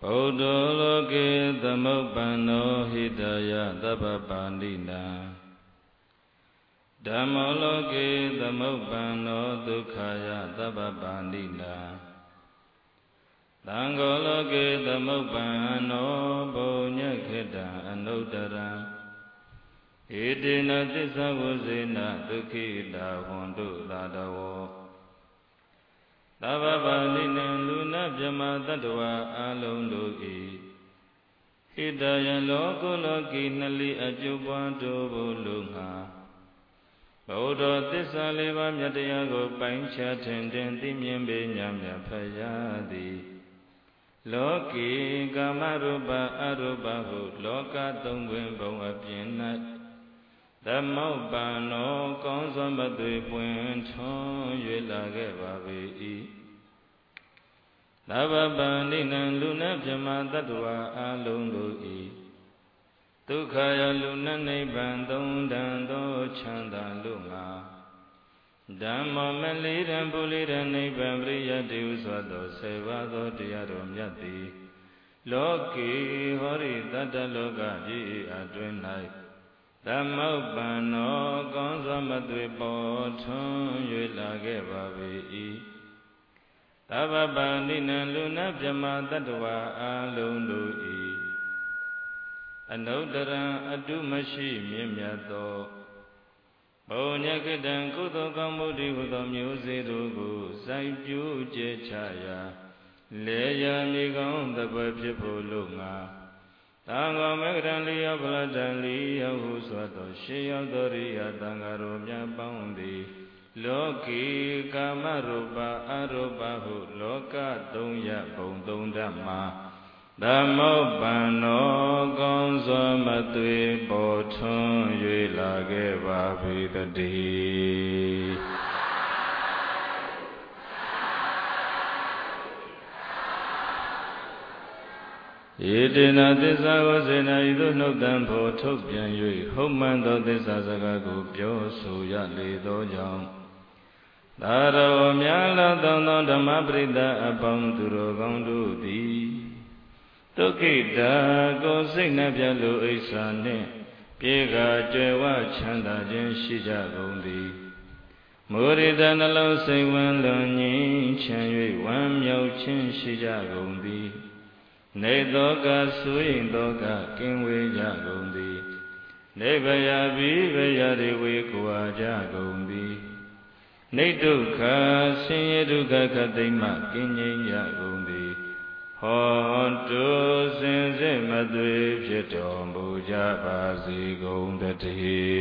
Bodoloke Dhammoppanno Hidaya Dabbapanina Dhammoloke Dhammoppanno Dukkhaya Dabbapanina Thangoloke Dhammoppanno Punyakkhita Anuttara Edena Tissa Vusena Dukkita Hontu Tadawo Dabbapanina Luna Brahma Tattva Alunduki Hidaya Lokoloki Nali Ajubwa Dubulunga Baudo Tissa Leva Myatayago Pancha Tenden Timyembe Nyamya Phayadi Loki Kamarupa Arupahu Loka Tungwin Bawapyenat Dhammoppanno Kaunsamatwe Puenchon Yelage Babi Dabbapanina Luna Brahma Tattva Alunduki Dukkhaya Luna Nibbana Thondanto Chanda Lunga Dhamma Maliran Puliran Nibbana Priyati Usvato Sevado Tiyaro Myati Loki Hori Tatta Loka Ji Adwenai Dhammoppanno Kaunsamatwe Pochon Yelage Babi Dabbapanina Luna Brahma Tattva Alunduki Anuttara Adumashi Myemyato Punyakkhita Kuto Kambuddhi Huto Myusirugu Saipyu Jechaya Leya Mikong Dabba Phipulunga Tango Megran Liya Phalatan Liya Huswato Shiyautoriya Tangaro Myapaundi Loki Kamarupa Arupahu Loka Tunya Bondong Dhamma Dhammoppanno Kaunsamatwe Pochon Yelage Babidati Edena Tissa Vusena Idu Nuktan Pothuk Pyan Yui Hummanto Tissa Sakaku Pyo Suya Ledo Jang Daro Myala Tondo Dhamma Prita Apang Turo Kaundu Di Dukkita Kosina Pyalu Isane Piega Jewa Chanda Jen Shija Gundi Murida Nalo Sewan Lunyin Chen Yui Wan Myau Chen Shija Gundi Nedoka Suyin Doka Kinwe Jagundi Nebaya Vivaya Dewe Kuwa Jagundi Neduka Sinye Duka Kadima Kinyin Jagundi Hontu Sinse Madwe Pyetom Puja Basi Gundati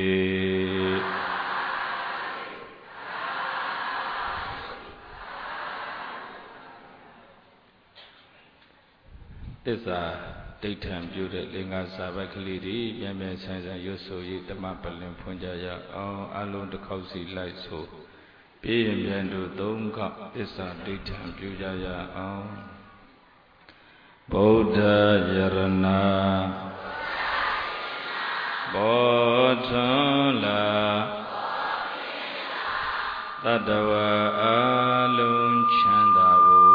Tissa Daitan Pyude Linga Sabakali Di Yamyan Sansan Yoso Yi Dhamma Palin Punjaya Alun Takausi Lai So Piyam Yandu Dongka Tissa Daitan Pyujaya Buddha Yarana Bodhala Tattva Alun Chandavu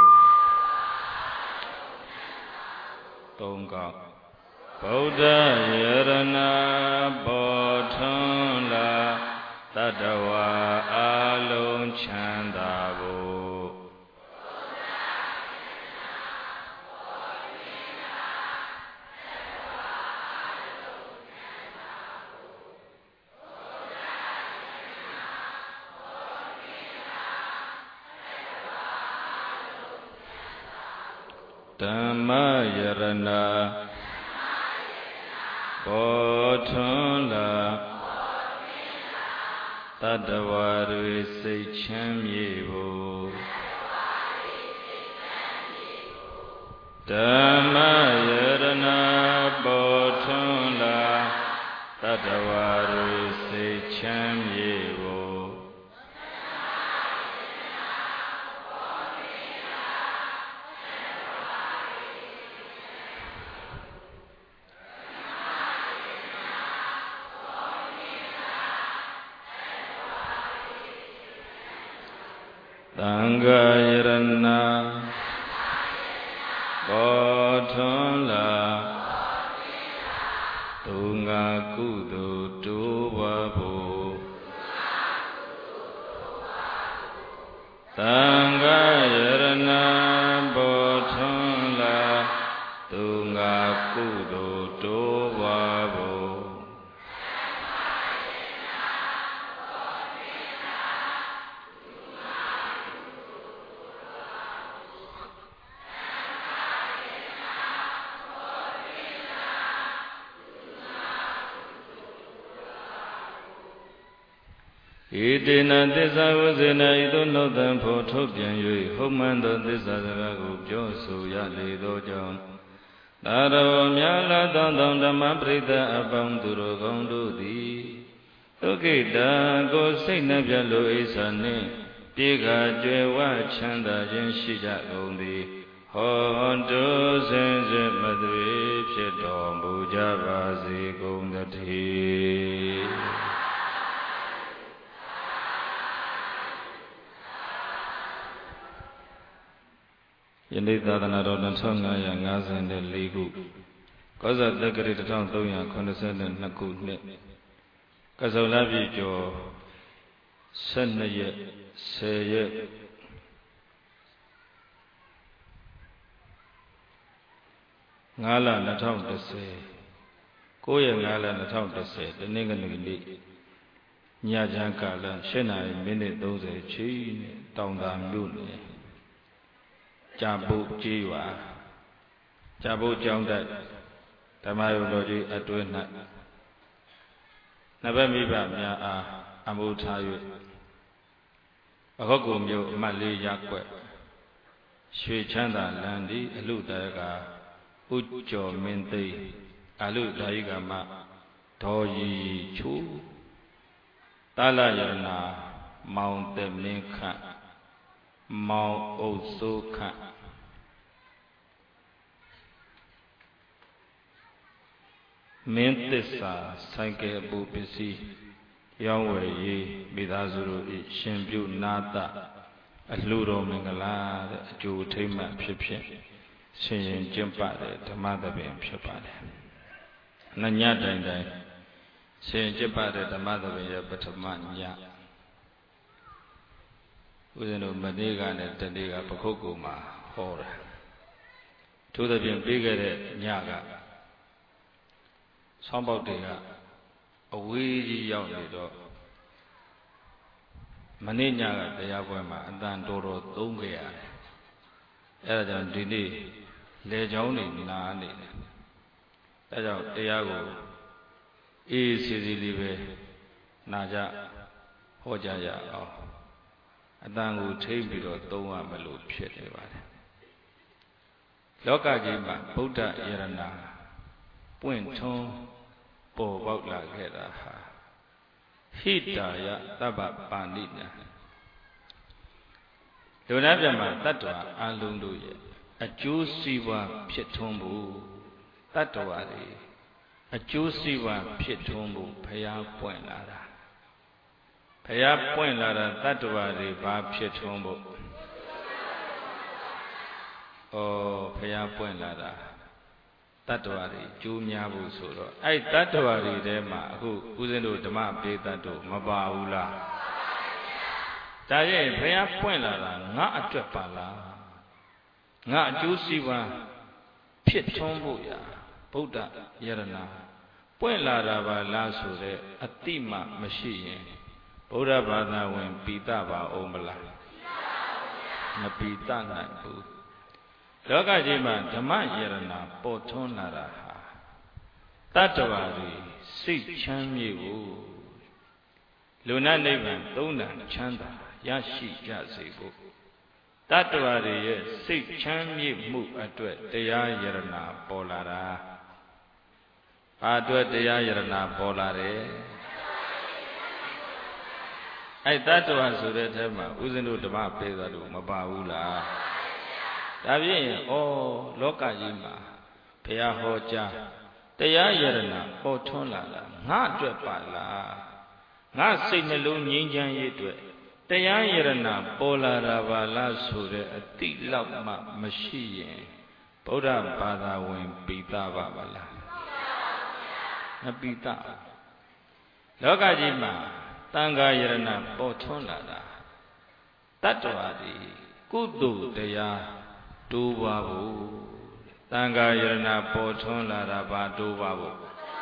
Tongka Buddha Yarana Bodhala Tattva Alun Chandavu Dhamma Yarana Bodhala Tattva Rwe Siat Chမ်းမြေဖို့ Dhamma Yarana Bodhala Tattva Rwe Siat Chမ်းမြေဖို့ သံဃာယရဏပေါ်ထွန်းလာသူငါကုသိုလ်တိုးပွားဖို့သံဃာယရဏပေါ်ထွန်းလာသူငါကုသိုလ်တိုးပွားဖို့ဣတေနသစ္စာဝဇ္ဇနာဤသို့နှုတ်သံဖော်ထုတ်ပြန်၍ဟုတ်မှန်သောသစ္စာစကားကိုပြောဆိုရလေသောကြောင့်သာရောမြတ်လာသောဓမ္မပရိသတ်အပေါင်းသူတို့ကောင်းတို့သည်ဒုက္ခိတာကိုစိတ်နှပြလိုအိဆာနှင့်ပြေခါကြွယ်ဝချမ်းသာခြင်းရှိကြကုန်သည်ဟောတုစင်စစ်မသွေဖြစ်တော်မူကြပါစေကုန်သတည်းယနေ့သာသနာတော်2554ခုကောဇာတက္ကရာ1382ခုနှစ်ကစုံလပြည့်ကျော်12ရက်10ရက်5လ2010 9ရက်5လ2010တနင်္ဂနွေနေ့ညချမ်းကာလ7နာရီမိနစ်30ချိန်နဲ့တောင်သာမြို့နယ်ကြာပုတ်ကြေးရွာကြာပုတ်ကျောင်းတိုက်ဓမ္မယုံတော်ကြီးအတွင်း၌နှစ်ဘက်မိဘများအားအမှုထား၍အခုကုမြို့အမှတ်၄ရပ်ကွက်ရွှေချမ်းသာလမ်းဒီအလူတရကဥကျော်မင်းသိအလူဒါယိကမဒေါ်ရီချိုတာလယရနာမောင်သက်မင်းခန့်မောင်အုပ်စိုးခန့်မင်းသစ္စာဆိုင်ကယ်အပူပစ္စည်းရောင်းဝယ်ရေးမိသားစုတို့၏ရှင်ပြုနာတအလှူတော်မင်္ဂလာတဲ့အကျိုးထိမ့်မှဖြစ်ဖြစ်ဆင်ရင်ကျင့်ပတဲ့ဓမ္မသဘင်ဖြစ်ပါတယ်။နှညတိုင်တိုင်ဆင်ကျင့်ပတဲ့ဓမ္မသဘင်ရဲ့ပထမညဦးဇင်းတို့မနေ့ကနဲ့တနေ့ကပခုတ်ကူမှာဟောတာထို့သဖြင့်ပြီးခဲ့တဲ့ညကဆောင်းပေါက်တွေကအဝေးကြီးရောက်နေတော့မနေ့ညကတရားပွဲမှာအတန်တော်တော်သုံးခဲ့ရတယ်အဲဒါကြောင့်ဒီနေ့လေချောင်းတွေနားနေတယ်အဲဒါကြောင့်တရားကိုအေးစီစီလေးပဲနာကြဟောကြရအောင်အတန်ကိုထိမ့်ပြီးတော့သုံးရမလို့ဖြစ်နေပါတယ်လောကကြီးမှာဗုဒ္ဓယရဏပွင့်ထွန်းပေါ်ပေါက်လာခဲ့တာဟာဟိတာယသဗ္ဗပါဏိနံလူနာပြမှာတတ္တဝါအလုံးတို့ရဲ့အကျိုးစီးပွားဖြစ်ထွန်းဖို့တတ္တဝါတွေအကျိုးစီးပွားဖြစ်ထွန်းဖို့ဘုရားပွင့်လာတာဘုရားပွင့်လာတာတတ္တဝါတွေဘာဖြစ်ထွန်းဖို့ဘုရားပွင့်လာတာတတ္တဝါတွေကျိုးများဖို့ဆိုတော့အဲ့တတ္တဝါတွေထဲမှာအခုဦးဇင်းတို့ဓမ္မပေတတ်တို့မပါဘူးလားဒါရဲ့ဘုရားပွင့်လာတာငါအတွက်ပါလားငါအကျိုးစီးပွားဖြစ်ထွန်းဖို့ရာဗုဒ္ဓယရဏပွင့်လာတာပါလားဆိုတဲ့အတိမမရှိရင်ဗုဒ္ဓဘာသာဝင်ပိတပါအောင်မလားမပိတနိုင်ဘူးလောကကြီးမှာဓမ္မယရဏပေါ်ထွန်းလာတာဟာတတ္တဝါတွေစိတ်ချမ်းမြေ့ဖို့လူနာနိဗ္ဗာန်သုံးတန်ချမ်းသာရရှိကြစေဖို့တတ္တဝါတွေရဲ့စိတ်ချမ်းမြေ့မှုအတွက်တရားယရဏပေါ်လာတာအတွက်တရားယရဏပေါ်လာတယ်အဲ့တတ္တဝါဆိုတဲ့အထက်မှာဦးဇင်းတို့ဓမ္မပေသာတို့မပါဘူးလားဒါဖြင့်လောကကြီးမှာဘုရားဟောကြားတရားယရဏပေါ်ထွန်းလာတာငါအတွက်ပါလားငါစိတ်နှလုံးငြိမ်းချမ်းရေးအတွက်တရားယရဏပေါ်လာတာပါလားဆိုတဲ့အတိလောက်မှမရှိရင်ဘဗုဒ္ဓဘာသာဝင်ပိသပါမလားမပိသလောကကြီးမှာသံဃာယရဏပေါ်ထွန်းလာတာတတ္တဝါဒီကုသိုလ်တရားတိုးပွားဖို့သံဃာယရဏပေါ်ထွန်းလာတာဘာတိုးပွားဖို့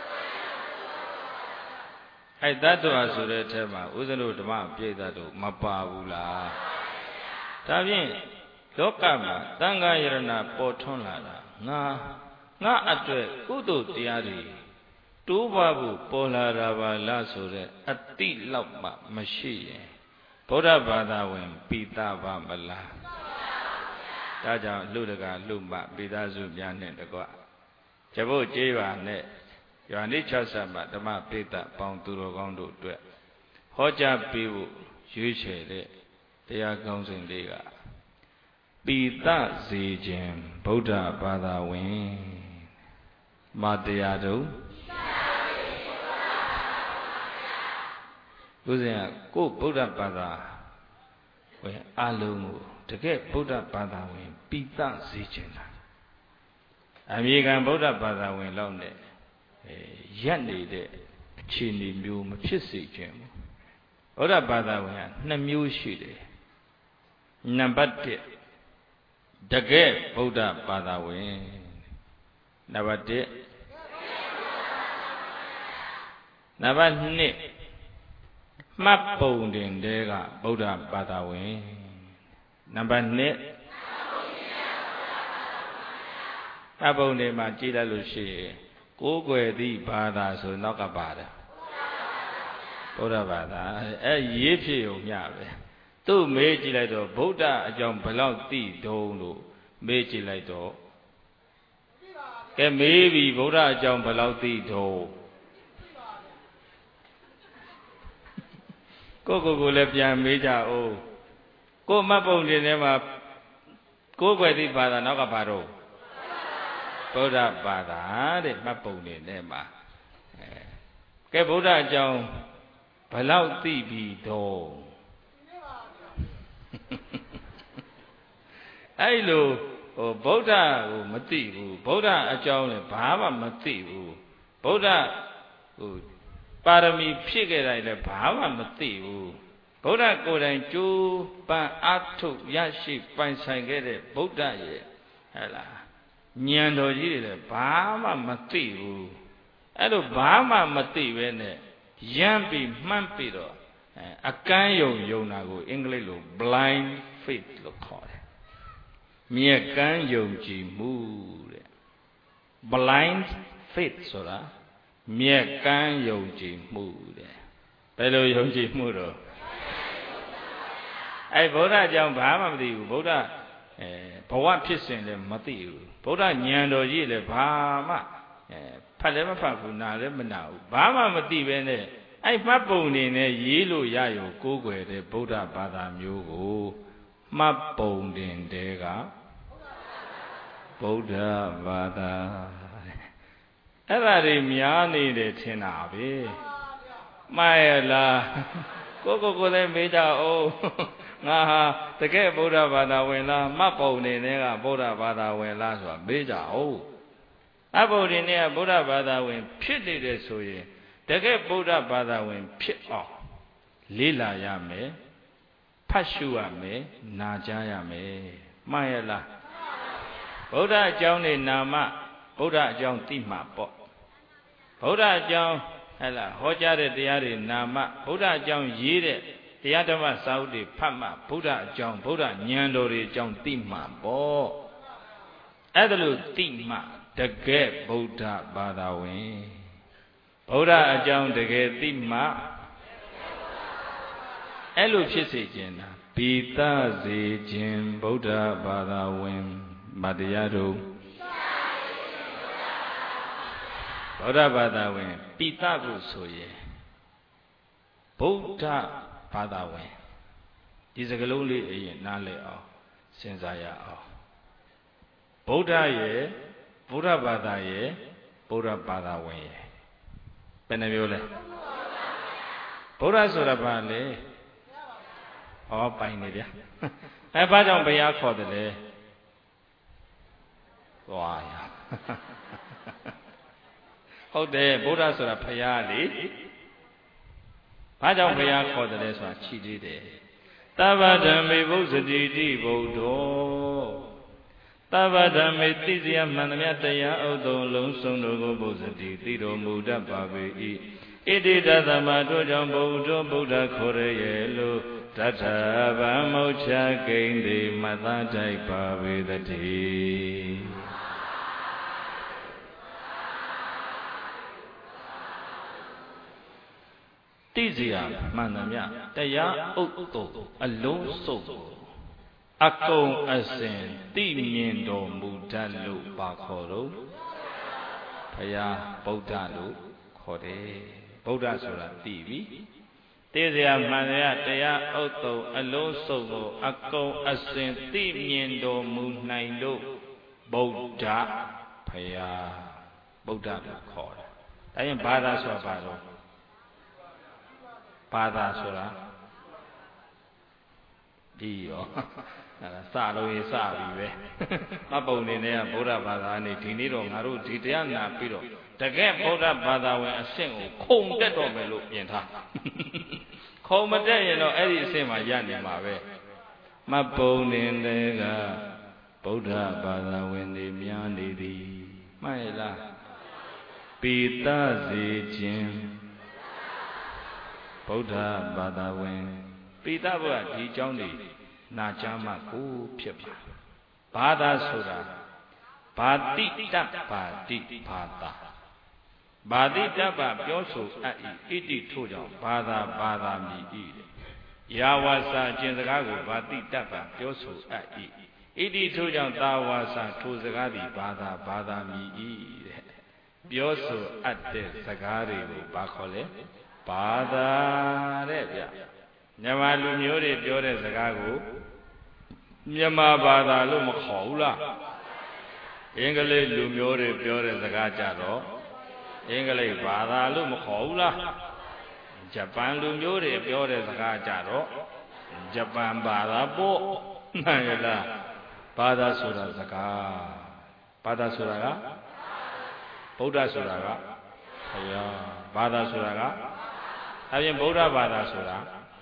အဲ့တတ္တဝါဆိုတဲ့အထက်မှာဥစ္စနုဓမ္မပြိဿတို့မပါဘူးလားဒါဖြင့်လောကမှာသံဃာယရဏပေါ်ထွန်းလာတာငါအတွက်ကုသိုလ်တရားတွေတိုးပွားဖို့ပေါ်လာတာပါလားဆိုတဲ့အတိလောက်မှမရှိရင်ဗုဒ္ဓဘာသာဝင်ပိသပါမလားဒါကြောင့်လူတကာလူမပိသစုများနဲ့တကွကျဘုတ်ကျေးပါနဲ့ရွာနိ60မှာဓမ္မပိသပေါင်းသူတော်ကောင်းတို့အတွက်ဟောကြားပေးဖို့ရွေးချယ်တဲ့တရားကောင်းစဉ်လေးကပိသစေခြင်းဗုဒ္ဓဘာသာဝင်မတရားတို့ဦးဇင်းကကိုဗုဒ္ဓဘာသာဝင်အလုံးကိုတကယ်ဗုဒ္ဓဘာသာဝင်ပိသစေခြင်းလားအမေရိကန်ဗုဒ္ဓဘာသာဝင်လောက်နဲ့ရက်နေတဲ့အခြေအနေမျိုးမဖြစ်စေခြင်းဘူးဗုဒ္ဓဘာသာဝင်က2မျိုးရှိတယ်နံပါတ်1တကယ်ဗုဒ္ဓဘာသာဝင်နံပါတ်1နံပါတ်2မှတ်ပုံတင်တဲကဗုဒ္ဓဘာသာဝင်နံပါတ်2မှတ်ပုံတင်မှာကြည့်လိုက်လို့ရှိရင်ကိုးကွယ်သည့်ဘာသာဆိုနောက်ကပါတယ်ဗုဒ္ဓဘာသာရေးဖြစ်ုံမျှပဲသူ့မေးကြည့်လိုက်တော့ဗုဒ္ဓအကြောင်းဘယ်လောက်သိတုံးလို့မေးကြည့်လိုက်တော့ကဲမေးပြီဗုဒ္ဓအကြောင်းဘယ်လောက်သိတုံးကိုလည်းပြန်မေးကြအောင်ကိုမှတ်ပုံတင်ထဲမှာကိုးကွယ်သည့်ဘာသာနောက်ကဘာတော့ဗုဒ္ဓဘာသာတဲ့မှတ်ပုံတင်ထဲမှာကဲဗုဒ္ဓအကြောင်းဘယ်လောက်သိပြီတော့အဲ့လိုဗုဒ္ဓကိုမသိဘူးဗုဒ္ဓအကြောင်းလည်းဘာမှမသိဘူးဗုဒ္ဓပါရမီဖြည့်ခဲ့တိုင်းလည်းဘာမှမသိဘူးဗုဒ္ဓကိုယ်တိုင်ကြိုးပမ်းအားထုတ်ရရှိပိုင်ဆိုင်ခဲ့တဲ့ဗုဒ္ဓရဲ့ဟဲ့လားဉာဏ်တော်ကြီးတွေလည်းဘာမှမသိဘူးအဲ့လိုဘာမှမသိပဲနဲ့ရမ်းပြီးမှန်းပြီးတော့အကန်းယုံတာကိုအင်္ဂလိပ်လို blind faith လို့ခေါ်တယ်မြက်ကန်းယုံကြည်မှုတဲ့ blind faith ဆိုတာမြက်ကန်းယုံကြည်မှုတဲ့ဘယ်လိုယုံကြည်မှုတော့အဲ့ဗုဒ္ဓအကြောင်းဘာမှမသိဘူးဗုဒ္ဓဘဝဖြစ်စဉ်လည်းမသိဘူးဗုဒ္ဓဉာဏ်တော်ကြီးလည်းဘာမှဖတ်လည်းမဖတ်ဘူးနားလည်းမနာဘူးဘာမှမသိပဲနဲ့အဲ့မှတ်ပုံနေနဲ့ရေးလို့ရရုံကိုးကွယ်တဲ့ဗုဒ္ဓဘာသာမျိုးကိုမှတ်ပုံတင်တဲကဗုဒ္ဓဘာသာအဲ့ဒါတွေများနေတယ်ထင်တာပဲမှားရလားကိုလည်းမေးကြအောင်ငါဟာတကယ်ဗုဒ္ဓဘာသာဝင်လားမှတ်ပုံနေတဲ့ကဗုဒ္ဓဘာသာဝင်လားဆိုတာမေးကြအောင်အဘုဒ္ဓနဲ့ကဗုဒ္ဓဘာသာဝင်ဖြစ်နေတယ်ဆိုရင်တကယ်ဗုဒ္ဓဘာသာဝင်ဖြစ်အောင်လေ့လာရမယ်ဖတ်ရှုရမယ်နာကြားရမယ်မှားရလားဗုဒ္ဓအကြောင်းနဲ့နာမဗုဒ္ဓအကြောင်းသိမှပေါ့ဗုဒ္ဓအကြောင်းဟဲ့လားဟောကြားတဲ့တရားတွေနာမဗုဒ္ဓအကြောင်းရေးတဲ့တရားဓမ္မစာအုပ်တွေဖတ်မှဗုဒ္ဓအကြောင်းဗုဒ္ဓဉာဏ်တော်တွေအကြောင်းသိမှပေါ့အဲ့ဒါလို့သိမှတကယ်ဗုဒ္ဓဘာသာဝင်ဗုဒ္ဓအကြောင်းတကယ်သိမှအဲ့လိုဖြစ်စေခြင်းတာပိသစေခြင်းဗုဒ္ဓဘာသာဝင်မတရားတို့ဗုဒ္ဓဘာသာဝင်ပိသဖို့ဆိုရင်ဗုဒ္ဓဘာသာဝင်ဒီစကားလုံးလေးအရင်နားလည်အောင်စဉ်းစားရအောင်ဗုဒ္ဓရဲ့ဗုဒ္ဓဘာသာရဲ့ဗုဒ္ဓဘာသာဝင်ရဲ့ဘယ်နှမျိုးလဲဗုဒ္ဓဆိုတာဘာလဲဟောပိုင်နေဗျာဘာကြောင့်ဘုရားခေါ်တယ်လဲသွားရဟုတ်တယ်ဗုဒ္ဓဆိုတာဖရာလေဘာကြောင့်ဖရာခေါ်တယ်ဆိုတာချီသေးတယ်သဗ္ဗဓမ္မေဘုဇ္ဇတိတိဗုဒ္ဓောသဗ္ဗဓမ္မေသိစရာမှန်သမျှတရားဥဒ္ဒုံလုံးစုံတို့ကိုဘုဇ္ဇတိသိတော်မူတတ်ပါပေ၏ဣတိတသမတို့ကြောင့်ဗုဒ္ဓဗုဒ္ဓခေါ်ရရဲ့လို့တထဗံမောချကိဉ္တိမတ္တတိုက်ပါပေတည်းသိစရာမှန်သမျှတရားဥဒ္ဒုံအလုံးစုံအကုန်အစင်သိမြင်တော်မူတတ်လို့ပါခေါ်တော့ဘုရားဗုဒ္ဓလို့ခေါ်တယ်ဗုဒ္ဓဆိုတာသိပြီသိစရာမှန်သမျှတရားဥဒ္ဒုံအလုံးစုံကိုအကုန်အစင်သိမြင်တော်မူနိုင်လို့ဗုဒ္ဓဘုရားဗုဒ္ဓလို့ခေါ်တယ်ဒါရင်ဘာသာဆိုတာဘာလို့ဘာသာဆိုတာဒီရောအဲ့ဒါစလို့ရင်စပြီပဲမပုံနေနဲ့ကဗုဒ္ဓဘာသာနေဒီနေ့တော့ငါတို့ဒီတရားနာပြီးတော့တကယ်ဗုဒ္ဓဘာသာဝင်အဆင့်ကိုခုံတက်တော့မယ်လို့ပြင်ထားခုံမတက်ရင်တော့အဲ့ဒီအဆင့်မှာရနေမှာပဲမပုံနေတဲ့ကဗုဒ္ဓဘာသာဝင်တွေများနေသည်မှန်ရဲ့လားပိတစေခြင်းဗုဒ္ဓဘာသာဝင်ပိဋကဘုရားဒီเจ้าနေနာကြားမှကိုဖြစ်ပါဘာသာဆိုတာဘာတိတပ္ပါတိဘာသာဘာတိတပ္ပါပြောဆိုအပ်၏ဣတိထို့ကြောင့်ဘာသာမြည်၏ယာဝါစာအကျင့်စကားကိုဘာတိတပ္ပါပြောဆိုအပ်၏ဣတိထို့ကြောင့်သာဝါစာထိုစကားသည်ဘာသာမြည်၏တဲ့ပြောဆိုအပ်တဲ့စကားတွေကိုဘာခေါ်လဲဘာသာတဲ့ဗျမြန်မာလူမျိုးတွေပြောတဲ့စကားကိုမြန်မာဘာသာလို့မခေါ်ဘူးလားအင်္ဂလိပ်လူမျိုးတွေပြောတဲ့စကားကြတော့အင်္ဂလိပ်ဘာသာလို့မခေါ်ဘူးလားဂျပန်လူမျိုးတွေပြောတဲ့စကားကြတော့ဂျပန်ဘာသာပေါ့မှန်ရဲ့လားဘာသာဆိုတာစကားဘာသာဆိုတာကဗုဒ္ဓဆိုတာကဘုရားဘာသာဆိုတာကအပြင်ဗုဒ္ဓဘာသာဆိုတာ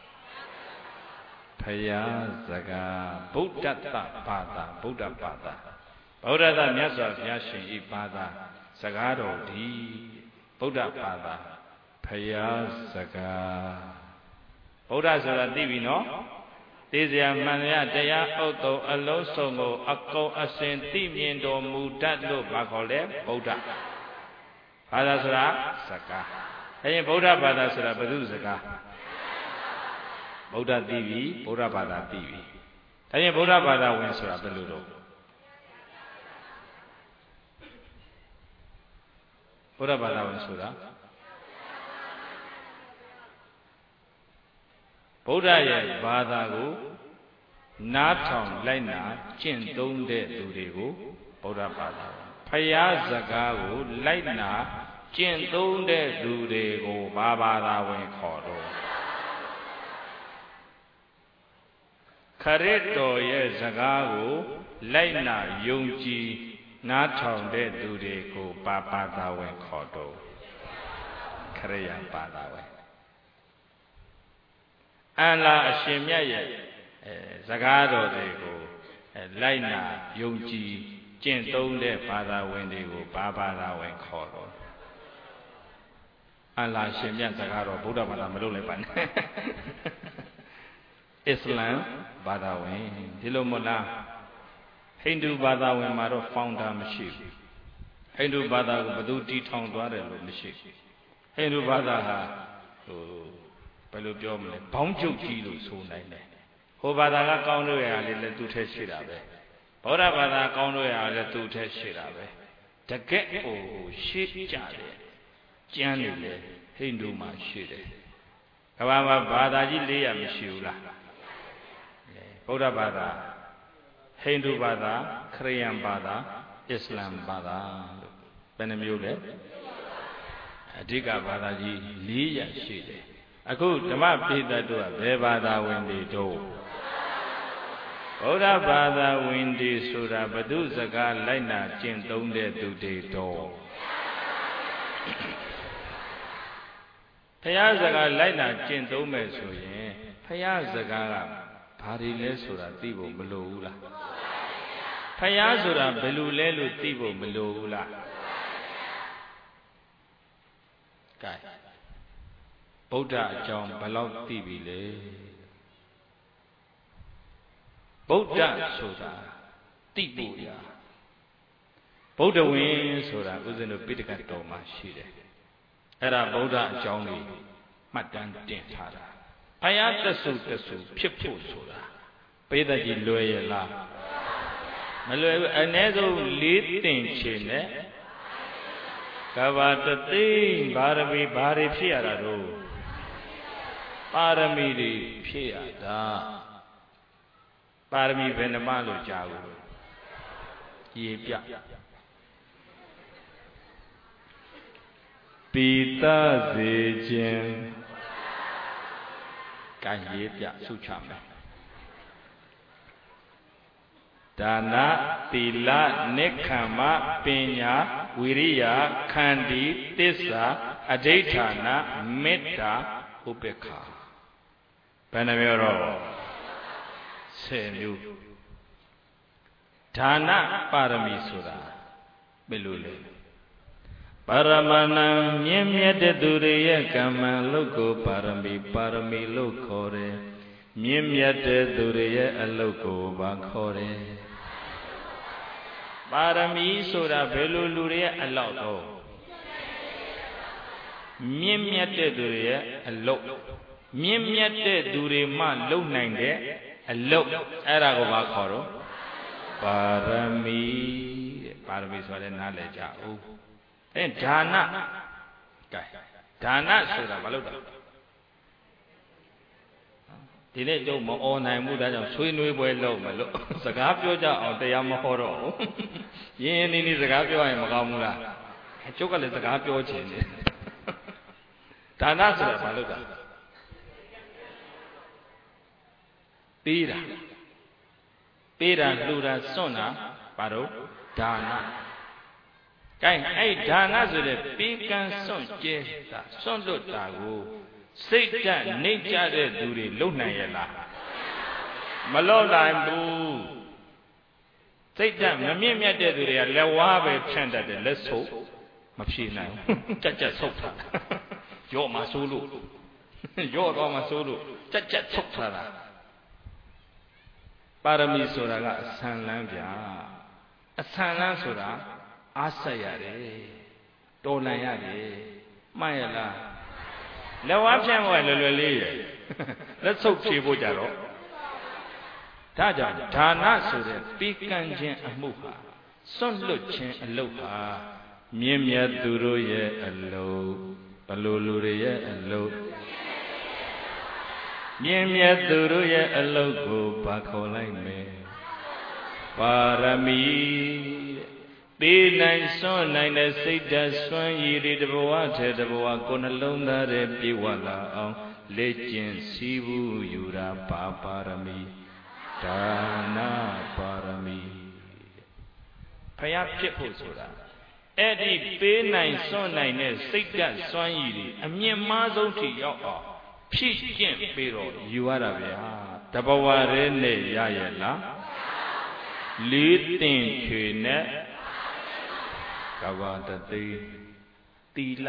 ဘုရားစကားဗုဒ္ဓတဘာသာဗုဒ္ဓဘာသာဗုဒ္ဓတမြတ်စွာဘုရားရှင်ဤဘာသာစကားတော်ဒီဗုဒ္ဓဘာသာဘုရားစကားဗုဒ္ဓဆိုတာသိပြီနော်သိစရာမှန်ရတရားဥဒ္ဒုံအလုံးစုံကိုအကုန်အစင်သိမြင်တော်မူတတ်လို့ဘာခေါ်လဲဗုဒ္ဓဘာသာဆိုတာစကားအဲရင်ဗုဒ္ဓဘာသာဆိုတာဘယ်သူစကားဗုဒ္ဓသိပြီဗုဒ္ဓဘာသာသိပြီဒါရင်ဗုဒ္ဓဘာသာဝင်ဆိုတာဘယ်လိုတော့ဗုဒ္ဓဘာသာဝင်ဆိုတာဗုဒ္ဓရဲ့ဘာသာကိုနားထောင်လိုက်နာကျင့်သုံးတဲ့သူတွေကိုဗုဒ္ဓဘာသာဖယားစကားကိုလိုက်နာကျင့်သုံးတဲ့သူတွေကိုဘာသာဝင်ခေါ်တော့ခရစ်တော်ရဲ့စကားကိုလိုက်နာယုံကြည်နားထောင်တဲ့သူတွေကိုဘာသာဝင်ခေါ်တော့ခရိယာဘာသာဝင်အလ္လာအရှင်မြတ်ရဲ့စကားတော်တွေကိုလိုက်နာယုံကြည်ကျင့်သုံးတဲ့ဘာသာဝင်တွေကိုဘာသာဝင်ခေါ်တော့အလ္လာရှင်မြတ်စကားတော်ဗုဒ္ဓဘာသာမလုပ်လိုက်ပါနဲ့အစ္စလမ်ဘာသာဝင်ဒီလိုမလားဟိန္ဒူဘာသာဝင်မှာတော့ founder မရှိဘူးဟိန္ဒူဘာသာကိုဘယ်သူတည်ထောင်သွားတယ်လို့မရှိဘူးဟိန္ဒူဘာသာဟာဘယ်လိုပြောမလဲဘောင်းကျုပ်ကြီးလို့ဆိုနိုင်တယ်ဟိုဘာသာကကောင်းလို့ရလေးလည်းသူ့ထက်ရှိတာပဲဗုဒ္ဓဘာသာကောင်းလို့ရလည်းသူ့ထက်ရှိတာပဲတကယ်ရှိကြတယ်ကျမ်းနေလေဟိန္ဒူမှာရှိတယ်ကမ္ဘာမှာဘာသာကြီး400မရှိဘူးလားဗုဒ္ဓဘာသာဟိန္ဒူဘာသာခရစ်ယာန်ဘာသာအစ္စလာမ်ဘာသာလို့ဘယ်နှမျိုးလဲအဓိကဘာသာကြီး400ရှိတယ်အခုဓမ္မပိဋကတို့ကဘယ်ဘာသာဝင်တွေတို့ဗဗုဒ္ဓဘာသာဝင်ဒီဆိုတာဘု து စကားလိုက်နာကျင့်သုံးတဲ့သူတွေတော့ဘုရားစကားလိုက်နာကျင့်သုံးမယ်ဆိုရင်ဘုရားစကားကဘာတွေလဲဆိုတာသိဖို့မလိုဘူးလားဘုရားဆိုတာဘယ်လိုလဲလို့သိဖို့မလိုဘူးလားကဲဗုဒ္ဓအကြောင်းဘယ်လောက်သိပြီလဲဗုဒ္ဓဆိုတာသိဖို့ရဗုဒ္ဓဝင်ဆိုတာဥစဉ်တို့ပိဋကတ်တော်မှာရှိတယ်အဲ့ဒါဗုဒ္ဓအကြောင်းလေးမှတ်တမ်းတင်ထားတာဘုရားတဆူဖြစ်ဖို့ဆိုတာပိဋကတ်ကြီးလွယ်ရဲ့လားမလွယ်ဘူးအ ਨੇ ဆုံး၄သင်္ချေနဲ့ကဘာတသိပါရမီဘာတွေဖြစ်ရတာတော့ပါရမီတွေဖြစ်ရတာပါရမီဘယ်နှမလို့ကြားဘူးရေပြပိသစေခြင်းကံရေပြဆုချမယ်ဒါနသီလနိက္ခမ္မပညာဝိရိယခန္တီသစ္စာအဋိဌာနမေတ္တာဥပေက္ခဘယ်နှမျိုးတော့10မျိုးဒါနပါရမီဆိုတာဘယ်လိုလဲပါရမဏံမြင့်မြတ်တဲ့သူတွေရဲ့ကမ္မလုပ်ကိုပါရမီလို့ခေါ်တယ်မြင့်မြတ်တဲ့သူတွေရဲ့အလုပ်ကိုဘာခေါ်တယ်ပါရမီဆိုတာဘယ်လိုလူတွေရဲ့အလောက်တော့မြင့်မြတ်တဲ့သူတွေရဲ့အလုပ်မြင့်မြတ်တဲ့သူတွေမှလုပ်နိုင်တဲ့အလုပ်အဲ့ဒါကိုဘာခေါ်တော့ပါရမီတဲ့ပါရမီဆိုတဲ့နားလည်ကြအောင်အဲဒါနကဲဒါနဆိုတာမလုပ်တာဒီနေ့ကျုပ်မအော်နိုင်ဘူးဒါကြောင့်ဆွေးနွေးပွဲလုပ်မယ်လို့စကားပြောကြအောင်တရားမဟောတော့ဘူးရင်းနေနေစကားပြောရင်မကောင်းဘူးလားကျုပ်ကလည်းစကားပြောချင်တယ်ဒါနဆိုတာမလုပ်တာပေးတာလှူတာစွန့်တာဘာလို့ဒါနကဲအဲ့ဒါနဆိုတဲ့ပေးကမ်းစွန့်ကျဲတာစွန့်လွတ်တာကိုစိတ်ဓာတ်နှိမ့်ကြတဲ့သူတွေလုံနိုင်ရဲ့လားမလုံနိုင်ဘူးစိတ်ဓာတ်မမြင့်မြတ်တဲ့သူတွေကလက်ဝါးပဲဖြန့်တတ်တယ်လက်ဆုပ်မဖြေနိုင်ဘူးကြက်ဆုပ်တာရော့မှဆိုးလို့ရော့တော့မှဆိုးလို့ကြက်ဆုပ်ထားတာပါရမီဆိုတာကအဆန်လန်းဗျာအဆန်လန်းဆိုတာအားဆက်ရတယ်တော်လန်ရတယ်မှန်ရလားလက်ဝါးဖြန့်ဖို့လွယ်လွယ်လေးရယ်လက်ဆုပ်ဖြေဖို့ကြတော့ဒါကြောင့်ဒါနဆိုတဲ့ပြီးကံခြင်းအမှုဟာစွန့်လွတ်ခြင်းအလုပ်ဟာမြင့်မြတ်သူတို့ရဲ့အလုပ်ဘလို့လူတွေရဲ့အလုပ်မြင့်မြတ်သူတို့ရဲ့အလုပ်ကိုဘာခေါ်လိုက်မလဲပါရမီပေးနိုင်စွန့်နိုင်တဲ့စိတ်ဓာတ်စွမ်းရည်တွေတဘဝထဲတဘဝကိုနှလုံးသားထဲပြေဝလာအောင်လေ့ကျင့်စည်းဘူးယူတာပါရမီဒါနပါရမီဖယားဖြစ်ဖို့ဆိုတာအဲ့ဒီပေးနိုင်စွန့်နိုင်တဲ့စိတ်ဓာတ်စွမ်းရည်တွေအမြင့်မားဆုံးထိရောက်အောင်ဖြည့်ကျင့်ပြီးတော့ယူရတာဗျာတဘဝရဲနဲ့ရရဲ့လားလေးတင်ချွေနဲ့ကဘာတသိတီလ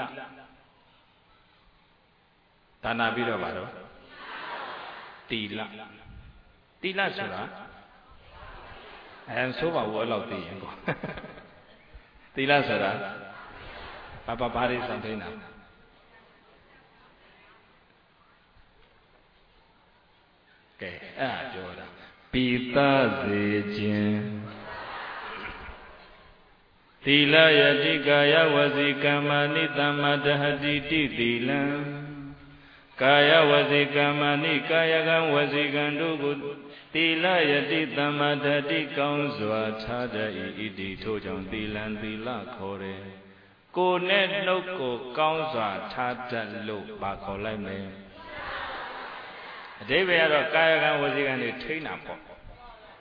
ဒါနာပြီးတော့ပါတော့တီလဆိုတာဆိုပါဘူးအဲ့လောက်သိရင်ပေါ့တီလဆိုတာဘာတွေစံထိန်တာကဲအဲ့ဒါပြောတာပိသစေခြင်းသီလယတိကာယဝစီကမ္မာနိသမ္မာတဟတိတိသီလံကာယဝစီကမ္မာနိကာယကံဝစီကံတို့ကိုသီလယတိသမ္မာတတိကောင်းစွာထားတတ်၏ဣတိထို့ကြောင့်သီလံသီလခေါ်တယ်ကိုယ်နဲ့နှုတ်ကိုကောင်းစွာထားတတ်လို့ပါခေါ်လိုက်မယ်အဓိပ္ပာယ်ကတော့ကာယကံဝစီကံတွေထိန်းတာပေါ့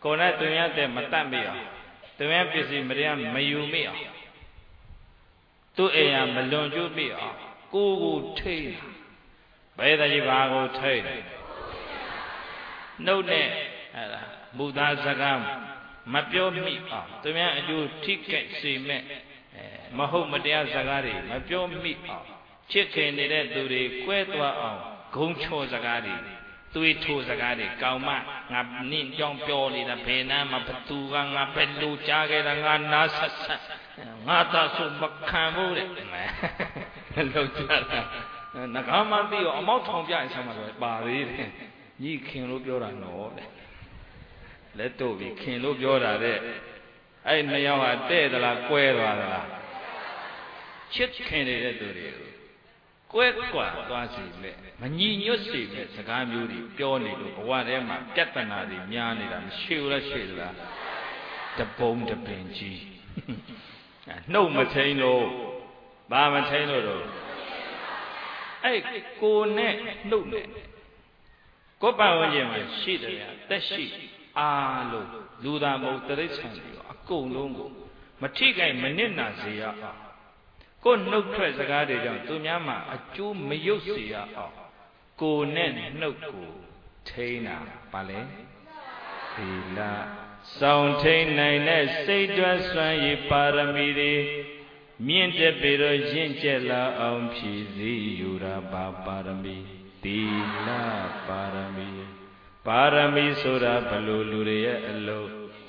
ကိုယ်နဲ့သူများတဲ့မတတ်မိအောင်သူများပစ္စည်းမတရားမယူမိအောင်သူ့အိမ်ဟာမလွန်ကျူးမိအောင်ကိုထိတ်ဘယ်တည်းဘာကိုထိတ်နှုတ်နဲ့အဲ့ဒါမူသားစကားမပြောမိအောင်သူများအကျိုးထိခိုက်စေမဲ့မဟုတ်မတရားစကားတွေမပြောမိအောင်ချစ်ခင်နေတဲ့သူတွေကွဲသွားအောင်ဂုံချော်စကားတွေသွေးထိုးစကားတွေကောင်းမငါနင့်ကြောင်းပြောနေတာဘယ်နာမှာဘသူကငါပဲလူကြားခဲ့တာငါနားဆက်ဆက်ငါသာဆိုမခံဘူးတဲ့လောက်ကြတာငကားမသိရောအမောက်ထောင်ပြရင်ဆက်မှာဆိုပါသေးတယ်ညီခင်လို့ပြောတာနော်တဲ့လက်တို့ပြီးခင်လို့ပြောတာတဲ့အဲ့နှစ်ယောက်ဟာတဲ့သလားကွဲသွားသလားချစ်ခင်နေတဲ့သူတွေကိုကွဲကွာသွားစီမဲ့မညီညွတ်စီမဲ့စကားမျိုးတွေပြောနေလို့ဘဝထဲမှာပြဿနာတွေများနေတာမရှိဘူးလားရှိသလားတပုံးတပင်ကြီးနှုတ်မထိန်လို့ဘာမထိန်လို့တော့အဲ့ကိုနဲ့နှုတ်နဲ့ကိုယ်ပတ်ဝန်းကျင်မှာရှိတယ်တက်ရှိအားလို့လူသားမဟုတ်တိရစ္ဆာန်တွေအကုန်လုံးကိုမထိခိုက်မနစ်နာစေရအောင်ကိုယ်နှုတ်ထွက်စကားတွေကြောင့်သူများမှာအကျိုးမရုပ်စေရအောင်ကိုယ်နဲ့နှုတ်ကိုထိန်းတာပါလေသီလစောင့်ထိန်နိုင်တဲ့စိတ်တွက်စွမ်းရည်ပါရမီတွေမြင့်တက်ပြီးတော့ရင့်ကျက်လာအောင်ဖြည့်စည်ယူတာပါရမီသီလပါရမီပါရမီဆိုတာဘလို့လူတွေရဲ့အလုံး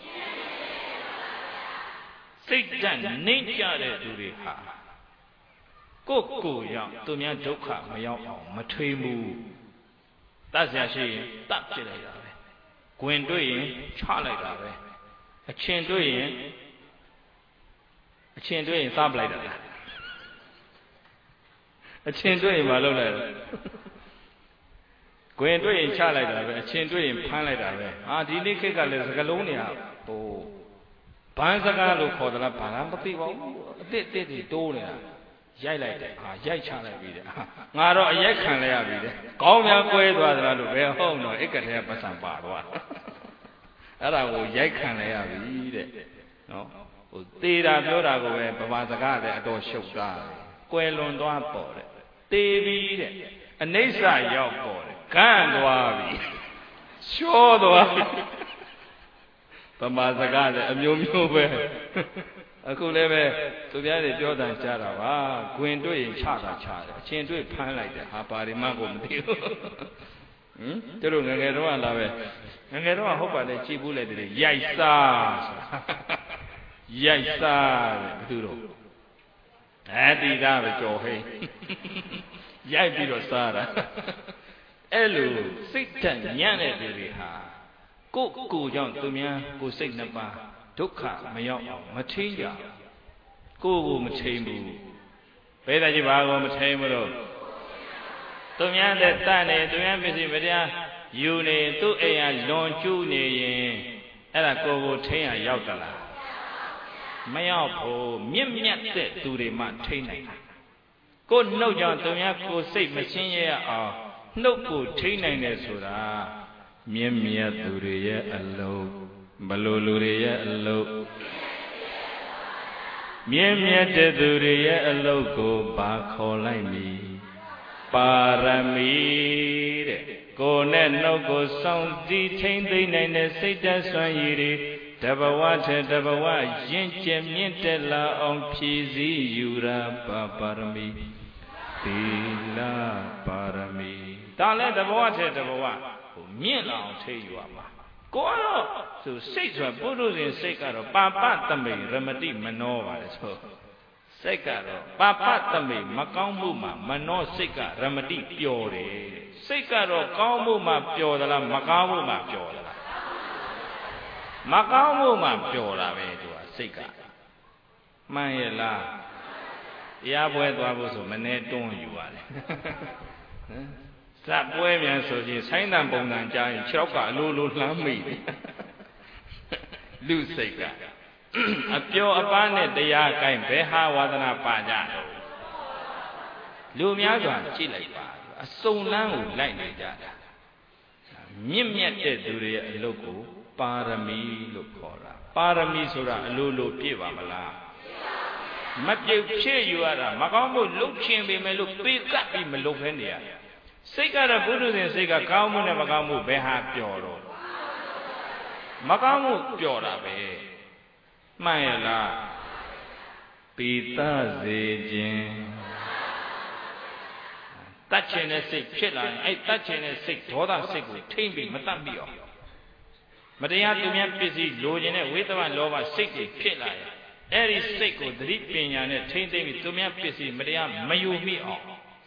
စိတ်ဓာတ်နှိမ့်ကြတဲ့သူတွေဟာကိုရောက်သူများဒုက္ခမရောက်အောင်မထွေးဘူးတတ်ဆရာရှိရင်တတ်ပြလိုက်တာပဲဂွင်တွေ့ရင်ချလိုက်တာပဲအချင်းတွေ့ရင်စားပလိုက်တာလားအချင်းတွေ့ရင်မလုပ်လိုက်ဘူးဂွင်တွေ့ရင်ချလိုက်တာပဲအချင်းတွေ့ရင်ဖမ်းလိုက်တာပဲဟာဒီနေ့ခေတ်ကလည်းစကလုံးနေဟာဟိုဘန်းစကားလို့ခေါ်သလားဘာလားမသိပါဘူးအစ်စ်တွေတိုးနေတာရိုက်လိုက်တယ်ဟာရိုက်ချလိုက်ပြီတဲ့ငါတော့အရိုက်ခံလိုက်ရပြီတဲ့ကောင်းများကွဲသွားသလားလို့ဘယ်ဟုတ်တော့အိတ်ကထဲပတ်စံပါသွားအဲ့ဒါကိုရိုက်ခံလိုက်ရပြီတဲ့နော်ဟိုသေးတာပြောတာကိုပဲဗမာစကားလည်းအတော်ရှုပ်တာကွယ်လွန်သွားပေါ်တဲ့သေးပြီတဲ့အနိစ္စရောက်ပေါ်တယ်ကန့်သွားပြီရှောသွားပြီဗမာစကားလည်းအမျိုးမျိုးပဲအခုလည်းပဲသူများတွေပြောတာကြားတာပါဂွင်တွေ့ရင်ချတာချတယ်အချင်းတွေ့ဖမ်းလိုက်တယ်ဟာပါရီမကိုမသိဘူးသူတို့ငငယ်တော့လာပဲငငယ်တော့ဟုတ်ပါလေကြည်ဘူးလေတည်းရိုက်စားရိုက်စားတဲ့ဘသူတို့ဒီကားပဲကြော်ဟိရိုက်ပြီးတော့စားတာအဲ့လိုစိတ်ဓာတ်ညံ့တဲ့သူတွေဟာကိုကြောင့်သူများကိုစိတ်နှစ်ပါးဒုက္ခမရောက်အောင်မထိန်ကြကိုမထိန်ဘူးဘယ်တည်းဘာကိုမထိန်ဘူးလို့သူများတဲ့တတ်နေသူများပစ္စည်းမတရားယူနေသူ့အိမ်ကလွန်ကျူးနေရင်အဲ့ဒါကိုထိန်ရရောက်သလားမရောက်ဘူးမြင့်မြတ်တဲ့သူတွေမှထိန်နိုင်တယ်ကိုနှုတ်ကြောင့်သူများကိုစိတ်မရှင်းရအောင်နှုတ်ကိုထိန်နိုင်တယ်ဆိုတာမြင့်မြတ်သူတွေရဲ့အလုံးဘလို့လူတွေရဲ့အလုံးမြင့်မြတ်တဲ့သူတွေရဲ့အလုံးကိုဘာခေါ်လိုက်မည်ပါရမီတဲ့ကိုယ်နဲ့နှုတ်ကိုစောင့်တည်ထိန်သိမ့်နိုင်တဲ့စိတ်ဓာတ်စွမ်းရည်တွေတဘဝထဲတဘဝရင့်ကျက်မြင့်တက်လာအောင်ဖြည့်စည်းယူရာပါရမီသီလပါရမီဒါလည်းတဘဝထဲတဘဝမြင့်လာအောင်ထိယူရမှာကိုကတော့ဆိုစိတ်ဆိုတာပုရုဇဉ်စိတ်ကတော့ပါပတမိန်ရမတိမနောပါလေဆိုစိတ်ကတော့ပါပတမိန်မကောင်းမှုမှာမနောစိတ်ကရမတိပျော်တယ်စိတ်ကတော့ကောင်းမှုမှာပျော်သလားမကောင်းမှုမှာပျော်သလားမကောင်းမှုမှာပျော်တာပဲသူကစိတ်ကမှန်ရဲ့လားတရားပွဲသွားဖို့ဆိုမနေတွန်းယူရတယ်ဇက်ပွဲမြန်ဆိုရင်ဆိုင်းတန်ပုံတန်ကြားရင်6ကအလိုလိုလှမ်းမိတယ်လူစိတ်ကအပျော်အပန်းနဲ့တရားကိုင်းဘယ်ဟာဝါဒနာပါကြတော့လူများစွာကြည့်လိုက်ပါအစုံလန်းကိုလိုက်နေကြတာမြင့်မြတ်တဲ့သူတွေရဲ့အလုပ်ကိုပါရမီလို့ခေါ်တာပါရမီဆိုတာအလိုလိုပြည့်ပါမလားမပြုတ်ဖြည့်ယူရတာမကောင်းမှုလှုပ်ခြင်းပေမဲ့လို့ပေးကပ်ပြီးမလှုပ်ဖဲနေရစိတ်ကတော့ဘုဒ္ဓဇင်စိတ်ကကောင်းမှုနဲ့မကောင်းမှုဘယ်ဟာပျော်တော့မကောင်းမှုပျော်တာပဲမှန်ရလားပိသစေခြင်းတတ်ခြင်းနဲ့စိတ်ဖြစ်လာရင်အဲ့တတ်ခြင်းနဲ့စိတ်ဒေါသစိတ်ကိုထိမ့်ပြီးမတတ်မိအောင်မတရားသူများပစ္စည်းလိုချင်တဲ့ဝိသမလောဘစိတ်တွေဖြစ်လာရင်အဲ့ဒီစိတ်ကိုသတိပညာနဲ့ထိမ့်သိမ့်ပြီးသူများပစ္စည်းမတရားမယူမိအောင်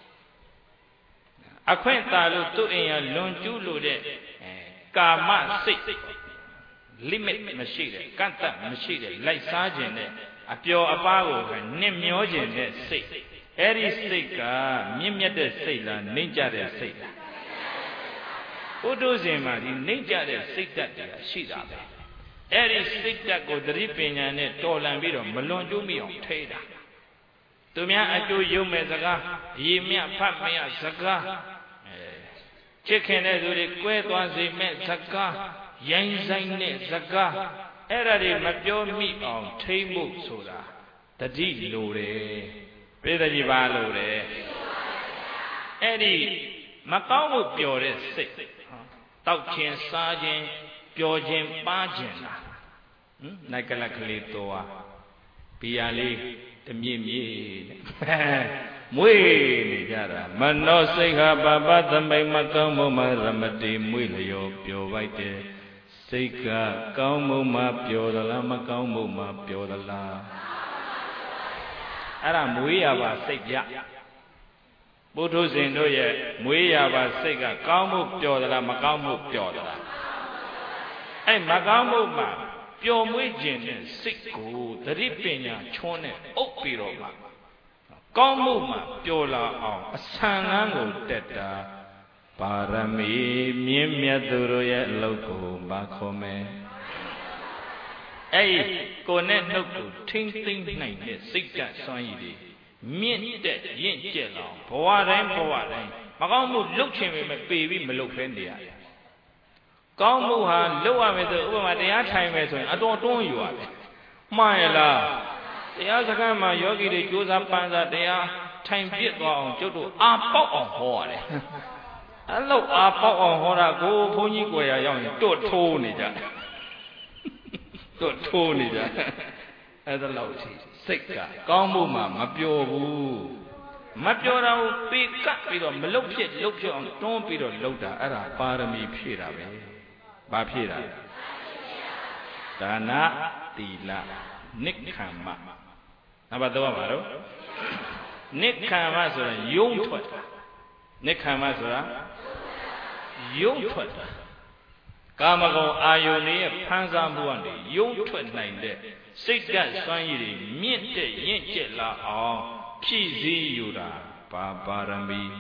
အခွင့်တာလို့သူ့အိမ်ရလွန်ကျူးလို့တဲ့ကာမစိတ် limit မရှိတဲ့ကန့်သတ်မရှိတဲ့လိုက်စားခြင်းနဲ့အပျော်အပါးကိုနစ်မျောခြင်းနဲ့စိတ်အဲ့ဒီစိတ်ကမြင့်မြတ်တဲ့စိတ်လားနှိမ့်ကြတဲ့စိတ်လားပုထုဇဉ်မှာဒီနှိမ့်ကြတဲ့စိတ်ဓာတ်တွေရှိတာပဲအဲ့ဒီစိတ်ဓာတ်ကိုသတိပညာနဲ့တော်လှန်ပြီးတော့မလွန်ကျူးမိအောင်ထိတာသူများအကျိုးယုံမဲ့စကားရေမြဖတ်မရစကားချစ်ခင်တဲ့သူတွေကွဲသွားစေမဲ့စကားရိုင်းဆိုင်တဲ့စကားအဲ့ဒါတွေမပြောမိအောင်ထိမ့်ဖို့ဆိုတာတတိလိုတယ်ပြိဿကြီးပါလို့တယ်အဲ့ဒီမကောင်းဖို့ပျော်တဲ့စိတ်တောက်ခြင်းစားခြင်းပျော်ခြင်းပါခြင်းလားနိုင်ကလကလေးတော်ဘီယာလေးတမြင့်မြင့်မွေးနေကြတာမနောစိတ်ဟာပပသမိတ်မကောင်းမှုမှရမတိမွေးလျော်ပျော်ပိုက်တယ်စိတ်ကကောင်းမှုမှပျော်သလားမကောင်းမှုမှပျော်သလားအဲ့ဒါမွေးရပါစိတ်ကြပုထုဇဉ်တို့ရဲ့မွေးရပါစိတ်ကကောင်းမှုပျော်သလားမကောင်းမှုပျော်သလားအဲ့မကောင်းမှုမှပျော်မွေးခြင်းနဲ့စိတ်ကိုသတိပညာချွန်းနဲ့အုပ်ပြီးတော့မှကောင်းမှုမှပျော်လာအောင်အဆံငန်းကိုတက်တာပါရမီမြင့်မြတ်သူတို့ရဲ့အလုပ်ကိုပါခေါ်မယ်အဲ့ကိုနဲ့နှုတ်ကိုထိမ့်သိမ့်နိုင်တဲ့စိတ်ကစွမ်းရည်တွေမြင့်တဲ့ရင့်ကျက်လောင်ဘဝတိုင်းမကောင်းမှုလှုပ်ခြင်းပဲမပေပြီးမလှုပ်ဖဲနေရတယ်ကောင်းမှုဟာလှုပ်ရမယ်ဆိုဥပမာတရားထိုင်မယ်ဆိုရင်အတော်တွန်းယူရတယ်မှန်ရလားတရားစခန်းမှာယောဂီတွေကြိုးစားပန်းစားတရားထိုင်ပြစ်သွားအောင်ကျုပ်တို့အာပေါက်အောင်ဟောရတယ်အဲ့လောက်အာပေါက်အောင်ဟောတာကိုဘုန်းကြီးကိုယ်ရရောက်ရင်တွတ်ထိုးနေကြတွတ်ထိုးနေကြအဲ့ဒါလောက်ရှိစိတ်ကကောင်းမှုမှမပျော်ဘူးမပျော်တာကိုပေကပ်ပြီးတော့မလုတ်ဖြစ်လုတ်ဖြစ်အောင်တွန်းပြီးတော့လုတ်တာအဲ့ဒါပါရမီဖြည့်တာပဲဘာဖြည့်တာဒါနသီလနိက္ခမ္မနံပါတ်3ပါတော့နိက္ခမ္မဆိုတာယုံထွက်တာနိက္ခမ္မဆိုတာယုံထွက်တာကာမဂုဏ်အာယုန်ရဲ့ဖန်ဆာမှုကနေယုံထွက်နိုင်တဲ့စိတ်ဓာတ်စွမ်းရည်တွေမြင့်တဲ့ရင့်ကျက်လာအောင်ဖြည့်စည်းယူတာပါရမီ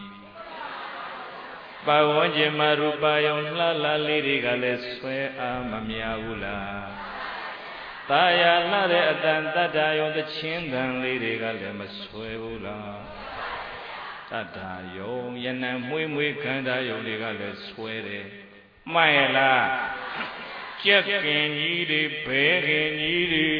ပတ်ဝန်းကျင်မှာရူပယုံလှလှလေးတွေကလည်းဆွဲအားမများဘူးလားတာယာလှတဲ့အတန်တတ္တယုံသချင်းတန်လေးတွေကလည်းမဆွဲဘူးလားတတ္တယုံယနံမွေးမွေးခန္ဓာယုံတွေကလည်းဆွဲတယ်မှန်ရဲ့လားကြက်ကင်ကြီးတွေဘဲခင်ကြီးတွေ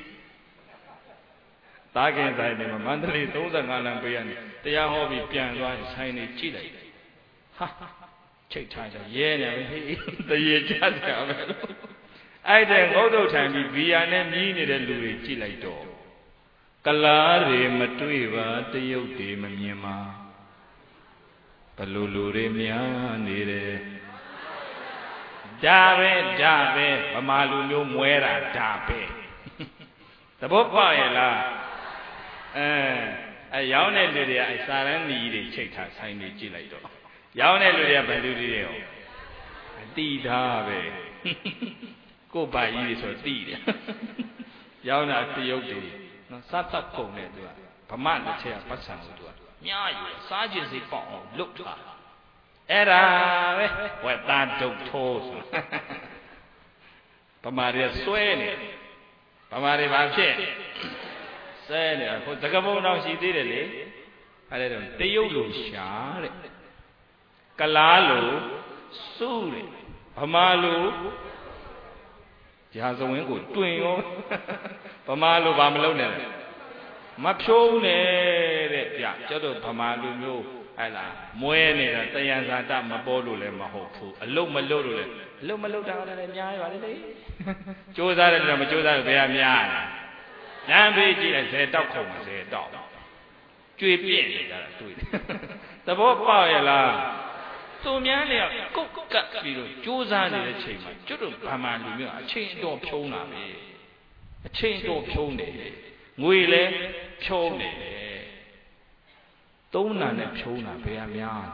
တားခင်ဆိုင်တွေမှာမန္တလေး35လမ်းပေးရတယ်တရားဟောပြီးပြန်သွားရင်ဆိုင်နေကြည့်လိုက်ဟာချိတ်ထားကြရဲနေပဲဟေးတရေကြကြပဲအဲ့တဲ့ငုတ်တုတ်ထိုင်ပြီးဘီယာနဲ့မြည်နေတဲ့လူတွေကြည့်လိုက်တော့ကလားတွေမတွေ့ပါတရုပ်တွေမမြင်ပါဘလူလူတွေများနေတယ်ဒါပဲဗမာလူမျိုးမွဲတာဒါပဲသဘောပေါက်ရဲ့လားရောင်းတဲ့လူတွေကစာရန်နီတွေချိတ်ထားဆိုင်နေကြည့်လိုက်တော့ရောင်းတဲ့လူတွေကဘယ်လူတွေရောတီထားပဲကို့ဘာကြီးတွေဆိုတီတယ်ရောင်းတာတရုပ်တွေနော်စားတတ်ကုန်တဲ့သူကဗမာတစ်ချက်ကပတ်စံလို့သူကညားယူစားခြင်းစိတ်ပေါအောင်လုတ်ထားအဲ့ဒါပဲဝက်သားဒုတ်ထိုးဆိုဗမာတွေဆွဲနေဗမာတွေဘာဖြစ်ဆဲနေတာဟိုသကပုံတော်ရှိသေးတယ်လေအဲ့ဒါတော့တရုတ်လိုရှာတဲ့ကလားလိုစုတဲ့ဗမာလိုရာဇဝင်ကိုတွင်ရောဗမာလိုဘာမလုပ်နဲ့မဖြိုးနဲ့တဲ့ဗျကျတော့ဗမာလူမျိုးဟဲ့လားမွဲနေတာတယံဇာတမပေါ်လို့လည်းမဟုတ်ဘူးအလုတ်မလုပ်လို့လည်းအလုတ်မလုပ်တာလည်းအများကြီးပါလေကြိုးစားတယ်တော့မကြိုးစားဘူးဘယ်ကများလမ်းပေးကြည့်လိုက်10တောက်ခုံ10တောက်ကျွေပြည့်နေကြတာတွေ့တယ်သဘောပေါက်ရဲ့လားသူများเนี่ยကုတ်ကပ်ပြီးတော့ကြိုးစားနေတဲ့ချိန်မှာကျွတ်တို့ဗမာလူမျိုးအချိန်တော်ဖြုံးတာပဲအချိန်တော်ဖြုံးတယ်ငွေလဲဖြုံးတယ်သုံးနာနဲ့ဖြုံးတာဘယ်အများ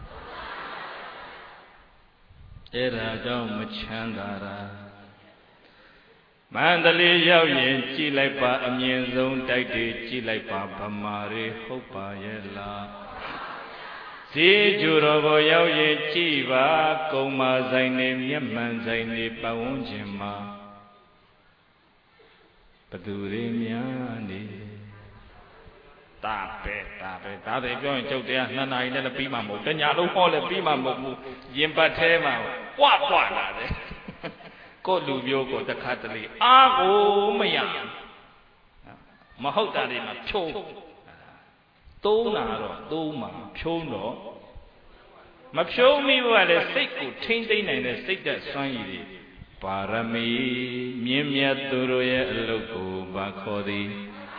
အဲ့ဒါကြောင့်မချမ်းသာတာမန္တလေးရောက်ရင်ကြည်လိုက်ပါအမြင့်ဆုံးတိုက်တွေကြည်လိုက်ပါဗမာတွေဟုတ်ပါရဲ့လားဈေးကျူတော်ကိုရောက်ရင်ကြည်ပါကုံမာဆိုင်နေမျက်မှန်ဆိုင်နေပတ်ဝန်းကျင်မှာဘသူတွေများနေတာပဲဒါတွေပြောရင်ကျုပ်တရား2 နာရီနဲ့လည်းပြီးမှမဟုတ်တညာလုံးဟောလည်းပြီးမှမဟုတ်ဘူးရင်ပတ်သေးမှာပွားလာတယ်ကိုလူမျိုးကိုတခါတလေအားကိုမရမဟုတ်တာတွေမှာဖြုံးသုံးတာတော့သုံးမှာဖြုံးတော့မဖြုံးမိဘူးကလည်းစိတ်ကိုထိမ့်သိမ့်နိုင်တဲ့စိတ်ဓာတ်စွမ်းရည်တွေပါရမီမြင့်မြတ်သူတို့ရဲ့အလုပ်ကိုဘာခေါ်သည်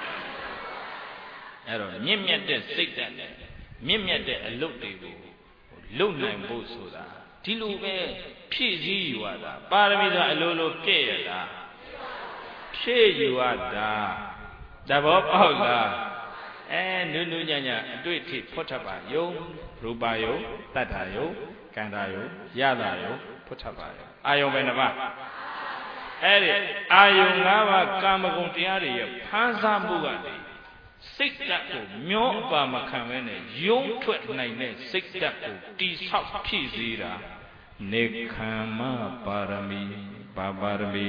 အဲ့တော့မြင့်မြတ်တဲ့စိတ်ဓာတ်နဲ့မြင့်မြတ်တဲ့အလုပ်တွေကိုလုပ်နိုင်ဖို့ဆိုတာဒီလိုပဲဖြည့်စည်းယူရတာပါရမီဆိုတာအလိုလိုပြည့်ရတာဖြည့်ယူရတာသဘောပေါက်လားနုနုညံ့ညံ့အတွေ့အထိဖွတ်ထပ်ပါယုံရူပယုံတတ္ထာယုံကန္တာယုံယတာယုံဖွတ်ထပ်ပါယုံအာယုံပဲနှပါအဲ့ဒီအာယုံ၅ပါးကာမဂုဏ်တရားတွေရဲ့ဖန်ဆမှုကနေစိတ်ဓာတ်ကိုမျောအပါမခံဘဲနဲ့ယုံထွက်နိုင်တဲ့စိတ်ဓာတ်ကိုတိဆောက်ဖြည့်စည်းတာနေခမ္မပါရမီဘာပါရမီ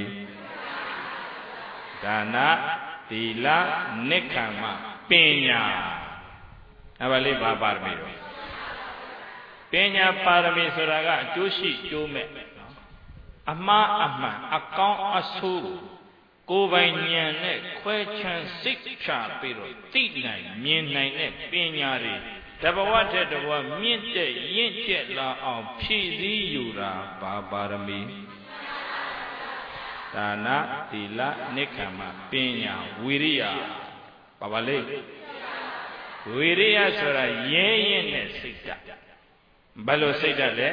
ဒါနသီလနိက္ခမ္မပညာအဲ့ဒါလေးဘာပါရမီတော့ပညာပါရမီဆိုတာကအကျိုးရှိကျိုးမဲ့အမှားအမှန်အကောင်းအဆိုးကိုယ်ပိုင်ဉာဏ်နဲ့ခွဲခြမ်းစိတ်ချပြီးတော့သိနိုင်မြင်နိုင်တဲ့ပညာတွေတဘဝတည်းတဘဝမြင့်တဲ့ရင့်ကျက်လာအောင်ဖြည့်စည်းယူတာဘာပါရမီဒါနသီလနိက္ခမ္မပညာဝိရိယပါလေဝိရိယဆိုတာရဲရင်တဲ့စိတ်ဓာတ်ဘယ်လိုစိတ်ဓာတ်လဲ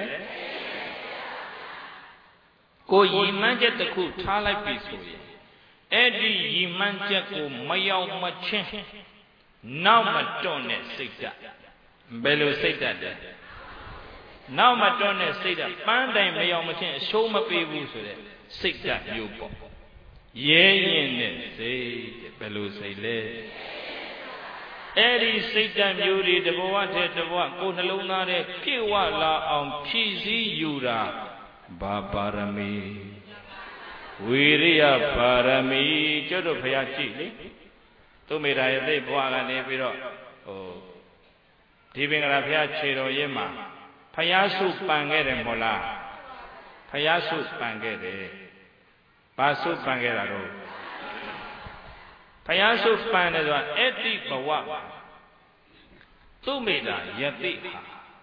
ကိုရည်မှန်းချက်တစ်ခုထားလိုက်ပြီဆိုရင်အဲ့ဒီရည်မှန်းချက်ကိုမရောက်မချင်းနောက်မတွန့်တဲ့စိတ်ဓာတ်ဘယ်လိုစိတ်ဓာတ်လဲနောက်မတွန့်တဲ့စိတ်ဓာတ်ပန်းတိုင်မရောက်မချင်းအရှိုးမပေးဘူးဆိုတဲ့စိတ်ဓာတ်မျိုးပေါ့ရဲရင်တဲ့စိတ်ဘယ်လိုစိတ်လဲအဲ့ဒီစိတ်ဓာတ်မျိုးတွေတဘဝတည်းတဘဝကိုယ်နှလုံးသားထဲပြည့်ဝလာအောင်ဖြည့်စည်းယူတာဘာပါရမီဝိရိယပါရမီကျွတ်တို့ဖရာကြည့်လေသူမေတ္တာရဲ့သိဘဝကနေပြီးတော့ဒီပင်ကရာဖရာခြေတော်ရင်းမှာဖရာစုပန်ခဲ့တယ်မဟုတ်လားဖရာစုပန်ခဲ့တယ်ဘာစုပန်ခဲ့တာတော့ဖရာစုပန်တယ်ဆိုတာအဲ့ဒီဘဝသူမေတ္တာယတိဟာ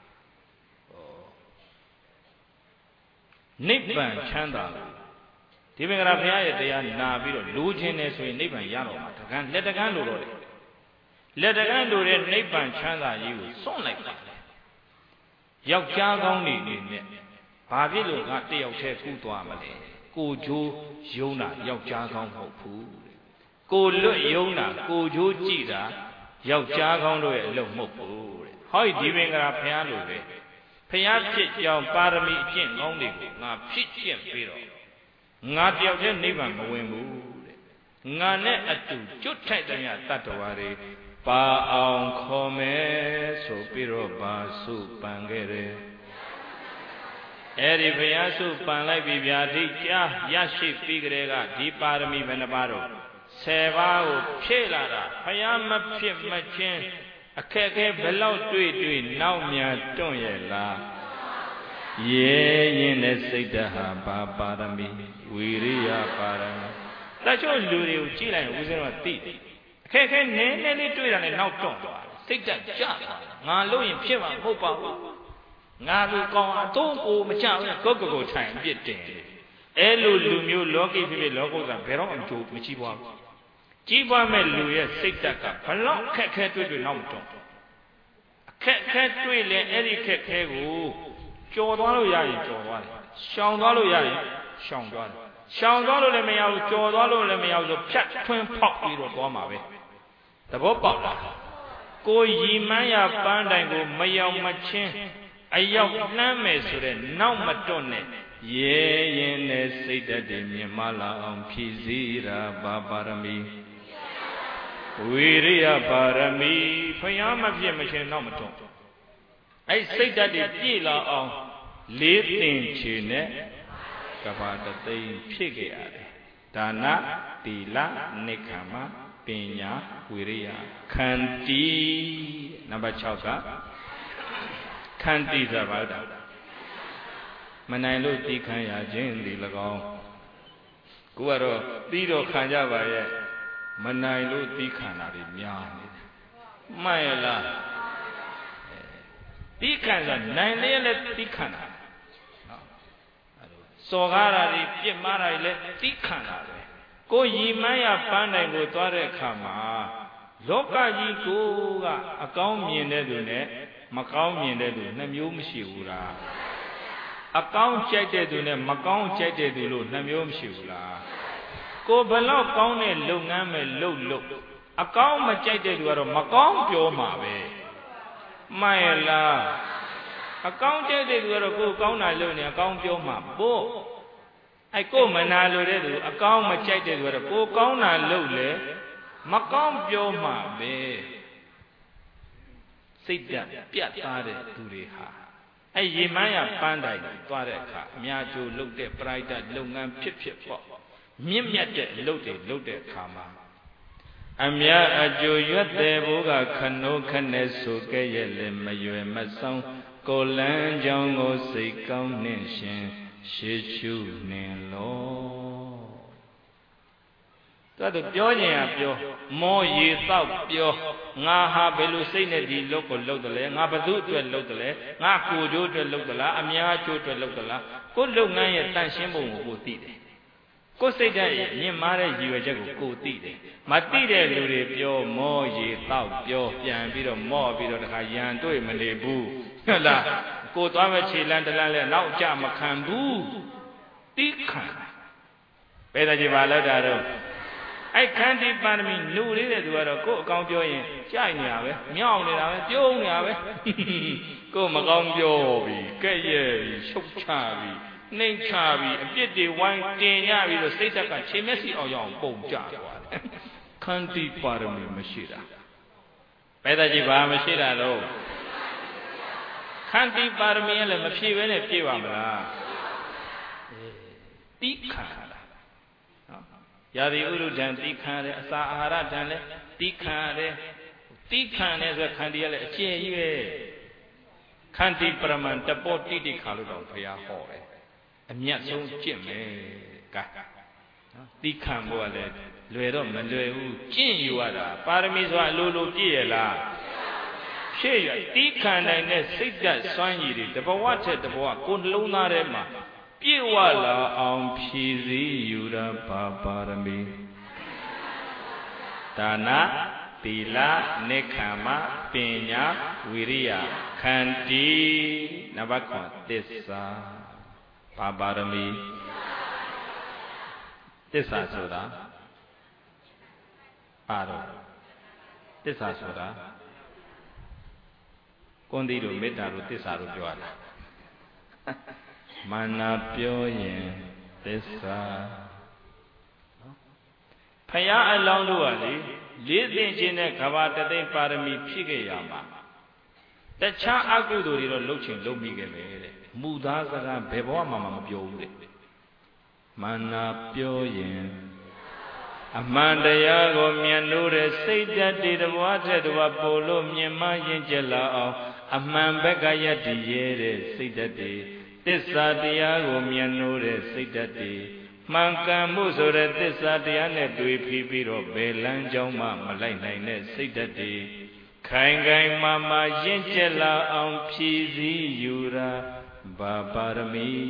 နိဗ္ဗာန်ချမ်းသာဒီမင်္ဂလာဘုရားရဲ့တရားနာပြီးတော့လိုချင်တယ်ဆိုရင်နိဗ္ဗာန်ရတော့မှာတကန်းလက်တကန်းလိုတော့တယ်လက်တကန်းလိုတဲ့နိဗ္ဗာန်ချမ်းသာကြီးကိုစွန့်လိုက်ပါယောက်ျားကောင်းနေနဲ့ဘာဖြစ်လို့ငါတယောက်တည်းကူးသွားမလဲကိုဂျိုးယုံတာယောက်ျားကောင်းမဟုတ်ဘူးကိုလွတ်ယုံတာကိုဂျိုးကြည့်တာယောက်ျားကောင်းတို့ရဲ့အလုပ်မဟုတ်ဘူးတဲ့ဟောဒီမင်္ဂလာဘုရားလိုပဲဘုရားဖြစ်ကြောင်းပါရမီအကျင့်ကောင်းတွေကိုငါဖြစ်ကျင့်ပြီးတော့ငါတယောက်တည်းနိဗ္ဗာန်မဝင်ဘူးတဲ့ငါနဲ့အတူကျွတ်ထိုက်တဲ့တတ္တဝါတွေပါအောင်ခေါ်မယ်ဆိုပြီးတော့ပါစုပန်ခဲ့တယ်အဲ့ဒီဘုရားစုပန်လိုက်ပြီဗျာဒီကြားရရှိပြီးကြတဲ့ကဒီပါရမီဘယ်နှပါတော့10ပါးကိုဖြည့်လာတာဘုရားမဖြစ်မချင်းအခက်ခဲဘယ်လောက်တွေ့နောက်မြန်တွန့်ရဲ့လား ye in the Sita Parami, Viriya Parami. That's all you chill and within a teeth. Can nearly do it and now don't. Take that job. Nalu in Piva, Mopa. Nalu Kong, don't Macha, Coco time, get in. Elu Lumu, Loki, Logos, and Peron, and Joe Michiwa. Jiba Meluya, Sitaka, a long cat with the Nomton. Cat will any cat cave. Jordan Yai, Jordan. Shandalo Yai, Shandan. Shandalo let me out, Jordan let me out of Chat Twin Pop with Obama. The Boba. Go ye Maya Bandango, Maya Machin, a young Name so that now Matone. Ye in the Sita de Mimala on Pizira Babarami. Viriya Parami, Payama Machine Nomaton. I say that the dealer on living chine, Kavata Pigiade, Dana, Dila, Nikama, Pina, Viriya, Kanti, Nabachoka, Kanti Zavada. Manalo Tikaya Jin the Lagon. Guaro, Dido Kanjava, Manalo Tikana, Mayala. Tikana, 9 layers Tikana. Sogara, Pimara, let Tikana. Go ye Maya Panda go Tore Kama. Loka ye go a Kaumi and Edune, Macaumi and Edu, Namum Shiura. A count checked to them, Macau checked to Namum Shiura. Go below Kaune, Lungame, low. A count checked to Macau Pioma. Myla. A count checked to go Kauna Lune, a count Pioma. Bo. I go Manalo, a count checked to go Kauna Lule, Macau Pioma. Sit down, Piatare to the ha. A Yemaya Pandai, Tuareka, Miajo looked at brighter, Lungan Pip Pop. Mimiat loaded, Kama. Amia Ajo Yate Boga Kano Kaneso Gayele Mayu Mason, Golan Jango Sikam Nation, Shichu Nilo. That the Jonia, more ye thought pure, Naha Belusine di local locale, Nabadu to a locale, Naku to a locala, Amia to a locala, good look nine at Tanshimbo go tide. Go say that ye marriage you a jago go tide. Matide Luri pure, more ye thought pure, Yan bit of more bit of Hayan to a Malebu. La, go to Amachi Landala, now Jamakambu. Dikan. Better Jivala. I can't even mean no leader to a go count your China, Meow, Go Magambio, Gay, Shop Chavi, Name Chavi, a bit the one day with the state of Chimesi or young Bone Jaguar. Can't be part of me, Machida. Better Jiva Machida, though. Can't be part of me and a few and a few Tika. Yadi Uru Dan Tikane, Sahara Dan, Tikan as a Candiala, Chie, Canti Praman, the Boti Kaludon Paya Hore, and yet so Jim, Tikan Boale, Luedom and Leu, Jin you are, Paramizwa Lulu Diela. She, Tikan and sit that Sanyi, the Bawacha, the Boa, good Luna Rema. Piwala on Pizi Yuda Paparami Dana, Tila, Nekama, Pina, Viriya, Kanti, Nabakwa, Tessa, Paparami Tessa Soda Paro Tessa Soda Kondiru Metaru Tessaru Joala. Mana Pyoyin Tessa Paya along the valley, living Jine Kavata de Parami Pigayama. The Cha Agudori looking Lomigame, Mudaza Bebo Mama Biode Mana Pyoyin Amanda Yago Mianure say that did the water to Apollo Miama Yangela, a man Begaya de Yere, say that day. စ္စာတရားကိုမြတ်နိုးတဲ့စိတ်ဓာတ်တွေမှန်ကန်မှုဆိုတဲ့သစ္စာတရားနဲ့တွေ့ပြီးတော့ဘယ်လမ်းကြောင်းမှမလိုက်နိုင်တဲ့စိတ်ဓာတ်တွေခိုင်ခိုင်မာမာရင့်ကျက်လာအောင်ဖြည့်စည်းယူတာဘာပါရမီ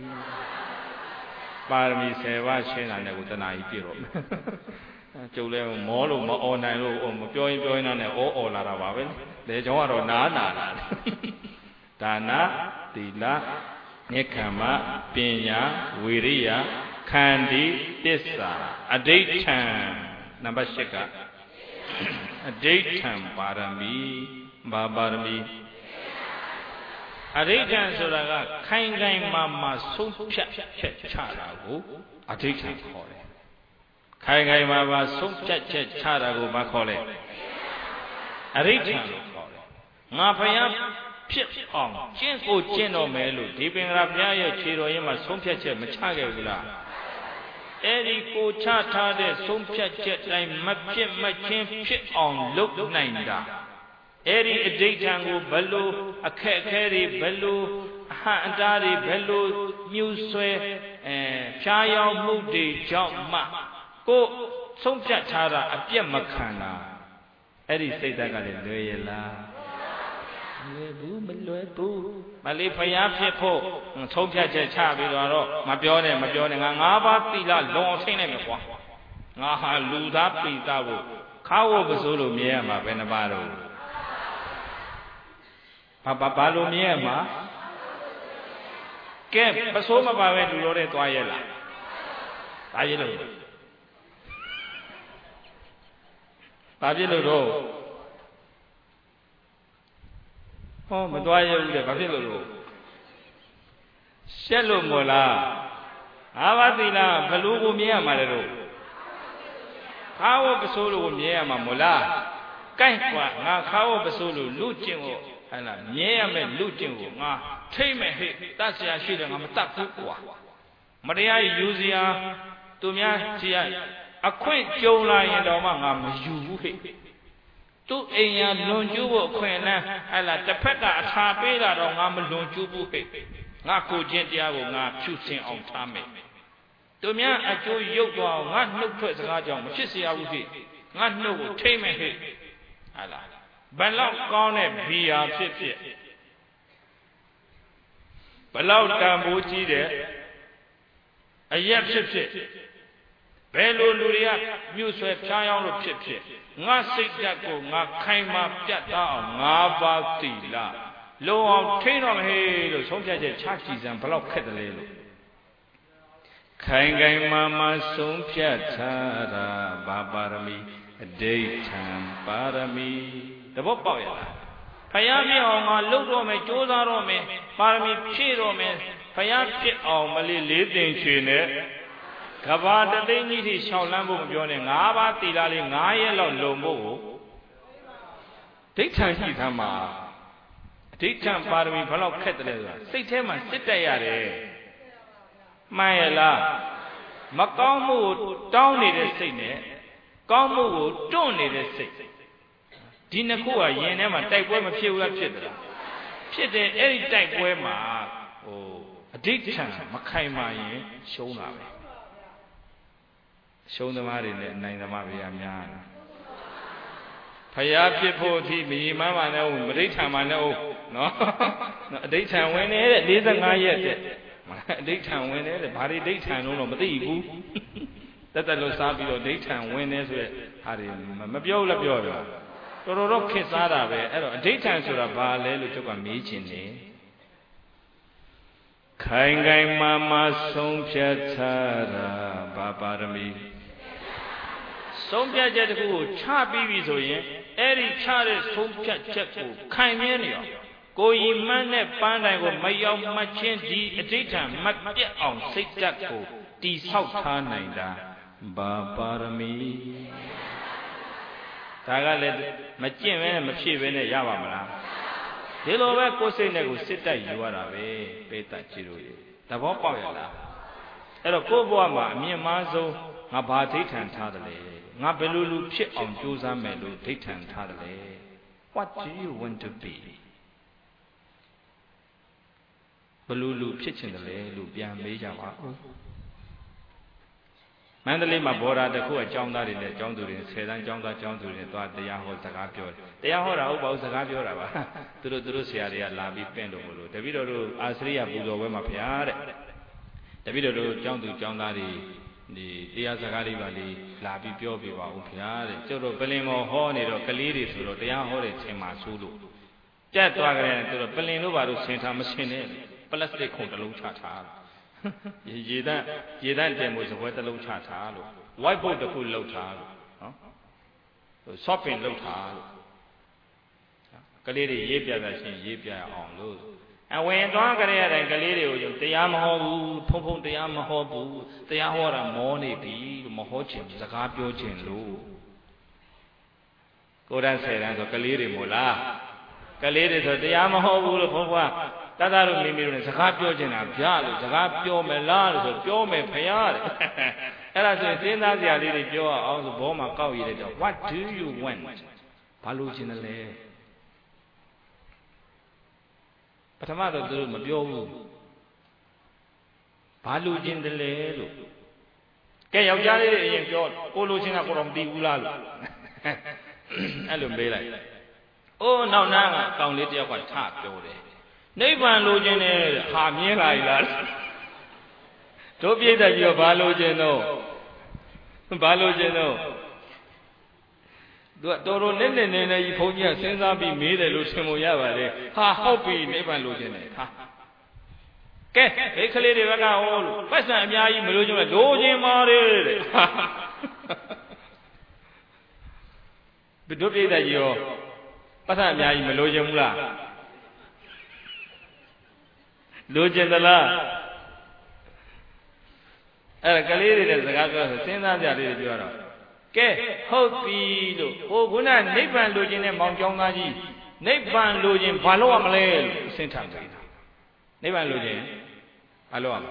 ပါရမီ10ပါးရှင်းတာနဲ့ကိုတဏှာကြီးပြည့်တော့ကျုပ်လည်းမောလို့မအော်နိုင်လို့မပြောရင်ပြောရင်နဲ့အော်လာတာပါပဲလေကြောင်းကတော့နာလာဒါနသီလညက္ခမပညာဝိရိယခန္တီသစ္စာအဋိဋ္ဌံနံပါတ်8ကအဋိဋ္ဌံပါရမီဘာပါရမီအဋိဋ္ဌံဆိုတာကခိုင်ခိုင်မာမာဆုံးဖြတ်ချက်ချတာကိုအဋိဋ္ဌံခေါ်တယ်ခိုင်ခိုင်မာမာဆုံးဖြတ်ချက်ချတာကိုဘာခေါ်လဲအဋိဋ္ဌံလို့ခေါ်တယ်ငါဖယားဖြစ်အောင်ကျင့်ကိုကျင့်တော်မယ်လို့ဒီပင်္ဂရာဘုရားရဲ့ခြေတော်ရင်းမှာဆုံးဖြတ်ချက်မချခဲ့ဘူးလားအဲ့ဒီကိုချထားတဲ့ဆုံးဖြတ်ချက်တိုင်းမဖြစ်မချင်းဖြစ်အောင်လုပ်နိုင်တာအဲ့ဒီအဋိဋ္ဌံကိုဘယ်လိုအခက်အခဲတွေဘယ်လိုအဟံအတားတွေဘယ်လိုညှို့ဆွဲဖြားယောင်းမှုတွေကြောင့်မှကိုဆုံးဖြတ်ထားတာအပြတ်မခံတာအဲ့ဒီစိတ်ဓာတ်ကလည်းလွယ်ရလားမလွယ်ဘူးမလေးဖျားဖြစ်ဖို့ဆုံးဖြတ်ချက်ချပြီးတော့မပြောနဲ့ငါ9ပါးသီလလုံအောင်ထိန်းလိုက်မယ်ကွာငါဟာလူသားပိသဖို့ခါဝပစိုးလို့မြဲရမှာဘယ်နှပါတော့ဘာလို့မြဲရမှာကဲပစိုးမပါပဲလူတော်တဲ့သွားရဲ့လားဒါပြည့်လို့တော့ဟောမသွားရဘူးလေဘာဖြစ်လို့ရှက်လို့မို့လားအာဘသီလဘလို့ကိုမြင်ရမှာလဲတော့ခါဝပစိုးလို့မြင်ရမှာမို့လားကိုက်ကွာငါခါဝပစိုးလို့လူကျင့်ကိုဟဲ့လားမြင်ရမယ်လူကျင့်ကိုငါထိမ့်မယ်ဟဲ့တတ်เสียရှိတယ်ငါမတတ်ဘူးကွာမတရားယူစရာသူများကြည်ရအခွင့်ကြုံလာရင်တော့မှငါမယူဘူးဟဲ့သူ့အိမ်ရလွန်ကျူးဖို့အခွင့်အလမ်းဟဲ့လားတစ်ဖက်ကအထာပေးလာတော့ငါမလွန်ကျူးဘူးဟဲ့ငါကိုချင်းတရားကိုငါဖြူစင်အောင်ထားမယ်သူများအကျိုးရုပ်သွားအောင်ငါနှုတ်ထွက်စကားကြောင့်မဖြစ်เสียဘူးဟဲ့ငါနှုတ်ကိုထိမ့်မယ်ဟဲ့ဟဲ့လားဘယ်လောက်ကောင်းတဲ့ဘီယာဖြစ်ဘယ်လောက်တန်ဖိုးကြီးတဲ့အရက်ဖြစ်ဘယ်လိုလူတွေကမြုပ်ဆွဲဖြားယောင်းလို့ဖြစ်ငါစိတ်ဓာတ်ကိုငါခိုင်မာပြတ်သားအောင်9ပါးသီလလုံအောင်ထိန်းတော်မဟေးလို့ဆုံးဖြတ်ချက်ချကြည်စံဘယ်လောက်ခက်တယ်လဲလို့ခိုင်ခိုင်မာမာဆုံးဖြတ်ထားတာဘာပါရမီအဋိဋ္ဌံပါရမီတဘောပေါက်ရလားဖယားပြည့်အောင်ငါလှုပ်တော့မယ်ကြိုးစားတော့မယ်ပါရမီဖြည့်တော့မယ်ဖယားပြည့်အောင်မလေးလေးသိင်ချွေနဲ့ကဘာတသိန်းကြီးထိရှောက်လန်းဖို့မပြောနဲ့9ပါးသီလလေး9ရက်လောက်လုံဖို့ကိုဒိဋ္ဌံရှိသမ်းမှာအဋိဋ္ဌံပါရမီဘယ်လောက်ခက်တယ်လဲဆိုတာစိတ်ထဲမှာစစ်တက်ရတယ်မှန်ရလားမကောင်းမှုကိုတောင်းနေတဲ့စိတ်နဲ့ကောင်းမှုကိုတွန့်နေတဲ့စိတ်ဒီနှစ်ခုကယင်ထဲမှာတိုက်ပွဲမဖြစ်ဘူးလားဖြစ်တယ်လားဖြစ်တယ်အဲ့ဒီတိုက်ပွဲမှာအဋိဋ္ဌံမခိုင်မာရင်ရှုံးတာပဲရှုံးသမားတွေနဲ့အနိုင်သမားတွေကများတယ်ဖယားဖြစ်ဖို့အထိမရီမန်းပါနဲ့ဦးမဋိဋ္ဌံပါနဲ့ဦးနော်အဋိဋ္ဌံဝင်နေတဲ့45ရက်တဲ့အဋိဋ္ဌံဝင်နေတဲ့ဘာတွေအဋိဋ္ဌံလုံးတော့မသိဘူးတက်လို့စားပြီးတော့အဋိဋ္ဌံဝင်နေဆိုတဲ့ဟာတွေမပြောဘူးလားပြောတော်တော်ခက်စားတာပဲအဲ့တော့အဋိဋ္ဌံဆိုတာဘာလဲလို့ကျုပ်ကမေးချင်တယ်ခိုင်ခိုင်မာမာဆုံးဖြတ်ထားတာဘာပါရမီဆုံးဖြတ်ချက်တစ်ခုကိုချပြီးပြီဆိုရင်အဲ့ဒီချတဲ့ဆုံးဖြတ်ချက်ကိုခိုင်မြဲနေအောင်ကိုယ်ရည်မှန်းတဲ့ပန်းတိုင်ကိုမရောက်မချင်းဒီအဋိဋ္ဌံမပြတ်အောင်စိတ်ဓာတ်ကိုတိဆောက်ထားနိုင်တာဘာပါရမီဒါကလည်းမကျင့်ပဲမဖြစ်ပဲနဲ့ရပါမလားဒီလိုပဲကိုယ်စိတ်နဲ့ကိုစစ်တိုက်ယူရတာပဲပေတတ်ကြည့်လို့သဘောပေါက်ရလားအဲ့တော့ကိုယ့်ဘဝမှာအမြင့်မားဆုံးငါဘာဒိဋ္ဌံထားတယ်လဲငါဘယ်လိုလူဖြစ်အောင်ကြိုးစားမယ်လို့ဒိဋ္ဌံထားတယ်လဲ What do you want to be Belulu pitching the lay, Lupian Major. Mandalay Mabora, the Kua John Daddy, the John Durin, said and John Durin, thought the Yahoo Sagapio. The Yahoo about Sagapio, to the Drusia, Labi Pendolo, the Vido Asria Budo Wema Piare, the Vido John Daddy, the Diazagari Valley, Labi Pio Viva Upiare, Joro Pelimo Horny or Kaliris, the Yahoo Temasulu. Jet Wagon to the Pelino Saint Thomasin, Plastic Contalu Chata. Yedan was a weather low chata. Why both the full low char? Shopping low char. Galiri Yepia, Yepia on load. And when Dwagare and Galiri, the Yamaho, Popo, the Yamaho, the Yahora, Moni, the Mohochin, Zakapio Chin Lu. Go down, say, and the Galiri Mula. Galiri, the Yamaho, Popa. Tadaru Limiru, Zakapio Jena, Pialo, Zakapio Melano, Pio Me Payar. And I said, Zinazia Lady Pio, all the Boma Cow. What do you want? Palujinale. But a mother do Mabio Palujin the Lelo. Kay of Yali and John, Olujina from the Ulalu. Alum Bela. Oh, now, Count Lydia got tapped over there. Neighbor Logene, Hamila. Don't be that you're Balogeno. Balogeno. Doro Nene, you told me, since I'll be made a Lucimo Yavare. Ha, Hopi, Neighbor Logene. Get a clear all. First time, Yai Melojo, Doji Mare. But don't be that you're. But I'm Yai Melojo. Lojan the la. A Galiri is the Gaga, Sena Jari. Ke, Hopi, Oguna, Nipan Lujin and Mount Jongaji, Nipan Lujin, Paloam Lay, Saint Andrew. Nipan Lujin, Aloam.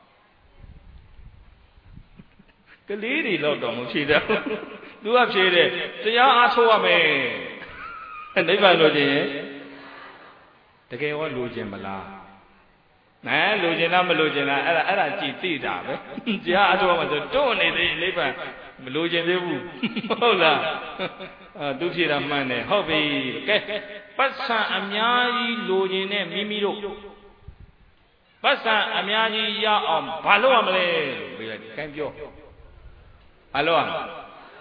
Galiri, Lord Domuchida. Do up shade, the Yasuame. And Nipan Lujin. The gay one Lujin Mala. Man, Lujina, Melujina, Ella Gita, Jia, don't live Melujin, Hola, Duchira Mane, Hobby, Passa Amiai, Lujine, Mimiro, Passa Amiai Ya Paloamle, can't you? Aloha.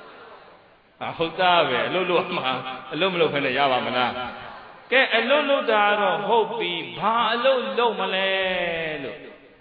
Hotave, Lulu, Lumlo, and the Yavamana. Get a little daro, Hopi, Palo, Malelo.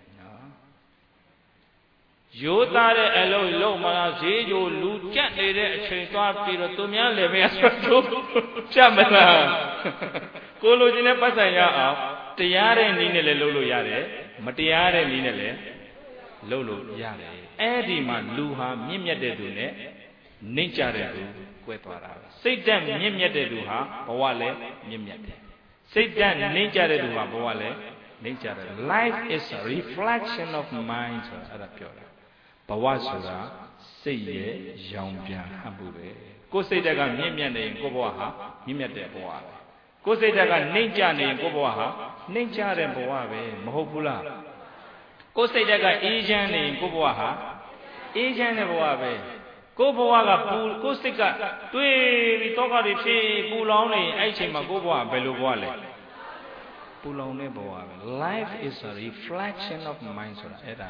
You thought a low Malazi, you loot gently, change to Pirotumia, Levias, Chamala. Cologina Pasaya, Tiare Ninele Lulu Yare, Matiare Ninele, Lulu Yare, Ediman Luha, Mimia de Dune, Ninja de Satan Mimia Duha, Bawale, Mimia. Satan Ninja de Duha, Bawale, Ninja. Life is a reflection of mind. Bawasura, say ye, Jambian Habube. Go say that Mimia in Goboha, Mimia de Boa. Go say that Ninja in Goboha, Ninja and Boave, Mahopula. Go say that Asian in Goboha, Asian and Boave. Go Boaga, go stick up. Do we talk about the pay, Pulone, Aichima Goboa, Beluale. Pulone Boa. Life is a reflection of mind.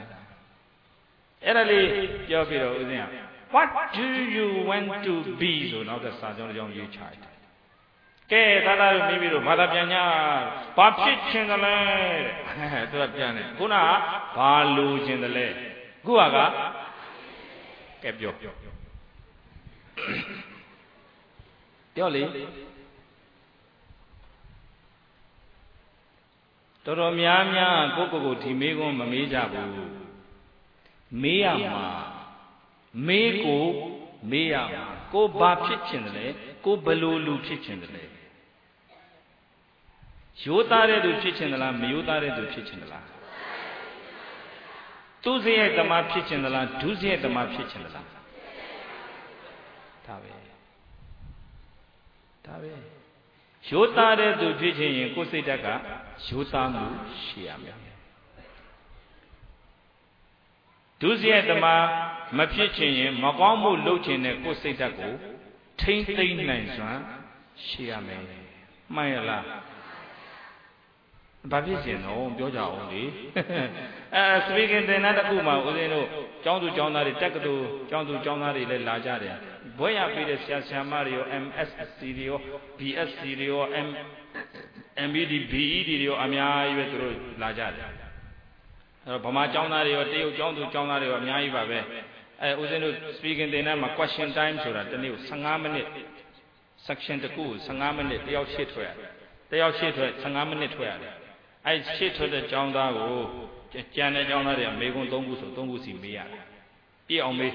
Erali, Yobiro, what do you want to be? So now the Sergeant Young you child. Ke Tata Nibiru, Madapiana, Papchit in the land. To a piano. Guna, Paluj in the land. Guaga, kept you. Yoli Toromia, Coco, Timego, Mamijabu, Miyama, Meko, Miyama, go Bapchit in the lake, go Balulu pitch in the lake. Shotare to pitch in the land, Mutare to pitch in the land. Tuesday at the map pitch in the land, Tuesday at the map pitch in the land. Tabe. Shotare to pitch in Cosetaka, Shotamu, Shiam. ဒုစရိုက်သမားမဖြစ်ချင်ရင်မကောင်းမှုလုပ်ချင်တဲ့ကိုယ်စိတ်ဓာတ်ကိုထိမ့်သိမ့်နိုင်စွမ်းရှိရမယ်မှန်ရလားဘာဖြစ်ရှင်တော့ပြောကြအောင်လေစပီကင်တင်တဲ့ခုမှဦးဇင်းတို့ကျောင်းသူကျောင်းသားတွေတက္ကသိုလ်ကျောင်းသူကျောင်းသားတွေလည်းလာကြတယ်ဘွဲ့ရပြီးတဲ့ဆရာဆရာမတွေရော MSc တွေရော BSc တွေရော MBD BED တွေရောအများကြီးပဲသူတို့လာကြတယ်အဲ့တော့ဗမာကျောင်းသားတွေရောတရုတ်ကျောင်းသူကျောင်းသားတွေရောအများကြီးပါပဲဦးဇင်းတို့ speaking တင်တဲ့မှာ question time ဆိုတာတနေ့ကို15မိနစ် section တစ်ခုကို15မိနစ်တယောက်ရှေ့ထွက်ရတယ်တယောက်ရှေ့ထွက်15မိနစ်ထွက်ရတယ်အဲ့ရှေ့ထွက်တဲ့ကျောင်းသားကိုကြံတဲ့ကျောင်းသားတွေကမေခွန်း3ခုဆို3ခုစီမေးရတယ်ပြည့်အောင်မေး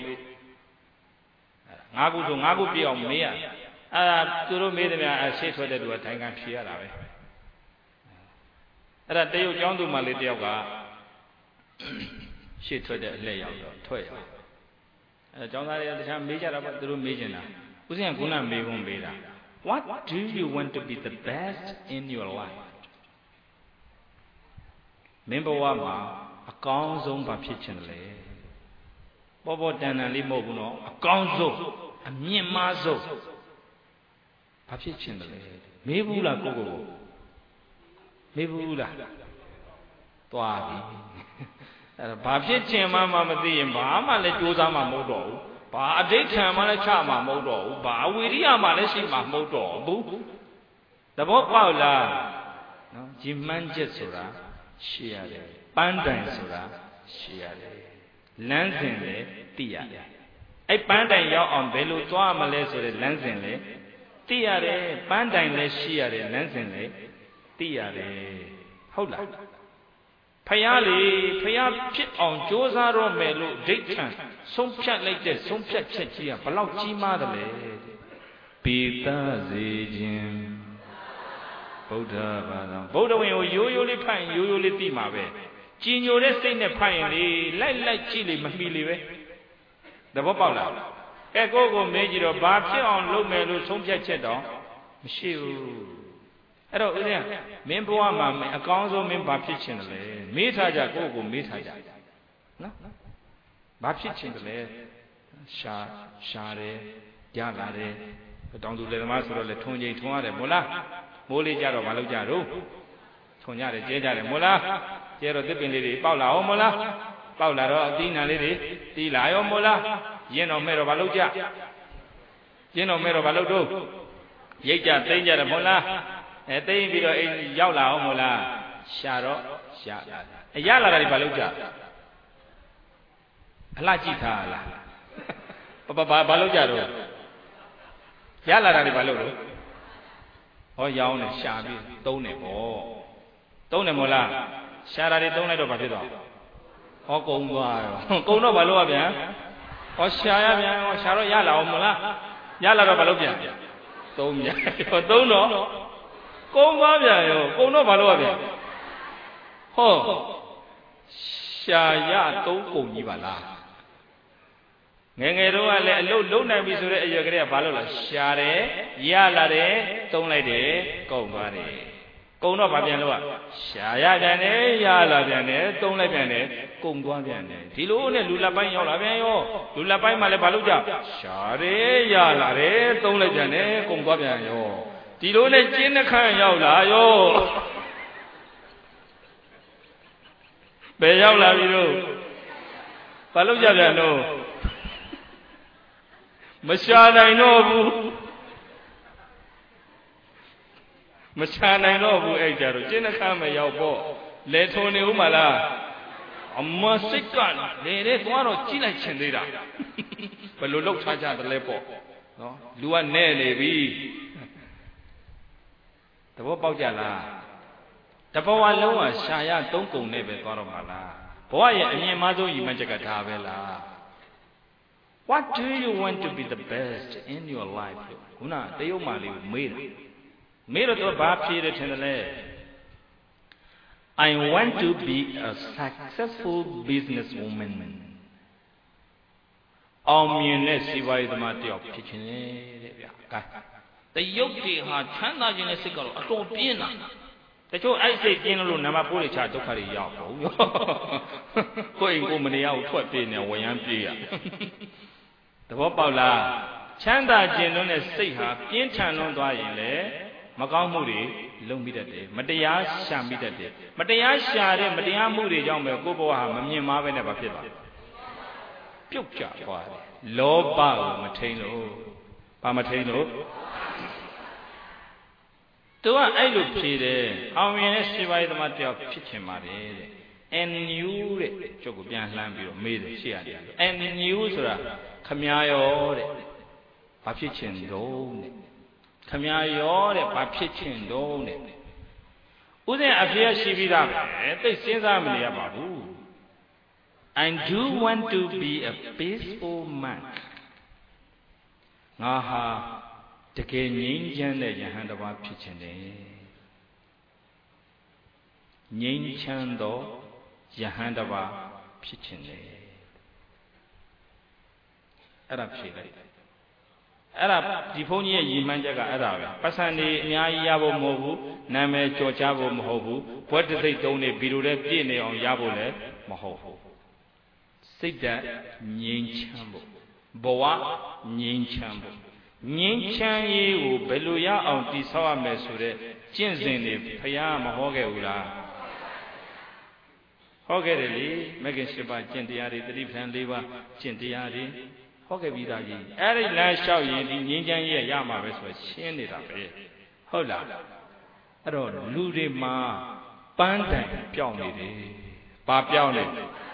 5ခုဆို5ခုပြည့်အောင်မေးရအဲ့ဒါသူတို့မေးတယ်များရှေ့ထွက်တဲ့သူကထိုင်ခံဖြေရတာပဲအဲ့ဒါတရုတ်ကျောင်းသူမလေးတယောက်ကရှေ့ထွက်တဲ့အလှည့်ရောက်တော့ထွက်ရအဲ့ကျောင်းသားတွေကတခြားမေးကြတာပေါ့သူတို့မေးချင်တာဦးဇင်းကခုနမေးခွန်းမေးတာ What do you want to be the best in your life မင်းဘဝမှာအကောင်းဆုံးဘာဖြစ်ချင်တယ်လဲပေါ်ပေါ်တန်တန်လေးမဟုတ်ဘူးနော်အကောင်းဆုံးအမြင့်မားဆုံးဘာဖြစ်ချင်တယ်လဲမေးဘူးလားကိုကိုမေးဘူးလားသွားပြီအဲ့ဒါဘာဖြစ်ချင်မှမသိရင်ဘာမှလည်းကြိုးစားမှမဟုတ်တော့ဘူးဘာအဋိဋ္ဌံမှလည်းချမှမဟုတ်တော့ဘူးဘာဝိရိယမှလည်းရှိမှမဟုတ်တော့ဘူးသဘောပေါက်လားနော်ရည်မှန်းချက်ဆိုတာရှိရတယ်ပန်းတိုင်ဆိုတာရှိရတယ်လမ်းစဉ်လည်းသိရတယ်အဲ့ပန်းတိုင်ရောက်အောင်ဘယ်လိုသွားမလဲဆိုတဲ့လမ်းစဉ်လည်းသိရတယ်ပန်းတိုင်လည်းရှိရတယ်လမ်းစဉ်လည်းသိရတယ်ဟုတ်လားဖယားလေဖယားဖြစ်အောင်ကြိုးစားတော့မယ်လို့ဒိဋ္ဌံဆုံးဖြတ်လိုက်တဲ့ဆုံးဖြတ်ချက်ကြီးကဘလောက်ကြီးမားတယ်လဲပေတစေခြင်းဗုဒ္ဓဘာသာဗုဒ္ဓဝင်ကိုရိုးရိုးလေးဖတ်ရင်ရိုးရိုးလေးသိမှာပဲကြည်ညိုတဲ့စိတ်နဲ့ဖတ်ရင်လေလိုက်ကြည့်လေမမီလေပဲသဘောပေါက်လားကိုကိုမေးကြည့်တော့ဘာဖြစ်အောင်လုပ်မယ်လို့ဆုံးဖြတ်ချက်တော့မရှိဘူးအဲ့တော့ဦးဇင်းမင်းဘဝမှာအကောင်းဆုံးမင်းဘာဖြစ်ချင်တယ်လဲမေးထားကြကိုမေးထားကြနော်ဘာဖြစ်ချင်တယ်လဲရှာတယ်ရလာတယ်တောင်သူလယ်သမားဆိုတော့လေထုံချိန်ထုံရတယ်မို့လားမိုးလေးကြတော့မလုပ်ကြတော့ထုံကြတယ်ကျဲကြတယ်မို့လားကျဲတော့သစ်ပင်လေးတွေပေါက်လာအောင်မို့လားပေါက်လာတော့အသီးနှံလေးတွေတီးလာရောမို့လားရင်းတော်မဲ့တော့မလုပ်ကြရင်းတော်မဲ့တော့မလုပ်တော့ရိတ်ကြသိမ့်ကြတယ်မို့လားသိမ့်ပြီးတော့အိမ်ရောက်လာအောင်မို့လားရှာတော့ရှာလာရလာတာတွေမလုပ်ကြအလှကြည့်ထားလားဘာလုပ်ကြတော့ရလာတာတွေမလုပ်တော့ဟောရောင်းတယ်ရှာပြီးသုံးတယ်ပေါ့သုံးတယ်မို့လားရှာတာတွေသုံးလိုက်တော့ဘာဖြစ်သွားဟောကုံသွားရောကုံတော့ဘာလုပ်ရပြန်ဟောရှာရပြန်ဟောရှာတော့ရလာအောင်မို့လားရလာတော့ဘာလုပ်ပြန်သုံးပြန်ဟောသုံးတော့ကုံသွားပြန်ရောကုံတော့ဘာလုပ်ရပြန်ဟောရှာရသုံးကုံကြီးပါလားငယ်ငယ်တော့ကလည်းအလုတ်လုံးနိုင်ပြီဆိုတဲ့အရွယ်ကလေးကဘာလို့လဲရှာတယ်ရလာတယ်သုံးလိုက်တယ်ကုန်သွားတယ်ကုန်တော့ဘာပြန်လို့ရှာရပြန်တယ်ရလာပြန်တယ်သုံးလိုက်ပြန်တယ်ကုန်သွားပြန်တယ်ဒီလိုနဲ့လူလက်ပိုင်းရောက်လာပြန်ရောလူလက်ပိုင်းမှလည်းဘာလို့ကြရှာတယ်ရလာတယ်သုံးလိုက်ပြန်တယ်ကုန်သွားပြန်ရောဒီလိုနဲ့ကျင်းနှခမ်းရောက်လာရောဘယ်ရောက်လာပြီတော့ဘာလို့ကြပြန်တော့မရှာနိုင်တော့ဘူးမရှာနိုင်တော့ဘူးအဲ့ကြတော့ကျင်းနှခမ်းမရောက်ပေါ့လေထုံနေဦးမလားအမစိတ်ကလေတဲ့သွားတော့ကြည့်လိုက်ချင်သေးတာဘယ်လိုလောက်ထားကြတယ်လဲပေါ့နော်လူကနဲ့နေပြီသဘောပေါက်ကြလားတဘဝလုံးကရှာရသုံးကုန်နဲ့ပဲသွားတော့မှာလားဘဝရဲ့အမြင့်မားဆုံးရည်မှန်းချက်ကဒါပဲလား What do you want to be the best in your life ခုနတရုတ်မာလေးကိုမေးတော့ဘာဖြေတယ်ထင်တယ်လဲ I want to be a successful businesswoman အောင်မြင်တဲ့စီးပွားရေးသမားတယောက်ဖြစ်ချင်တယ်တဲ့ဗျာတရုတ်တွေဟာချမ်းသာခြင်းနဲ့စိတ်ကတော့အတော်ပြင်းတာတချို့အဲ့စိတ်ကျင်းလို့နံပါတ်4တွေချဒုက္ခတွေရောက်တော့ကိုယ်ကိုမနေရဘူးထွက်ပြေးနေဝရမ်းပြေးရသဘောပေါက်လားချမ်းသာခြင်းလုံးနဲ့စိတ်ဟာပြင်းထန်လွန်းသွားရင်လေမကောင်းမှုတွေလုံးမိတတ်တယ်မတရားရှာမိတတ်တယ်မတရားရှာတဲ့မတရားမှုတွေကြောင့်ပဲကိုယ့်ဘဝဟာမမြင်မာပဲနဲ့ဘာဖြစ်သွားပြုတ်ကျသွားတယ်လောဘကိုမထိန်လို့ဘာမထိန်လို့သူကအဲ့လိုဖြေတယ်အောင်မြင်တဲ့စီးပွားရေးသမားတယောက်ဖြစ်ချင်ပါတယ်တဲ့ and new တဲ့ကျုပ်ကိုပြန်လှမ်းပြီးတော့မေးတယ်ရှေ့ရတယ် and new ဆိုတာခမည်းရောတဲ့ဘာဖြစ်ချင်တော့တဲ့ခမည်းရောတဲ့ဘာဖြစ်ချင်တော့တဲ့ဥစဉ်အဖေရှိပြီးသားပဲသိစဉ်းစားမနေရပါဘူး I do want to be a peaceful monk ငါဟာတကယ်ငြိမ်းချမ်းတဲ့ယဟန်တစ်ပါးဖြစ်ချင်တယ်ငြိမ်းချမ်းသောယဟန်တစ်ပါးဖြစ်ချင်တယ်အဲ့ဒါဖြေလိုက်အဲ့ဒါဒီဘုန်းကြီးရဲ့ရည်မှန်းချက်ကအဲ့ဒါပဲပတ်စံနေအများကြီးရဖို့မဟုတ်ဘူးနာမည်ကြော်ချဖို့မဟုတ်ဘူးဘွဲ့တစိတ်တုံးနေဗီဒီယိုထဲပြည့်နေအောင်ရဖို့လည်းမဟုတ်ဘူးစိတ်ဓာတ်ငြိမ်းချမ်းဖို့ဘဝငြိမ်းချမ်းဖို့ငြိမ်းချမ်းရေးကိုဘယ်လိုရအောင်တည်ဆောက်ရမယ်ဆိုတဲ့ကျင့်စဉ်တွေဘုရားမဟောခဲ့ဘူးလားဟောခဲ့တယ်လေမဂ္ဂင်၈ပါးကျင့်တရားတွေတတိပဌာန်၄ပါးကျင့်တရားတွေဟောခဲ့ပြီးသားကြီးအဲ့ဒီလမ်းလျှောက်ရင်ဒီငြိမ်းချမ်းရေးရမှာပဲဆိုရှင်းနေတာပဲဟုတ်လားအဲ့တော့လူတွေမှာပန်းတိုင်ပြောင်းနေတယ်ဘာပြောင်းနေ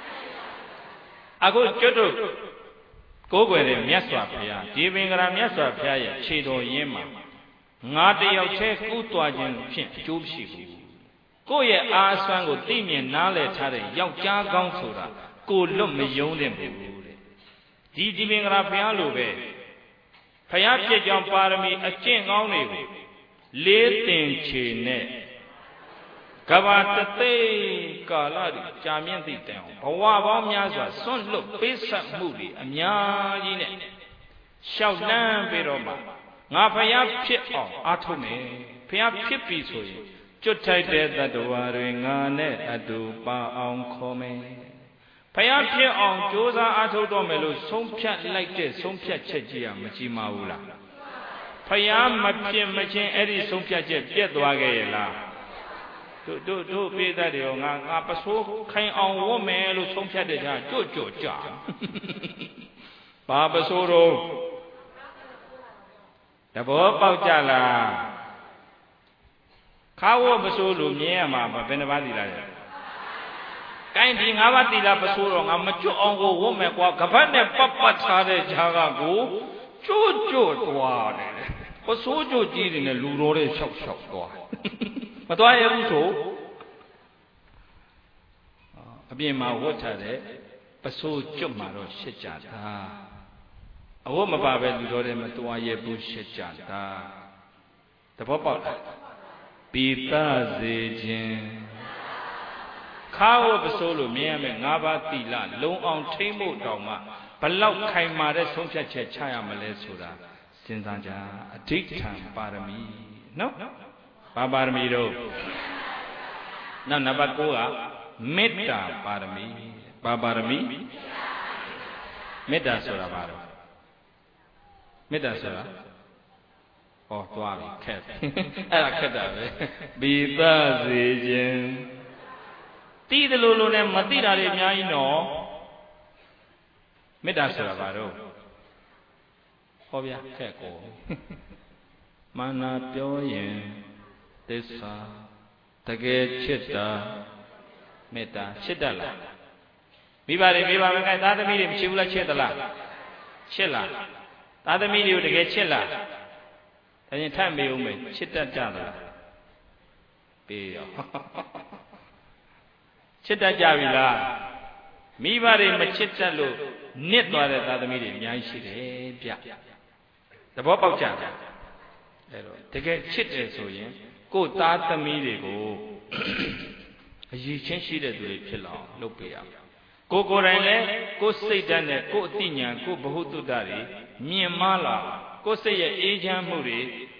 အခုကျွတ်တို့ကိုးကွယ်တဲ့မြတ်စွာဘုရားဒီပင်ကရာမြတ်စွာဘုရားရဲ့ခြေတော်ရင်းမှာငါတယောက်တည်းကူးသွားခြင်းဖြင့်အကျိုးမရှိဘူးကိုယ့်ရဲ့အားအစွမ်းကိုသိမြင်နားလည်ထားတဲ့ယောက်ျားကောင်းဆိုတာကိုလွတ်မယုံတဲ့ဘူးတဲ့ဒီပင်ကရာဘုရားလိုပဲဘုရားပြည့်ကြောင်ပါရမီအကျင့်ကောင်းတွေကိုလေးတင်ချေနဲ့ကဘာတသိကာလတွေကြာမြင့်သည့်တိုင်အောင်ဘဝပေါင်းများစွာစွန့်လွတ်ပေးဆက်မှုတွေအများကြီးနဲ့ရှောက်လန်းပြီးတော့မှငါဖယားဖြစ်အောင်အားထုတ်မယ်ဖယားဖြစ်ပြီဆိုရင်ကျွတ်ထိုက်တဲ့တ attva တွေငါနဲ့အတူပါအောင်ခေါ်မယ်ဖယားဖြစ်အောင်ကြိုးစားအားထုတ်တော့မယ်လို့ဆုံးဖြတ်လိုက်တဲ့ဆုံးဖြတ်ချက်ကြီးကမကြီးမားဘူးလားဖယားမဖြစ်မချင်းအဲ့ဒီဆုံးဖြတ်ချက်ပြတ်သွားခဲ့ရဲ့လားတို့ပေးတတ်တယ်ငါပစိုးခိုင်အောင်ဝတ်မယ်လို့ဆုံးဖြတ်တဲ့ကြာကြွကြကြဘာပစိုးတော့တဘောပေါက်ကြလားခါဝပစိုးလို့မြင်ရမှာဘယ်နှပါးသီလာလဲကိုင်းဒီ၅ပါးသီလာပစိုးတော့ငါမကြွအောင်ကိုဝတ်မယ်ကွာကပတ်နဲ့ပတ်ပတ်ထားတဲ့ဈာကကိုကြွသွားတယ်ပစိုးကြကြီးတွေနဲ့လူတော်တဲ့ရှောက်သွားမသွားရဘူးဆိုအပြင်မှာဝတ်ထားတဲ့ပစိုးကျွတ်မှာတော့ရှစ်ကြတာအဝတ်မပါပဲလူတော်တယ်မသွားရဘူးရှစ်ကြတာသဘောပေါက်လားပိသစေခြင်းခါဝပစိုးလို့မြင်ရမယ်၅ပါးသီလလုံအောင်ထိမ့်ဖို့တောင်မှဘလောက်ခိုင်မာတဲ့ဆုံးဖြတ်ချက်ချရမလဲဆိုတာစဉ်းစားကြအဋိဋ္ဌံပါရမီနော်ဘာပါရမီတော့နောက်နံပါတ်9ကမေတ္တာပါရမီဘာပါရမီမေတ္တာဆိုတာဘာလဲမေတ္တာဆိုတာဟောသွားပြီခက်အဲ့ဒါခက်တာပဲပိသစေခြင်းသိတယ်လို့နဲ့မသိတာတွေအများကြီးနော်မေတ္တာဆိုတာဘာတော့ဟောဗျာခက်ကိုမာနာပြောရင်သစ္စာတကယ်ချစ်တာမေတ္တာချစ်တတ်လားမိဘတွေမိဘမကသားသမီးတွေမချစ်ဘူးလားချစ်သလားချစ်လားသားသမီးတွေကိုတကယ်ချစ်လားဒါရင်ထပ်မေးဦးမယ်ချစ်တတ်ကြသလားပေးရောချစ်တတ်ကြပြီလားမိဘတွေမချစ်တတ်လို့နစ်သွားတဲ့သားသမီးတွေအများကြီးရှိတယ်ဗျသဘောပေါက်ကြတယ်အဲ့တော့တကယ်ချစ်တယ်ဆိုရင်ကိုယ်သားသမီးတွေကိုအရေးချင်းရှိတဲ့သူတွေဖြစ်လာအောင်လုပ်ပေးရမယ်ကိုယ်တိုင်လည်းကိုယ်စိတ်ဓာတ်နဲ့ကိုယ်အသိဉာဏ်ကိုယ်ဘ ഹു တုတ္တတွေမြင်မလာကိုယ်စိတ်ရဲ့အေးချမ်းမှုတွေ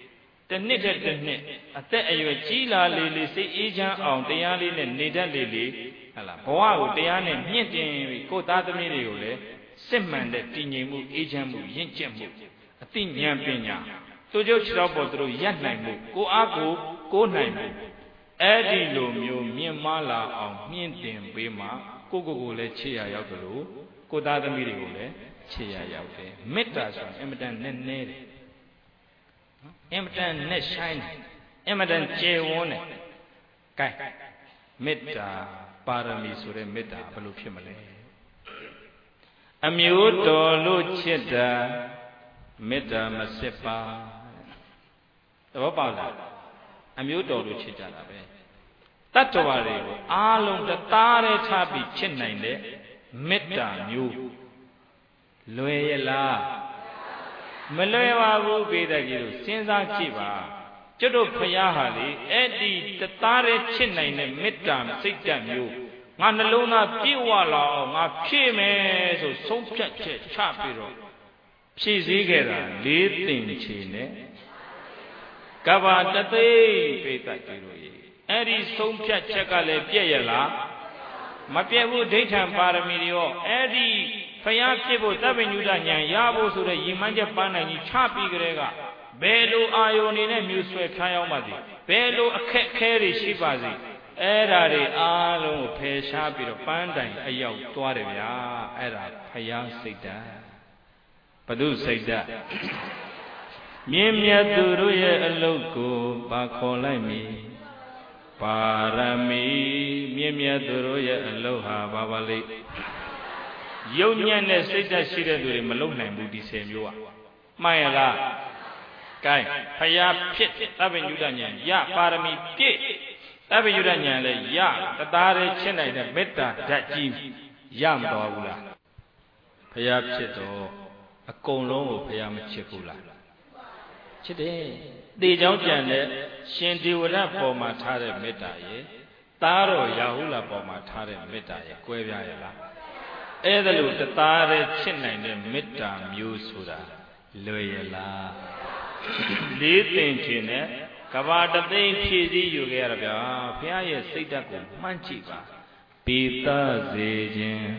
တစ်နှစ်တစ်နှစ်အသက်အရွယ်ကြီးလာလေစိတ်အေးချမ်းအောင်တရားလေးနဲ့နေတတ်လေဟဲ့လားဘဝကိုတရားနဲ့မြင့်တင်ပြီးကိုယ်သားသမီးတွေကိုလည်းစစ်မှန်တဲ့တည်ငြိမ်မှုအေးချမ်းမှုရင့်ကျက်မှုအသိဉာဏ်ပညာသူတို့ခြေတော်ပေါ်သူတို့ရပ်နိုင်မှုကိုအားကိုနိုင်မှုအဲ့ဒီလိုမျိုးမြင့်မားလာအောင်မြင့်တင်ပေးမှကိုလည်းချစ်ရရောက်တယ်လို့ကိုသားသမီးတွေကိုလည်းချစ်ရရောက်တယ်မေတ္တာဆိုတာအင်မတန်နဲ့နေတယ်အင်မတန်နဲ့ဆိုင်တယ်အင်မတန်ကျေဝန်းတယ်ကဲမေတ္တာပါရမီဆိုတဲ့မေတ္တာဘယ်လိုဖြစ်မလဲအမျိုးတော်လို့ချစ်တာမေတ္တာမစစ်ပါသဘောပေါက်လားအမျိုးတော်လို့ချစ်ကြတာပဲတတ္တဝါတွေကိုအားလုံးတသားတည်းထားပြီးချစ်နိုင်တဲ့မေတ္တာမျိုးလွယ်ရလားမလွယ်ပါဘူးပေတကြီးတို့စဉ်းစားကြည့်ပါကျွတ်တို့ဖယားဟာလေအဲ့ဒီတသားတည်းချစ်နိုင်တဲ့မေတ္တာစိတ်ဓာတ်မျိုးငါနှလုံးသားပြည့်ဝလာအောင်ငါဖြည့်မယ်ဆိုဆုံးဖြတ်ချက်ချပြီးတော့ဖြည့်စည်းခဲ့တာလေးသိင်ချေနဲ့ကဘာတသိပိတ်တိုက်ကြည့်လို့အဲ့ဒီဆုံးဖြတ်ချက်ကလည်းပြည့်ရလားမပြည့်ဘူးဒိဋ္ဌံပါရမီတွေရောအဲ့ဒီဖယားဖြစ်ဖို့တပ်ပညုတဉာဏ်ရဖို့ဆိုတဲ့ရည်မှန်းချက်ပန်းနိုင်ကြီးချပြီးကြတဲ့ကဘယ်လိုအာယုန်နေနဲ့မြူဆွဲဖျားရောက်ပါစေဘယ်လိုအခက်ခဲတွေရှိပါစေအဲ့ဓာတွေအားလုံးကိုဖယ်ရှားပြီးတော့ပန်းတိုင်အရောက်သွားတယ်ဗျာအဲ့ဒါဖယားစိတ်ဓာတ်ဘု து စိတ်ဓာတ်မြင့်မြတ်သူတို့ရဲ့အလုပ်ကိုပါခေါ်လိုက်မည်ပါရမီမြင့်မြတ်သူတို့ရဲ့အလုပ်ဟာဘာပါလိမ့်ယုံညံ့တဲ့စိတ်ဓာတ်ရှိတဲ့သူတွေမလုံနိုင်ဘူးဒီ10မျိုးอ่ะမှန်ရလားကဲဖယားဖြစ်သဗ္ဗညုတဉာဏ်ရပါရမီပြည့်သဗ္ဗညုတဉာဏ်လည်းရတသားတည်းချစ်နိုင်တဲ့မေတ္တာဓာတ်ကြီးရမတော်ဘူးလားဖယားဖြစ်တော့အကုန်လုံးကိုဖယားမချစ်ဘူးလားချစ်တယ်တေချောင်းကြံတဲ့ရှင်ဒေဝရပေါ်မှာထားတဲ့မေတ္တာရဲ့သားတော်ရာဟုလာပေါ်မှာထားတဲ့မေတ္တာရဲ့ကွဲပြားရလားအဲ့ဒါလို့တသားတည်းချစ်နိုင်တဲ့မေတ္တာမျိုးဆိုတာလွယ်ရလားလေးသိင်ခြင်းနဲ့ကဘာတသိန်းဖြည့်စည်းယူခဲ့ရတာဗျာဘုရားရဲ့စိတ်ဓာတ်ကိုမှန်းကြည့်ပါပိသစေခြင်း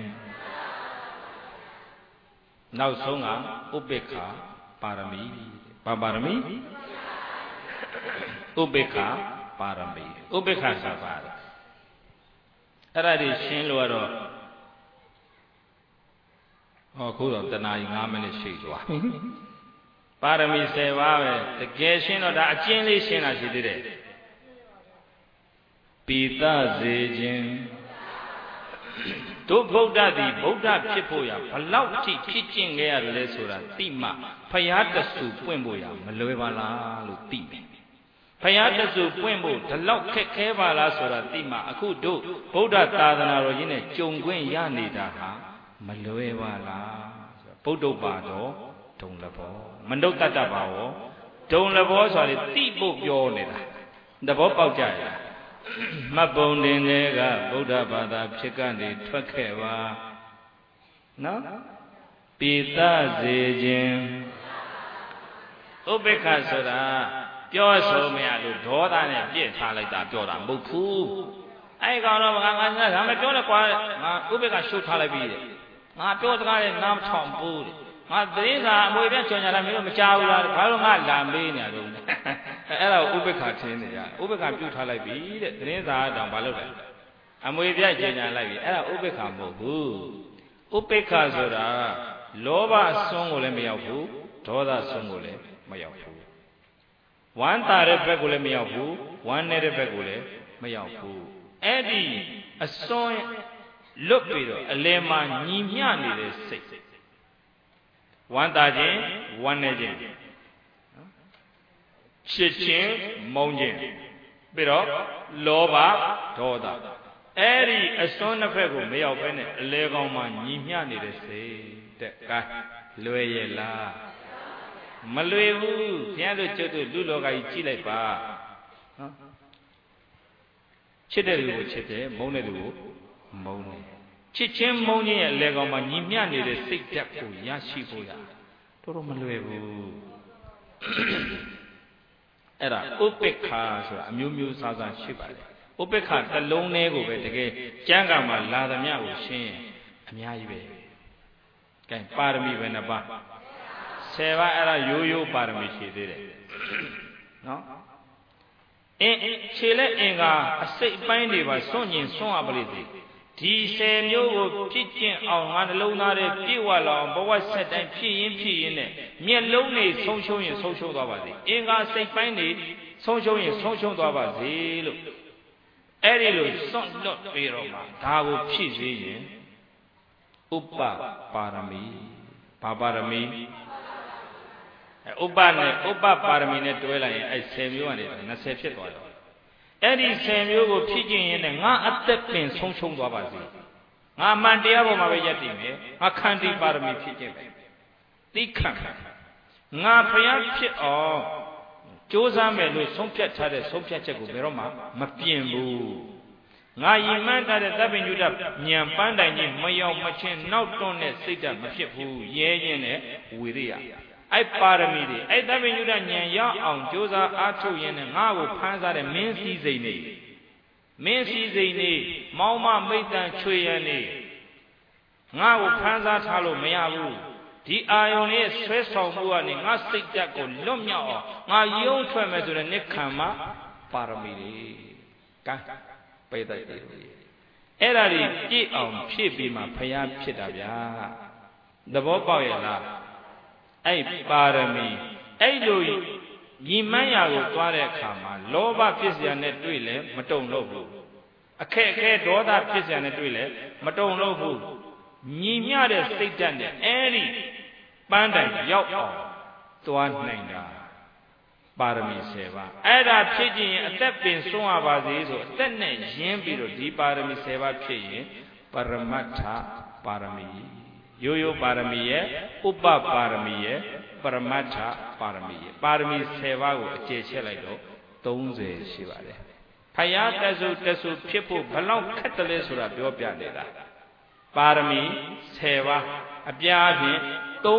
နောက်ဆုံးကဥပေက္ခပါရမီပါရမီဥပေက္ခပါရမီဥပေက္ခဆိုတာပါတယ်အဲ့ဒါတွေရှင်းလို့ကတော့ခုတော့တနာရီ9မိနစ်ရှိသွားပါရမီ10ပါးပဲတကယ်ရှင်းတော့ဒါအကျဉ်းလေးရှင်းတာရှိသေးတယ်ပိသစေခြင်းတို့ဗုဒ္ဓသည်ဗုဒ္ဓဖြစ်ဖို့ရဘလောက်ထိဖြစ်ကျင့်ခဲ့ရတယ်လဲဆိုတာသိမှဖယားတဆူပွင့်ဖို့ရမလွယ်ပါလားလို့သိမယ်ဖယားတဆူပွင့်ဖို့ဒီလောက်ခက်ခဲပါလားဆိုတာသိမှအခုတို့ဗုဒ္ဓသာသနာတော်ကြီးနဲ့ကြုံခွင့်ရနေတာဟာမလွယ်ပါလားဗုဒ္ဓပါတော်ဒုံလဘောမနုဿတ္တပါဝဒုံလဘောဆိုတာလေတိဖို့ပြောနေတာသဘောပေါက်ကြရလားမတ်ပုံတင်တွေကဗုဒ္ဓဘာသာဖြစ်ကနေထွက်ခဲ့ပါနော်ပိသစေခြင်းဥပေက္ခဆိုတာပြောဆိုမရလို့ဒေါသနဲ့ပြည့်ထားလိုက်တာပြောတာမဟုတ်ဘူးအဲ့ကောင်တော့ငါဒါမပြောနဲ့ကွာငါဥပေက္ခရှုပ်ထားလိုက်ပြီတဲ့ငါပြောစကားနဲ့နားမချောင်ဘူးတဲ့ငါသတင်းစာအမွေပြချွန်ညာလာမင်းတို့မကြောက်ဘူးလားဘာလို့ငါလာမေးနေရတော့အဲ့ဒါကိုဥပေက္ခထင်းနေရဥပေက္ခပြုတ်ထားလိုက်ပြီတဲ့သတင်းစာတောင်ဘာလို့လဲအမွေပြချွန်ညာလိုက်ပြီအဲ့ဒါဥပေက္ခမဟုတ်ဘူးဥပေက္ခဆိုတာလောဘဆွန်းကိုလည်းမရောက်ဘူးဒေါသဆွန်းကိုလည်းမရောက်ဘူးဝမ်းသာတဲ့ဘက်ကိုလည်းမရောက်ဘူးဝမ်းနေတဲ့ဘက်ကိုလည်းမရောက်ဘူးအဲ့ဒီအစွန်းလွတ်ပြီးတော့အလယ်မှာညီမျှနေတဲ့စိတ်ဝမ်းသာခြင်းဝမ်းနေခြင်းချစ်ခြင်းမုန်းခြင်းပြီးတော့လောဘဒေါသအဲ့ဒီအစွန်းနှစ်ဖက်ကိုမရောက်ဘဲနဲ့အလယ်ကောင်မှာညီမျှနေတဲ့စိတ်တဲ့ကဲလွယ်ရဲ့လားမလွယ်ဘူးဘုရားတို့ကျုပ်တို့လူလောကကြီးကြည့်လိုက်ပါနော်ချစ်တဲ့လူကိုချစ်တယ်မုန်းတဲ့လူကိုမုန်းတယ်ချစ်ချင်းမုန်းခြင်းရဲ့အလယ်ကောင်မှာညီမျှနေတဲ့စိတ်ဓာတ်ကိုရရှိဖို့ရတော်တော်မလွယ်ဘူးအဲ့ဒါဥပိ္ပခာဆိုတာအမျိုးမျိုးစားစားရှိပါတယ်ဥပိ္ပခာတစ်လုံးတည်းကိုပဲတကယ်ကျမ်းဂန်မှာလာသမျှကိုရှင်းရင်အများကြီးပဲကဲပါရမီပဲနှစ်ပါး10ပါးအဲ့ဒါရိုးရိုးပါရမီရှိသေးတယ်နော်ခြေလက်အင်္ဂါအစိတ်အပိုင်းတွေပါစွန့်ကျင်စွန့်ရပါလိမ့်သည်ဒီ10မျိုးကိုပြည့်ကျင့်အောင်ငါနှလုံးသားထဲပြည့်ဝလာအောင်ဘဝဆက်တိုင်းဖြည့်ရင်းနဲ့မျက်လုံးတွေဆုံးရှုံးရင်ဆုံးရှုံးသွားပါစေအင်္ဂါစိတ်ပိုင်းတွေဆုံးရှုံးရင်ဆုံးရှုံးသွားပါစေလို့အဲ့ဒီလိုစွန့်လွတ်ပြီးတော့မှဒါကိုဖြည့်စေရင်ဥပပါရမီဘာပါရမီဥပပါရမီနဲ့တွဲလိုက်ရင်အဲ့10မျိုးကနေ20ဖြစ်သွားတယ်အဲ့ဒီ10မျိုးကိုဖြည့်ကျင့်ရင်လည်းငါအသက်ပင်ဆုံးရှုံးသွားပါစေငါအမှန်တရားပေါ်မှာပဲယက်တည်မယ်ငါခန္တီပါရမီဖြည့်ကျင့်မယ်သိခံငါဖျားဖြစ်အောင်ကြိုးစားမယ်လို့ဆုံးဖြတ်ထားတဲ့ဆုံးဖြတ်ချက်ကိုဘယ်တော့မှမပြင်ဘူးငါယဉ်မှန်းထားတဲ့သဗ္ဗညုတဉာဏ်ပန်းတိုင်ကြီးမရောက်မချင်းနောက်တွန်းတဲ့စိတ်ဓာတ်မဖြစ်ဘူးရဲရင်နဲ့ဝီရိယအဲ့ပါရမီတွေအဲ့သဗ္ဗညုတဉာဏ်ရောက်အောင်ကြိုးစားအားထုတ်ရင်းနဲ့ငါ့ကိုဖမ်းစားတဲ့မင်းစည်းစိမ်နေမောင်းမမိတ်တန်ချွေရန်နေငါ့ကိုဖမ်းစားထားလို့မရဘူးဒီအာယုန်ရဲ့ဆွဲဆောင်မှုကနေငါစိတ်ဓာတ်ကိုလွတ်မြောက်အောင်ငါယုံထွက်မယ်ဆိုတဲ့နိခံမပါရမီတွေကဲပိတ်တိုက်တယ်အဲ့ဒါတွေပြည့်အောင်ဖြည့်ပြီးမှဖျားဖြစ်တာဗျာသဘောပေါက်ရဲ့လားအဲ့ပါရမီအဲ့လိုညီမန်းရာကိုသွားတဲ့အခါမှာလောဘဖြစ်เสียနဲ့တွေ့လဲမတုံလို့ဘူးအခက်အခဲဒေါသဖြစ်เสียနဲ့တွေ့လဲမတုံလို့ဘူးညီမျှတဲ့စိတ်ဓာတ်နဲ့အဲ့ဒီပန်းတိုင်ရောက်အောင်သွားနိုင်တာပါရမီ10ပါးအဲ့ဒါဖြစ်ခြင်းအသက်ပင်ဆုံးရပါစေဆိုအသက်နဲ့ရင်းပြီးတော့ဒီပါရမီ10ပါးဖြစ်ရင်ပရမတ္ထပါရမီရိုးရိုးပါရမီရဲ့ဥပပါရမီရဲ့ပရမတ္ထပါရမီရဲ့ပါရမီ10ပါးကိုအကျေချက်လိုက်တော့30ရှိပါတယ်ဖယားတဆူဖြစ်ဖို့ဘလောက်ခက်တယ်လဲဆိုတာပြောပြနေတာပါရမီ10ပါးအပြားဖြင့်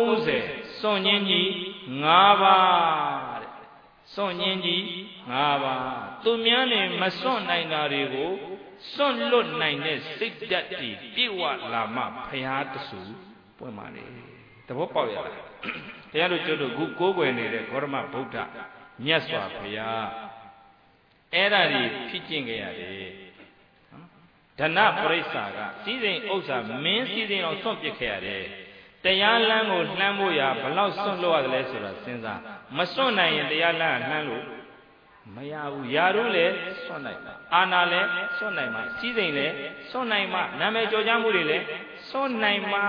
30စွန့်ညင်းကြီး5ပါးတဲ့စွန့်ညင်းကြီး5ပါးသူများနဲ့မစွန့်နိုင်တာတွေကိုစွန့်လွတ်နိုင်တဲ့စိတ်ဓာတ်တွေပြည့်ဝလာမှဖယားတဆူပွင့်ပါလေသဘောပေါက်ရလားတရားတို့ကျွတ်တို့ကိုးကွယ်နေတဲ့ဂေါရမဗုဒ္ဓမြတ်စွာဘုရားအဲ့ဒါတွေဖြစ်ကျင့်ကြရတယ်ဓနပရိစ္ဆာကစည်းစိမ်ဥစ္စာမင်းစည်းစိမ်အောင်စွန့်ပစ်ခဲ့ရတယ်တရားလမ်းကိုလှမ်းဖို့ရဘလောက်စွန့်လို့ရတယ်လဲဆိုတာစဉ်းစားမစွန့်နိုင်ရင်တရားလမ်းကလှမ်းလို့မရဘူးယာတို့လည်းစွန့်နိုင်မှာအာနာလည်းစွန့်နိုင်မှာစည်းစိမ်လည်းစွန့်နိုင်မှာနာမည်ကျော်ကြားမှုတွေလည်းစွန့်နိုင်မှာ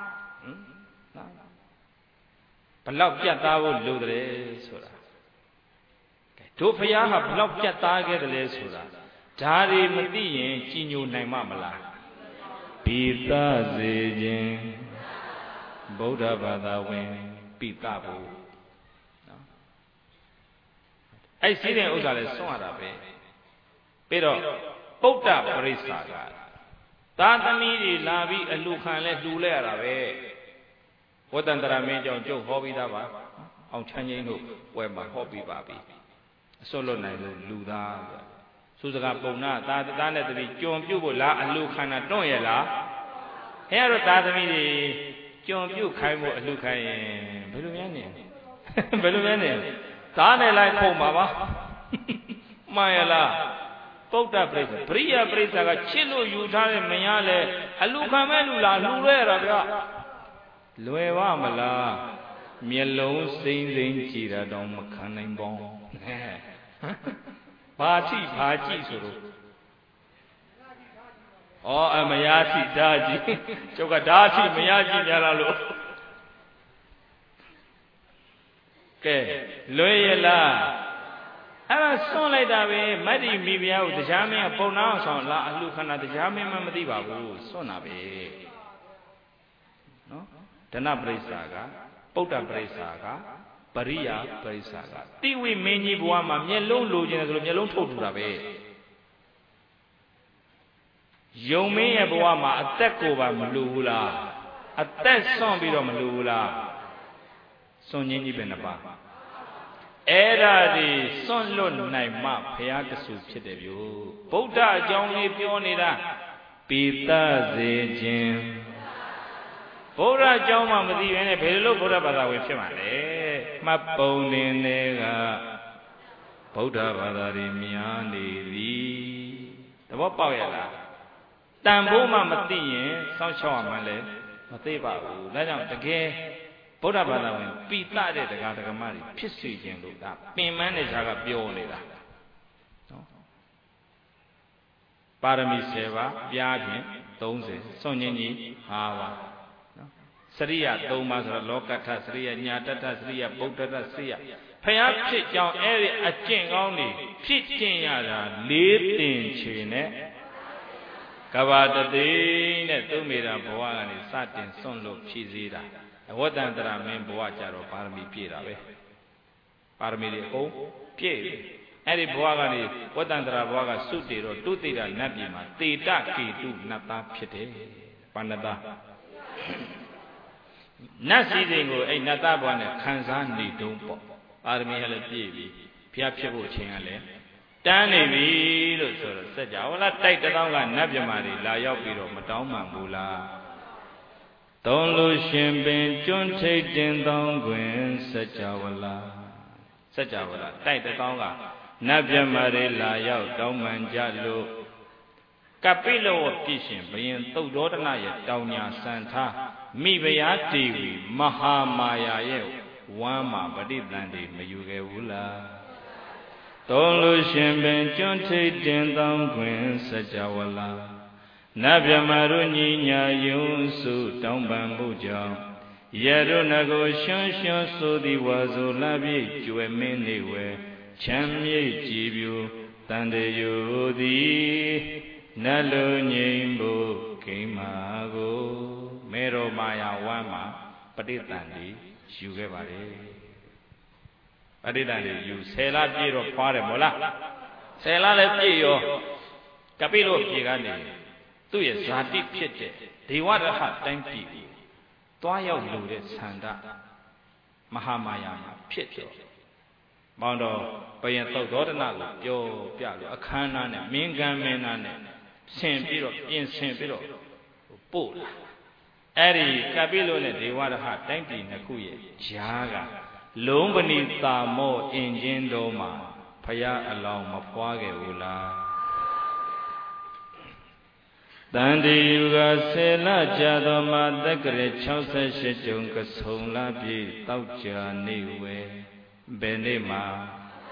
ဘလောက်ပြတ်သားဖို့လိုတယ်ဆိုတာတို့ဖျားဟာဘလောက်ပြတ်သားခဲ့တယ်လဲဆိုတာဒါတွေမသိရင်ကြည်ညိုနိုင်မှာမလားပိသစေခြင်းဗုဒ္ဓဘာသာဝင်ပိသဖို့နော်အဲ့စီးတဲ့ဥစ္စာလဲစွန့်ရတာပဲပြီးတော့ပုဒ္ဒပရိစ္ဆာကသာသမီတွေလာပြီးအလှခံလဲလှူလဲရတာပဲဝတ္တန္တရာမင်းကြောင့်ကျုပ်ဟောပြီးသားပါအောင်ချမ်းချင်းတို့ပွဲမှာဟောပြီးပါပြီအစွတ်လွတ်နိုင်လို့လူသားသုစကပုံနာသာသားနဲ့တပည့်ကြုံပြုတ်ဖို့လားအလှခံတာတွန့်ရလားအဲအဲ့တော့သာသမီတွေကြုံပြုတ်ခိုင်းဖို့အလှခိုင်းရင်ဘယ်လိုများနေသားနဲ့လိုက်ခုံပါပါမှန်ရလားပုဒ္ဒပရိစ္ဆာပရိယပရိစ္ဆာကချစ်လို့ယူထားတဲ့မရလဲအလှခံမဲ့လူလားလှူရဲရတာဗျလွယ်ပါမလားမျက်လုံးစိမ့်ကြည်တာတောင်မခံနိုင်ပေါင်းဘာကြည့်ဆိုတော့ဩမရကြည့်ဒါကြည့်ကျုပ်ကဒါကြည့်မရကြည့်များလားလို့ကဲလွယ်ရလားအဲ့ဒါစွန့်လိုက်တာပဲမတ္တိမိဖုရားကိုတရားမင်းကပုံနာအောင်ဆောင်လာအလှခဏတရားမင်းမှမသိပါဘူးစွန့်တာပဲနော်ဓနပရိစ္ဆာကပုဒ္ဒပရိစ္ဆာကပရိယပရိစ္ဆာကတိဝိမင်းကြီးဘဝမှာမျက်လုံးလိုချင်တယ်ဆိုလို့မျက်လုံးထုတ်ထူတာပဲယုံမင်းရဲ့ဘဝမှာအသက်ကိုပါမလိုဘူးလားအသက်စွန့်ပြီးတော့မလိုဘူးလားစွန့်ခြင်းကြီးပဲနှစ်ပါး Era son lun nai ma payakasu chitebyu. Buddha Jongli Pionida Pita Zijin Buddha Joma Madi and a Pelo Buddha Bada with Shimane Mapone Nega Buddha Badari Miani The Wapawela Tamboma Mati, some show Male, Mateba, let out the gay. Buddha Bada, Pita de Gatamari, Pissi Jindu, being managed a Bionida. Parami Seva, Biadi, Donze, Sonini, Hava. Sriya, Domas, Lokata, Sriya, Nyatata, Sriya, Buddha, Sriya. Perhaps it young area a king only, pitching yada, lived in Chine. Kavada Dine, Dumira, Boani, Satin, Sonlo, Chizida. What under a man Boacharo, Parmi Pira, Parmi O, Pie, Eri Boagani, what under a Boaga Suti or Tutira Nabima, Tita Ki, Nata Pite, Panada Nasi, a Nata Bwana, Kanzani, Dumpo, Parmi Halapi, Piapiabo Chingale, Danny, said Jawala, take the long Nabimari, La Yopiro, Madama Bula. Don't lose champagne, John Tatum, Don Gwen, Sajawala. Take the tonga. Nabia Marilla, Yao, Doman Jalo. Capillo of Fishing, being Todornaya, Downia Santa, Mibaya TV, Mahamaya, Wama, Badidandi, Mayuge Wula. Don't lose champagne, John Tatum, Don Gwen, Sajawala. Nabia Maruninya Yunsu Tombambuja Yarunago Shun Sudi Wazo Labi Jueminiwe Chamye Jibu Tande Yudi Nalu Nyimbo Kimago Mero Maya Wama Paditandi Shugevare Paditandi you Sela Piro Pare Mola Sela Le Pio Capilo Pigani Tu is Zati Pite, the water hat time people. Toya Lude Sanda Mahamaya Pito Mondo Bayanto Dodana, Yo Pialo, a canane, Mingan Menane, Saint Piro, in Saint Piro, Pula. Eri Cabilo, the water hat time Nakuye, Jaga, Lumbani Mo Injin Doma, Paya along Mapuage Ula. Tandi Yuga Sela Jadoma Dagre Chausa Shijunga Sola Bi Tauja Niwe Benema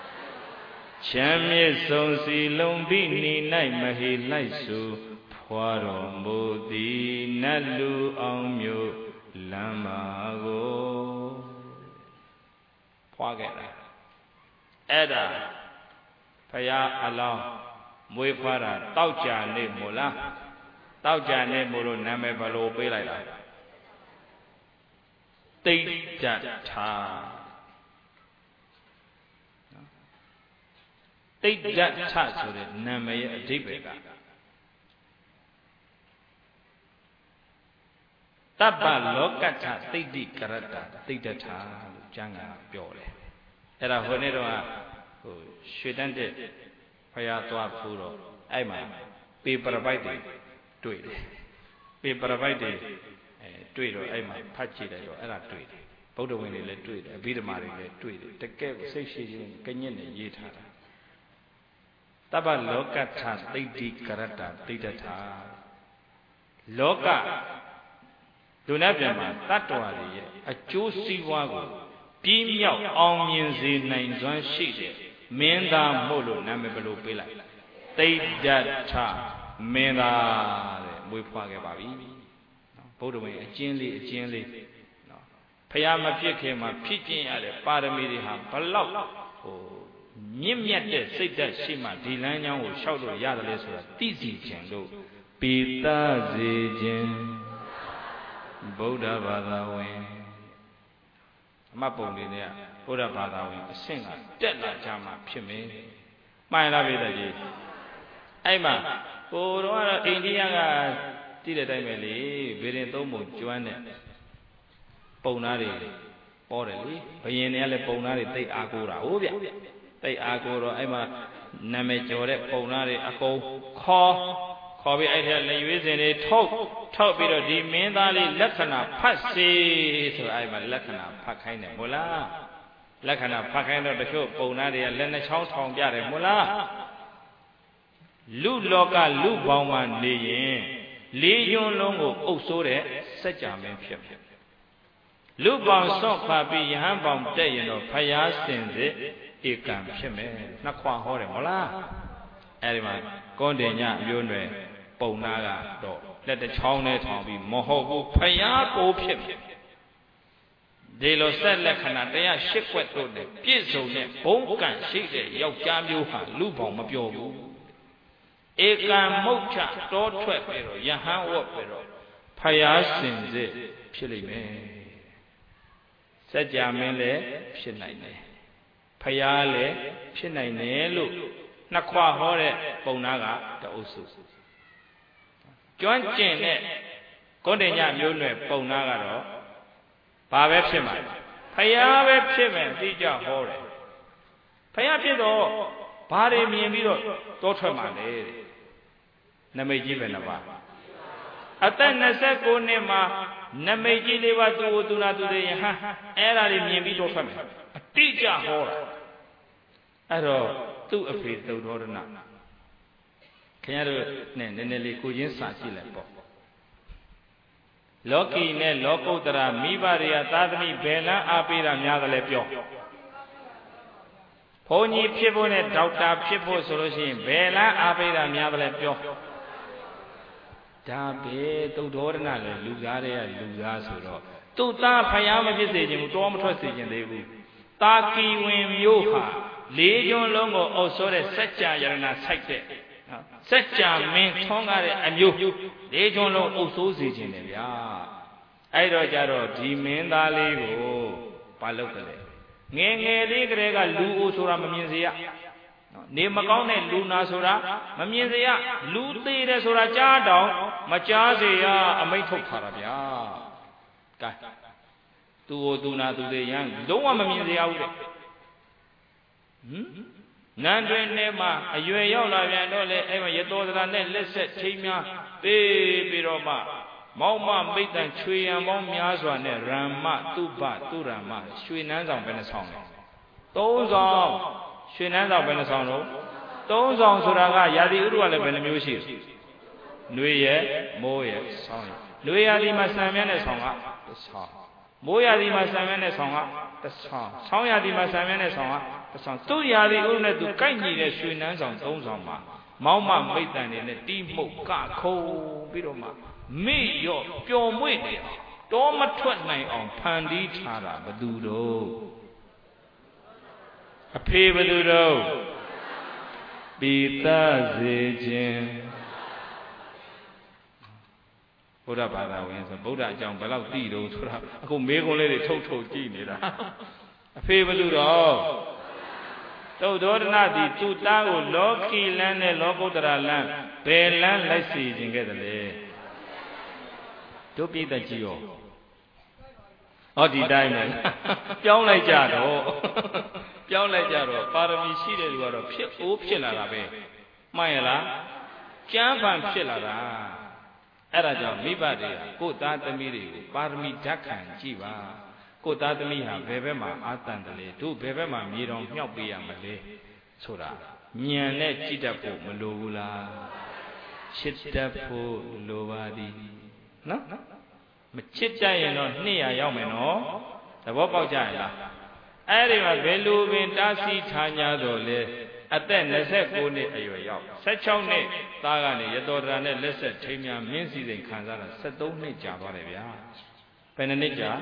Chamye Sonsi Lombi Ni Nai Mahi Laisu Puaro Modi Nalu Aumyo Lamago Puagera Eda Paya Allah Muifara Tauja Ni Mula Tauja Muru Name Balo Belida Tejata Tejata so that Name Dibega Taba Lokata Tedi Karata Tejata Janga Biole Era Honero shouldn't it Payatua Furo Aima Paper Biting Paper Biting Tweet or Aima Pachi or Ella Tweet Bodo when they let tweet a bit of Mari tweet the cave say she Kenyan Yita Taba Lokata Tedi Karata Tejata Loka Dunabama, Tatuari, a juicy wago, Pimia, onions in 9 sheet, Menda Molo, Namabalo Pilla. They that cha, Menda, we forget Babi. Bodaway, a gently, no. Payama Piakema, Pikin at a Paramidi, Palau, Nimiat, say that Shima, Dilania will shout to Yadales, Tizi Jando, Pita Zijin. Buddha Badawin Mapoli, Buddha Badawin, a singer, dead like Jama, Pime. My love, Aima, Buddha India, Tida Dameli, Verentomo, Joanne, Ponari, ဟောတယ်လေဘယင်တွေကလည်းပုံသားတွေတိတ်အားကိုးတာဟုတ်ဗျတိတ်အားကိုးတော့အဲ့မှာနာမည်ကျော်တဲ့ပုံသားတွေအကုန်ခေါ်ပြီးအဲ့ထက်လက်ရွေးစင်တွေထုတ်ပြီးတော့ဒီမင်းသားလေးလက္ခဏာဖတ်စေဆိုအဲ့မှာလက္ခဏာဖတ်ခိုင်းတယ်မို့လားလက္ခဏာဖတ်ခိုင်းတော့တချို့ပုံသားတွေကလက်နှချောင်းထောင်ပြတယ်မို့လားလူလောကလူပေါင်းမှနေရင်လေးညွန်းလုံးကိုအုပ်စိုးတဲ့စัจ जा မင်းဖြစ်ဖြစ်လူပေါင်းဆော့ခါပြီးယဟန်ပေါင်းတက်ရင်တော့ဖယားစင်စစ်ဧကံဖြစ်မယ်နှစ်ခွဟောတယ်မဟုတ်လားအဲ့ဒီမှာကွန်တင်ညမျိုးနွယ်ပုံနာကတော့လက်တချောင်းနဲ့ထောင်ပြီးမဟုတ်ဘူးဖယားကိုဖြစ်မယ်ဒီလိုဆက်လက္ခဏာ108ခွက်တို့နဲ့ပြည့်စုံတဲ့ဘုံကံရှိတဲ့ယောက်ျားမျိုးဟာလူပေါင်းမပြောဘူးဧကံမုတ်ချတောထွက်ပြီးတော့ယဟန်ဝတ်ပြီးတော့ဖယားစင်စစ်ဖြစ်လိမ့်မယ်စัจ जा မင်းလည်းဖြစ်နိုင်တယ်ဖယားလည်းဖြစ်နိုင်တယ်လို့နှစ်ခွဟောတဲ့ပုံနာကတအုပ်စုကျွမ်းကျင်တဲ့ကွန်တင်ညမျိုးနွယ်ပုံနာကတော့ဘာပဲဖြစ်မှာဖယားပဲဖြစ်မယ်အတိအကျဟောတယ်ဖယားဖြစ်တော့ဘာတွေမြင်ပြီးတော့တောထွက်မှာလဲနမိတ်ကြီးပဲနှစ်ပါးအသက်29နှစ်မှာနမိတ်ကြီးလေးပါသူ့ကိုသူနာသူတွေယဟန်အဲ့ဒါတွေမြင်ပြီးတောထွက်မယ်အတိအကျဟောတာအဲ့တော့သူ့အဖေသုဒ္ဓောဒနာခင်ဗျားတို့နဲ့နည်းနည်းလေးကိုချင်းစာကြည့်လိုက်ပေါ့လောကီနဲ့လောကုတ္တရာမိဘတွေကသာသမီဘယ်လန်းအားပေးတာများသလဲပြောဘုန်းကြီးဖြစ်ဖို့နဲ့ဒေါက်တာဖြစ်ဖို့ဆိုလို့ရှိရင်ဘယ်လန်းအားပေးတာများသလဲပြောဒါပဲသုဒ္ဓောဒနာလည်းလူသားတွေကလူသားဆိုတော့သူ့သားဖယားမဖြစ်စေခြင်းဘူးတောမထွက်စေခြင်းသေးဘူးတာကီဝင်မျိုးဟာလေးကျွန်းလုံးကိုအုပ်စိုးတဲ့စัจ जा ယရဏစိုက်တဲ့စัจ जा မင်းထွန်းကားတဲ့အမျိုးလေးကျွန်းလုံးအုပ်စိုးစေခြင်းလေဗျာအဲ့တော့ကြတော့ဒီမင်းသားလေးကိုဘာလုပ်ကြလဲငယ်ငယ်လေးကလေးကလူအိုဆိုတာမမြင်စေရနေမကောင်းတဲ့လူနာဆိုတာမမြင်စေရလူသေးတယ်ဆိုတာကြားတော့မကြားစေရအမိန့်ထုတ်ထားတာဗျာကဲသူ့ကိုသူနာသူသေးရန်လုံးဝမမြင်စေရဘူးတဲ့နန်းတွင်ထဲမှာအရွယ်ရောက်လာပြန်တော့လေအဲ့မှာရတောသရာနဲ့လက်ဆက်ထိမ်းများပေးပြီးတော့မှမောင်မမိတ်တန်ချွေရံပေါင်းများစွာနဲ့ရမ္မတုပတုရမရွှေနန်းဆောင်ပဲနှဆောင်တယ်3ဆောင်ရွှေနန်းဆောင်ပဲနှဆောင်တော့3ဆောင်ဆိုတာကရာသီဥတုကလည်းဘယ်နှမျိုးရှိလဲနှွေရမိုးရဆောင်းရနှွေရာသီမှာစံမြန်းတဲ့ဆောင်ကတစ်ဆောင်မိုးရာသီမှာစံမြန်းတဲ့ဆောင်ကတစ်ဆောင်ဆောင်းရာသီမှာစံမြန်းတဲ့ဆောင်ကတစ်ဆောင်သူ့ရာသီဥတုနဲ့သူကိုက်ညီတဲ့ရွှေနန်းဆောင်3ဆောင်မှာမောင်မမိတ်တန်တွေနဲ့တီးမှုတ်ကခုံပြီးတော့မှမေ့ရော့ပျော်မွေ့တယ်တောမထွက်နိုင်အောင်ဖန်တီးထားတာဘသူတို့အဖေဘသူတို့ပိသစေခြင်းဘုရားဘာသာဝင်ဆိုဗုဒ္ဓအကြောင်းဘယ်လောက်သိတော့ဆိုတာအခုမေးခွန်းလေးတွေထုတ်ကြည့်နေတာအဖေဘသူတော့သုဒ္ဓောဒနာသည်သူ့သားကိုလောကီလန်းနဲ့လောကုတ္တရာလန်းဘယ်လန်းလိုက်စီခြင်းခဲ့တယ်လေတို့ပြည့်တတ်ကြည့်ရောဟောဒီတိုင်းပဲပြောင်းလိုက်ကြတော့ပါရမီရှိတဲ့လူကတော့ဖြစ်လာတာပဲမှန်ရလားကျမ်းဖန်ဖြစ်လာတာအဲ့ဒါကြောင့်မိဘတွေကကိုယ်သားသမီးတွေကိုပါရမီဓာတ်ခံကြည့်ပါကိုယ်သားသမီးဟာဘယ်ဘက်မှာအာတန်တယ်လေတို့ဘယ်ဘက်မှာမြေတော်မြောက်ပေးရမလဲဆိုတာဉာဏ်နဲ့ကြည့်တတ်ဖို့မလိုဘူးလားချစ်တတ်ဖို့လိုပါသည်နော်မချစ်တတ်ရင်တော့200ရောက်မယ်နော်သဘောပေါက်ကြရဲ့လားအဲ့ဒီမှာဘယ်လိုပင်တားဆီးထား냐တော့လေအသက်29နှစ်အရွယ်ရောက်16နှစ်သားကနေရတောဒရာနဲ့လက်ဆက်ထိမ်းများမင်းစည်းစိမ်ခံစားတာ73နှစ်ကြာသွားတယ်ဗျာဘယ်နှစ်ကြာ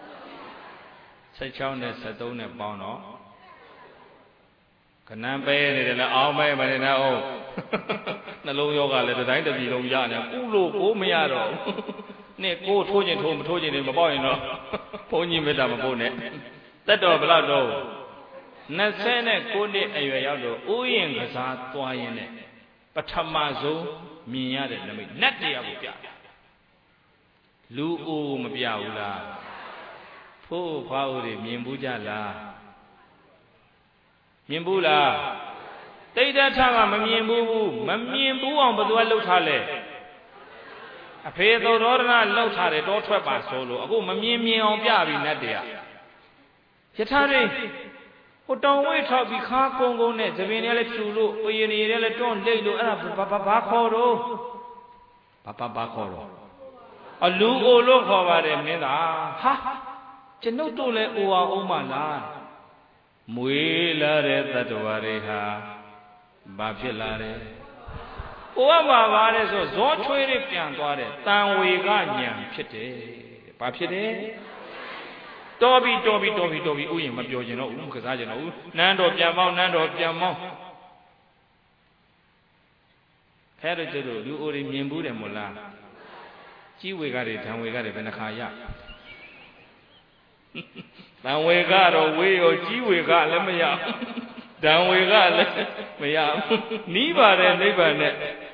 16နဲ့73နဲ့ပေါင်းတော့ခဏပဲနေတယ်လားအောင်းပဲမနေနဲ့အောင်နှလုံးယောဂလည်းတစ်တိုင်းတစ်ပြည်လုံးရနေကုလို့ကိုမရတော့နဲ့ကိုထိုးခြင်းထိုးမထိုးခြင်းတွေမပေါက်ရင်တော့ဘုန်းကြီးမေတ္တာမပို့နဲ့တက်တော်ဘယ်လောက်တော့29နှစ်အရွယ်ရောက်တော့ဥယျာဉ်ကစားသွားရင်းနဲ့ပထမဆုံးမြင်ရတဲ့နမိတ်နတ်တရားကိုပြလူအိုမပြဘူးလားဖဖိုးဖွားဦးတွေမြင်ဘူးကြလားမြင်ဘူးလားတိဋ္ဌထကမမြင်ဘူးမမြင်ဘူးအောင်ဘယ်သူကလှုပ်ထားလဲအဖေသောရောဒနာလှုပ်ထားတယ်တောထွက်ပါဆိုလို့အခုမမြင်အောင်ပြပြီးနတ်တွေကယထာတွေဟိုတောင်ဝိထောက်ပြီးခါကုန်းကုန်းနဲ့သပင်တွေလည်းဖြူလို့ပယင်တွေလည်းတွန်းလိမ့်လို့အဲ့ဒါဘာခေါ်တော့ဘာခေါ်တော့အလူအိုလို့ခေါ်ပါတယ်မင်းသားဟာကျွန်ုပ်တို့လည်းအိုအောင်မလားမွေးလာတဲ့တတ္တဝါတွေဟာဘာဖြစ်လာတယ်အိုပါတဲ့ဆိုဇောချွေးတွေပြန်သွားတယ်တန်ဝေကညံဖြစ်တယ်ဘာဖြစ်တယ်တော်ပြီဥယျာဉ်မပြောကျင်တော့ဘူးကစားကျင်တော့ဘူးနန်းတော်ပြန်မောင်းခဲတော့ကျတို့လူအိုတွေမြင်ဘူးတယ်မို့လားကြီးဝေကတွေဓံဝေကတွေဘယ်နှခါရဓံဝေကတော့ဝေရောကြီးဝေကလည်းမရဓံဝေကလည်းမရနီးပါတယ်နိဗ္ဗာန်နဲ့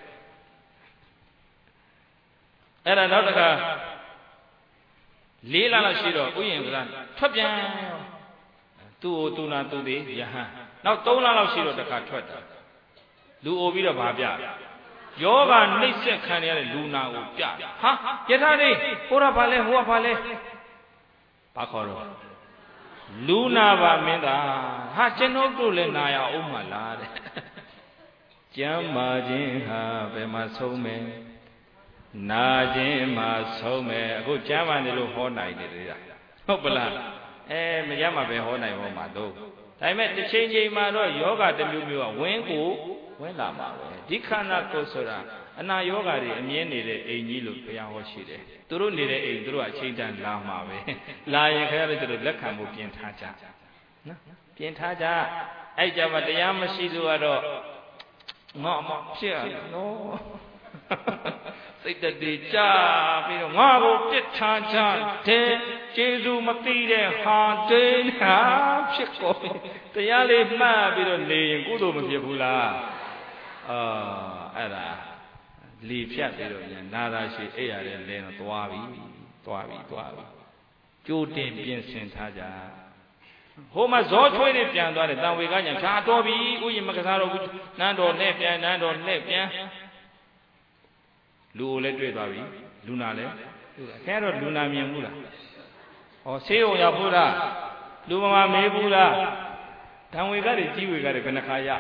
အဲ့ဒါနောက်တစ်ခါ4 လလောက်ရှိတော့ဥယျာဉ်ကထွက်ပြန်သူ့သူနာသူသေးယဟန်နောက်3 လလောက်ရှိတော့တစ်ခါထွက်တာလူအိုပြီးတော့ဗာပြယောဂနှိမ့်ဆက်ခံရတဲ့လူနာကိုပြဟာယထာလေးဟိုကဘာလဲဘာခေါ်တော့လူနာပါမင်းသားဟာကျွန်တော်တို့လည်းနာရအောင်မလားတဲ့ကျမ်းမာခြင်းဟာဘယ်မှာဆုံးမယ်နာခြင်းမှာဆုံးမယ်အခုကျမ်းမာနေလို့ဟောနိုင်တယ်လေဟုတ်ပလားမကျမ်းမာပဲဟောနိုင်ဟောမှာတော့ဒါပေမဲ့တစ်ချိန်မှာတော့ယောဂတစ်မျိုးကဝင်လာမှာပဲဒီခန္ဓာကိုယ်ဆိုတာအနာယောဂတွေအမြင်နေတဲ့အိမ်ကြီးလို့ဘုရားဟောရှိတယ်သူတို့နေတဲ့အိမ်သူတို့အချိန်တန်လာမှာပဲလာရင်ခရလည်းသူတို့လက်ခံဖို့ပြင်ထားကြနော်ပြင်ထားကြအဲ့ကြမှာတရားမရှိလို့ကတော့ငါအမဖြစ်ရနော်စိတ်တည်းကြပြီးတော့ငါကိုပြစ်ထားကြတဲ့ကျေးဇူးမသိတဲ့ဟာတင်းဟာဖြစ်ကုန်တရားလေးမှတ်ပြီးတော့နေရင်ကုသိုလ်မဖြစ်ဘူးလားအဲ့ဒါလီဖြတ်ပြီးတော့ညာနာသာရှိအဲ့ရတဲ့လဲတော့သွားပြီကြိုးတင်ပြင်ဆင်ထားကြဟိုမှာဇောချွေးနေပြန်သွားတယ်တန်ဝေကညာဖြာတော်ပြီဥယျာဉ်မကစားတော့ဘူးနန်းတော်နဲ့ပြန်လူကိုလည်းတွေ့သွားပြီလူနာလည်းခဲတော့လူနာမြင်ဘူးလားဟောဆေးုံရောက်ဘူးလားလူမမေးဘူးလားဓံဝေကတွေကြီးဝေကတွေဘယ်နှခါရ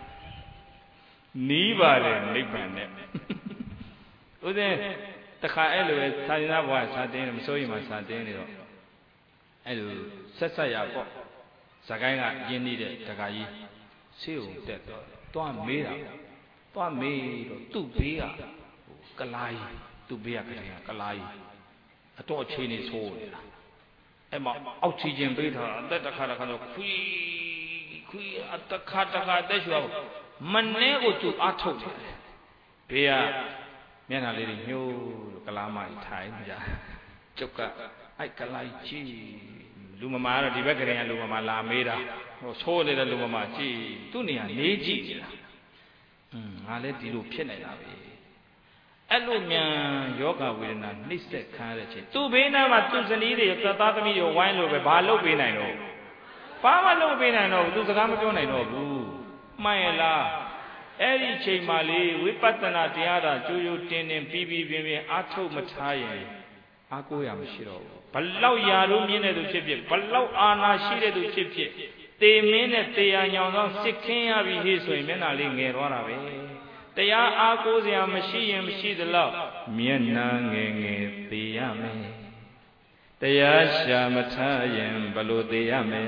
နီးပါတယ်နိဗ္ဗာန်နဲ့ဥစဉ်တခါအဲ့လိုပဲသာသနာ့ဘဝစာတင်းမစိုးရင်မှစာတင်းနေတော့အဲ့လိုဆက်ရပေါ့ဇကိုင်းကရင်းနေတဲ့တခါကြီးဆေးုံတက်တော့တွားမေးတော့သူ့ဘေးကကလာကြီးသူ့ဘေးကကလာကြီးအတော့အခြေအနေဆိုးနေတာအဲ့မှာအောက်ချီခြင်းပေးထားအသက်တစ်ခါတော့ခွီအတစ်ခါတက်ရွှေမနဲ့ကိုသူအားထုတ်တယ်ဘေးကမျက်နှာလေးတွေညှိုးလို့ကလာမကြီးထိုင်ကြကျုပ်ကအဲ့ကလာကြီးလူမမာတော့ဒီဘက်ကလေးကလူမမာလာမေးတာဟိုဆိုးနေတဲ့လူမမာကြည့်သူ့နေရာနေကြည့်နေတာငါလည်းဒီလိုဖြစ်နေတာပဲအဲ့လိုမြန်ယောဂဝေဒနာနှိမ့်ဆက်ခံရတဲ့ချိန်သူ့ဘေးနားမှာသူ့ဇနီးတွေသားသမီးတွေဝိုင်းလို့ပဲဘာလုပ်ပေးနိုင်တော့ဘာမှလုပ်ပေးနိုင်တော့ဘူးသူစကားမပြောနိုင်တော့ဘူးမှန်ရဲ့လားအဲ့ဒီချိန်မှလေးဝိပဿနာတရားသာကြိုးတင်းပြင်းအားထုတ်မထားရင်အားကိုးရမရှိတော့ဘူးဘလောက်ယာလို့မြင်တဲ့သူဖြစ်ဘလောက်အာနာရှိတဲ့သူဖြစ်တေမင်းနဲ့တရားညောင်သောစစ်ခင်းရပြီဟေ့ဆိုရင်မျက်နှာလေးငယ်သွားတာပဲတရားအားကိုးစရာမရှိရင်မရှိသလောက်မျက်နှာငယ်သေးရမယ်တရားရှာမထားရင်ဘလို့သေးရမယ်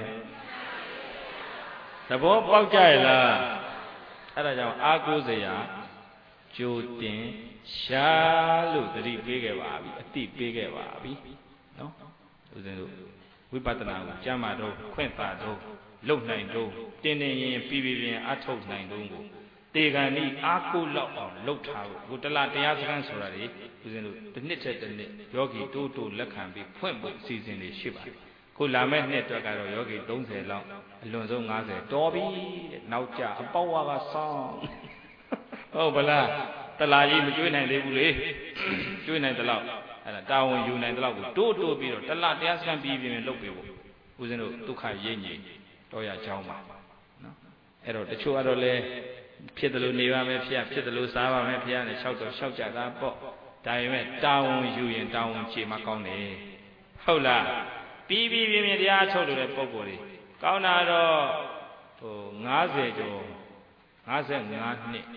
သဘောပေါက်ကြရဲ့လားအဲ့ဒါကြောင့်အားကိုးစရာကြိုတင်ရှာလို့သတိပေးခဲ့ပါပြီအတိပေးခဲ့ပါပြီနော်ဦးဇင်းတို့ဝိပဿနာကိုကျမ်းမာတော့ခွင့်သာတော့လုံနိုင်တော့တင်းရင်ပြအားထုတ်နိုင်တော့ကိုတေဂန်ဤအားကိုးလောက်အောင်လှုပ်ထားဖို့ကိုတလားတရားစခန်းဆိုတာလေဦးဇင်းတို့တစ်နှစ်ထက်တစ်နှစ်ယောဂီတိုးလက်ခံပြီးဖွင့်ဖို့အစီအစဉ်တွေရှိပါတယ်ခုလာမဲ့နှစ်အတွက်ကတော့ယောဂီ30လောက်အလွန်ဆုံး50တော်ပြီတဲ့နောက်ကြအပေါက်ဝါကဆောင်းဟုတ်ဗလားတလားကြီးမကျွေးနိုင်သေးဘူးလေကျွေးနိုင်သလောက်အဲ့ဒါတာဝန်ယူနိုင်တဲ့လောက်ကိုတိုးတိုးပြီးတော့တလတရားစခန်းပြီးပြင်လုပ်ပေးဖို့ဦးဇင်းတို့ဒုက္ခရိပ်ငြိမ်တော်ရချောင်းပါနော်အဲ့တော့တချို့ကတော့လေဖြစ်တယ်လို့နေပါမယ်ဖေဖြစ်တယ်လို့စားပါမယ်ဖေနဲ့လျှောက်တော့လျှောက်ကြတာပေါ့ဒါပေမဲ့တာဝန်ယူရင်တာဝန်ခြေမှကောင်းတယ်ဟုတ်လားပြီးပြင်းတရားထုတ်လို့တဲ့ပုံကိုယ်တွေကောင်းတာတော့ဟို90ကျော်55နှစ်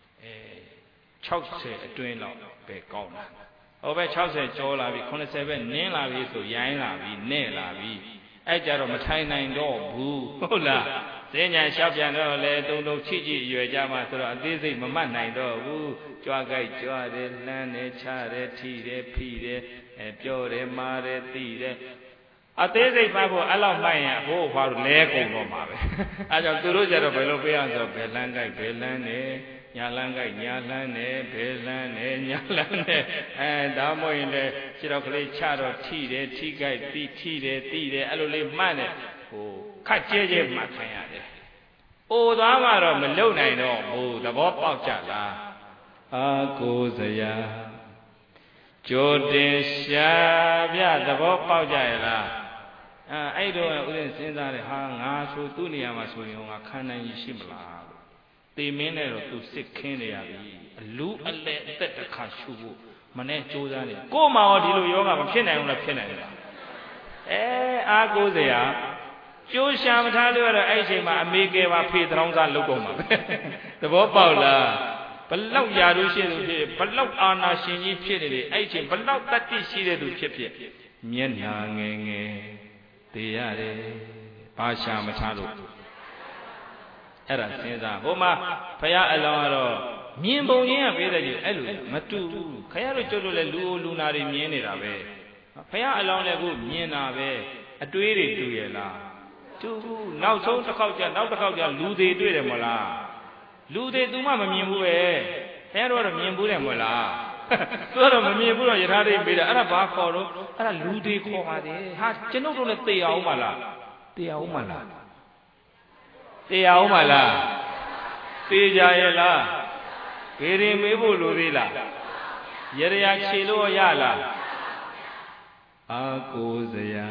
60အတွင်းလောက်ပဲကောင်းတာဟိုပဲ60ကျော်လာပြီ80ပဲနင်းလာပြီဆိုရိုင်းလာပြီနဲ့လာပြီအဲ့ကြတော့မထိုင်နိုင်တော့ဘူးဟုတ်လားစဉ္ညာလျှောက်ပြန်တော့လေတုံချစ်ရွယ်ကြမှာဆိုတော့အသေးစိတ်မမှတ်နိုင်တော့ဘူးကြွားကြိုက်ကြွားတယ်လှမ်းတယ်ချတယ်ထိတယ်ဖိတယ်ပြောတယ်မာတယ်သိတယ်အသေးစိတ်မှတ်ဖို့အဲ့လောက်မှတ်ရင်အဖိုးအဖွားတို့လဲကုန်တော့မှာပဲအဲကြောင့်သူတို့ကြတော့ဘယ်လိုပေးအောင်ဆိုဘယ်လန်းကြိုက်ဘယ်လန်းတယ်ညာလန်းကြိုက်ညာလန်းတယ်ဘယ်လန်းတယ်ညာလန်းတယ်ဒါမှမဟုတ်ရင်လည်းခြေတော်ကလေးချတော့ထိတယ်ထိကြိုက်ပြီးထိတယ်သိတယ်အဲ့လိုလေးမှတ်တယ်ဟိုခက်ကျဲကျဲမှတ်ခိုင်းရတယ်။အိုသွားမှတော့မလုံနိုင်တော့ဘူးသဘောပေါက်ကြလား။အာကိုစရာကြိုတင်ရှာပြသဘောပေါက်ကြရဲ့လား။အဲ့တော့ဦးဇင်းစဉ်းစားတယ်ဟာငါဆိုသူ့နေရာမှာဆိုရင်ငါခံနိုင်ရရှိမလားလို့။တေမင်းနဲ့တော့သူစစ်ခင်းနေရပြီ။အလူအလဲအသက်တစ်ခါရှုဖို့မနဲ့ကြိုးစားနေ။ကို့မှာရောဒီလိုယောဂမဖြစ်နိုင်ဘူးလားဖြစ်နိုင်လား။အာကိုစရာကျိုးရှာမထားလို့ရတော့အဲ့ချိန်မှာအမေကဲပါဖေတောင်းစားလုပ်ကုန်မှာပဲသဘောပေါက်လားဘလောက်ယာတို့ရှိသူဖြစ်ဘလောက်အာနာရှင်ကြီးဖြစ်နေတယ်အဲ့ချိန်ဘလောက်တတ္တိရှိတဲ့သူဖြစ်မျက်နှာငယ်ငယ်သိရတယ်ဘာရှာမထားလို့အဲ့ဒါစဉ်းစားဟိုမှာဖရာအလောင်းကတော့မြင်ပုံရင်းကပေးတဲ့ကြီးအဲ့လိုမတူဘူးခရတို့ကျုပ်တို့လည်းလူနာတွေမြင်နေတာပဲဖရာအလောင်းလည်းကိုမြင်တာပဲအတွေးတွေတူရဲ့လားတူနောက်ဆုံးတစ်ခေါက်ကျနောက်တစ်ခေါက်ကျလူသေးတွေ့တယ်မလားလူသေးသူမှမမြင်ဘူးပဲအဲတော့မြင်ဘူးတယ်မလားသူကတော့မမြင်ဘူးတော့ယထာတိပေးတာအဲ့ဒါဘာခေါ်တော့အဲ့ဒါလူသေးခေါ်ပါတယ်ဟာကျွန်ုပ်တို့လည်းသိအောင်မလားသိအောင်မလားသိအောင်မလားသိကြရဲ့လားဂေရင်မေးဖို့လိုသေးလားရရခြေလို့ရလားအာကိုစရာ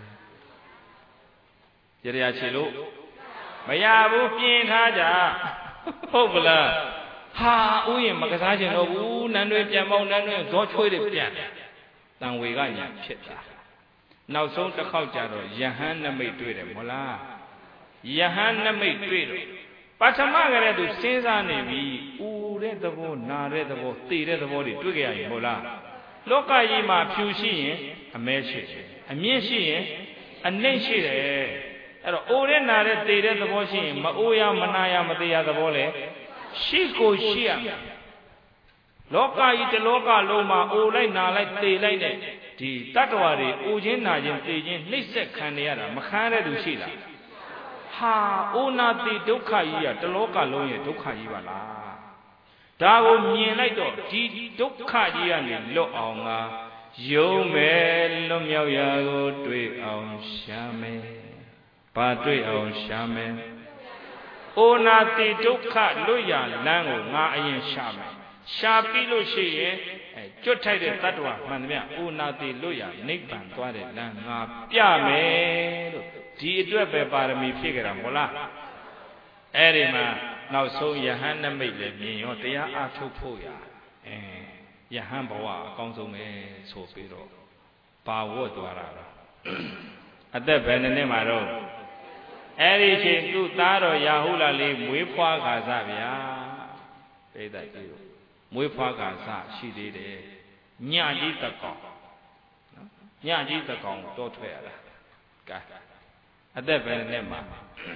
ရရချေလို့မရဘူးပြင်ထားကြဟုတ်ကလားဟာဥယျာဉ်မကစားချင်တော့ဘူးနန်းတွေပြန်ပေါင်းနန်းတွေဇောချွေးတွေပြန်တန်ဝေကညာဖြစ်တာနောက်ဆုံးတစ်ခေါက်ကြတော့ယဟန်နမိတ်တွေ့တယ်မလားယဟန်နမိတ်တွေ့တော့ပထမကလေးသူစဉ်းစားနေပြီဥတဲ့သဘောနာတဲ့သဘောသိတဲ့သဘောတွေတွေ့ကြရရင်မလားလောကကြီးမှာဖြူရှိရင်အမဲရှိတယ်အမြင့်ရှိရင်အနှိမ့်ရှိတယ်အဲ့တော့အိုတဲ့နာတဲ့သေတဲ့သဘောရှိရင်မအိုရမနာရမသေးရသဘောလေရှိကိုရှိရမယ်လောကကြီးတလောကလုံးမှာအိုလိုက်နာလိုက်သေလိုက်တဲ့ဒီတတ္တဝါတွေအိုခြင်းနာခြင်းသေခြင်းနှိမ့်ဆက်ခံနေရတာမခံရတဲ့သူရှိလားဟာအိုနာသေဒုက္ခကြီးကတလောကလုံးရဲ့ဒုက္ခကြီးပါလားဒါကိုမြင်လိုက်တော့ဒီဒုက္ခကြီးကနေလွတ်အောင်ကယုံမဲ့လွတ်မြောက်ရာကိုတွေ့အောင်ရှာမယ်ဘာတွေ့အောင်ရှာမယ်အိုနာတိဒုက္ခလွတ်ရလမ်းကိုငါအရင်ရှာမယ်ရှာပြီးလို့ရှိရင်ကျွတ်ထိုက်တဲ့တ attva မှန်သမျှအိုနာတိလွတ်ရနိဗ္ဗာန်သွားတဲ့လမ်းငါပြမယ်လို့ဒီအတွက်ပဲပါရမီဖြည့်ကြတာမဟုတ်လားအဲ့ဒီမှာနောက်ဆုံးယဟန်နမိတ်လည်းမြင်ရောတရားအားထုတ်ဖို့ရယဟန်ဘဝအကောင်းဆုံးပဲဆိုပြီးတော့ပါဝတ်သွားတာအသက်ဘယ်နှစ်မှာတော့အဲ့ဒီချိန်သူ့သားတော်ရာဟုလာလေးမွေးဖွားခါစဗျာပိဋကကြီးတို့မွေးဖွားခါစရှိသေးတယ်ညကြီးတကောင်နော်ညကြီးတကောင်တော့ထွက်ရတာကဲအသက်ဘယ်နှစ်မှာ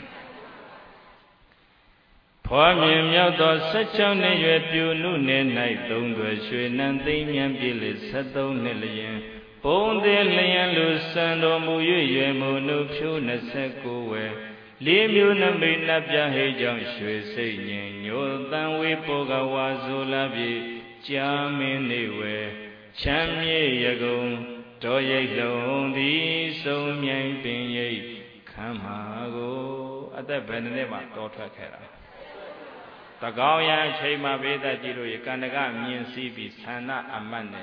ဖွားမြင်မြောက်သော16နှစ်ရွယ်ပြူနုနယ်၌သုံးသွယ်ရွှေနံသိမ့်မြန်ပြည့်လေ73နှစ်လျင်ပုံသေးလျင်လူစံတော်မူ၍ရွယ်မူနုဖြိုး29ဝယ်လေးမျိုးနမိတ်နပြဟိကြောင့်ရွှေစိတ်ညင်ညိုတန်ဝေပုဂဝါဇိုလာပြီကြာမင်းနေဝယ်ချမ်းမြေရကုံတော်ရိတ်လုံးသည်စုံမြိုင်ပင်ရိတ်ခံမှာကိုအသက်ဘယ်နှစ်မှာတော်ထွက်ခဲ့တာတကောင်းရန်ချိန်မှာဘေးသက်ကြီးတို့ရကန္တကမြင်စည်းပြီးသန္နာအမတ်နဲ့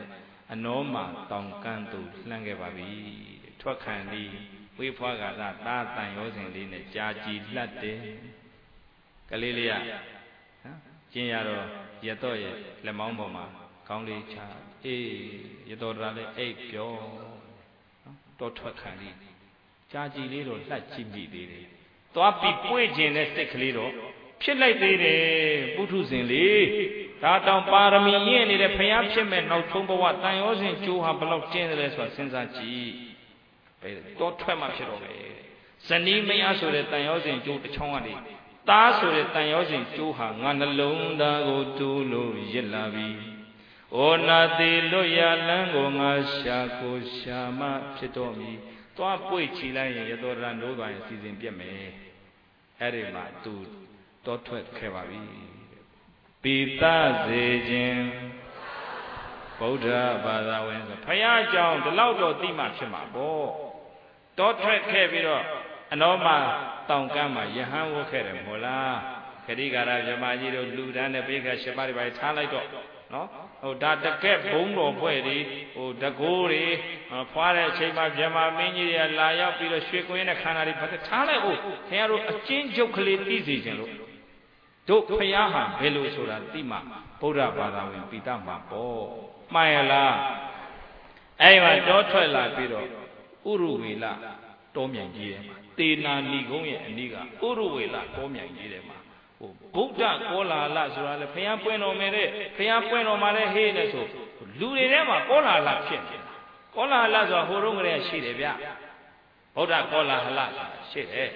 အနောမှာတောင်ကန်းသူလှမ်းခဲ့ပါပြီထွက်ခံသည်ဝိဖွားကသာတာတန်ရောစဉ်လေးနဲ့ကြာကြည်လှတ်တယ်ကလေးလေးကကျင်ရတော့ရတော့ရဲ့လက်မောင်းပေါ်မှာကောင်းလေးချအေးရတော့တာလည်းအိပ်ပြောတော့ထွက်ခံသည်ကြာကြည်လေးတော့လှတ်ကြည့်မိသေးတယ်သွားပြီးပွေ့ခြင်းနဲ့စိတ်ကလေးတော့ဖြစ်လိုက်သေးတယ်ပုထုဇဉ်လေးဒါတောင်ပါရမီရင့်နေတဲ့ဖျားဖြစ်မဲ့နောက်ဆုံးဘဝတန်ရောစဉ်ကျိုးဟာဘလောက်ကျင်းတယ်လဲဆိုတာစဉ်းစားကြည့်ပဲတော့ထွက်မှဖြစ်တော့ပဲဇနီးမယားဆိုတဲ့တန်ရောစဉ်ကျိုးတစ်ချောင်းကနေသားဆိုတဲ့တန်ရောစဉ်ကျိုးဟာငါနှလုံးသားကိုတူးလို့ရစ်လာပြီဩနာတိလွတ်ရလန်းကိုငါရှာကိုရှာမှဖြစ်တော့မည်သွားပွေ့ချီလိုက်ရင်ရသောရန်တို့ပါရင်စီစဉ်ပြက်မယ်အဲ့ဒီမှာသူတော့ထွက်ခဲ့ပါပြီပိသစေခြင်းဗုဒ္ဓဘာသာဝင်ဆိုဖယားကြောင့်ဒီလောက်တော့သိမှဖြစ်မှာပေါ့တော့ထွက်ခဲ့ပြီးတော့အနောမှာတောင်ကမ်းမှာယဟန်ဝတ်ခဲ့တယ်မို့လားခရိကာရဗြဟ္မာကြီးတို့လူတန်းနဲ့ပိခတ်7ပါးတွေထားလိုက်တော့နော်ဟိုဒါတကက်ဘုံတော်ဖွဲ့တွေဟိုတကိုးတွေဖွားတဲ့အချိန်မှာဗြဟ္မာမင်းကြီးတွေကလာရောက်ပြီးတော့ရွှေကွင်းနဲ့ခန္ဓာတွေထားလိုက်ဟုတ်ခင်ဗျားတို့အချင်းချုပ်ကလေးသိစေခြင်းလို့တို့ဖယားဟာဘယ်လိုဆိုတာသိမှဗုဒ္ဓဘာသာဝင်ပိဋကမှာပေါ့မှန်ရလားအဲ့မှာတောထွက်လာပြီးတော့ဥရဝေလတောမြိုင်ကြီးထဲမှာတေနာဏီကုန်းရဲ့အနီးကဥရဝေလတောမြိုင်ကြီးထဲမှာဟိုဗုဒ္ဓကောလာလဆိုတာလေဖယားပွင့်တော်မယ်တဲ့ဖယားပွင့်တော်မှာလဲဟေးနဲ့ဆိုလူတွေထဲမှာကောလာလဖြစ်နေတာကောလာလဆိုတာဟိုတုန်းကတည်းကရှိတယ်ဗျဗုဒ္ဓကောလာဟလဆိုတာရှိတယ်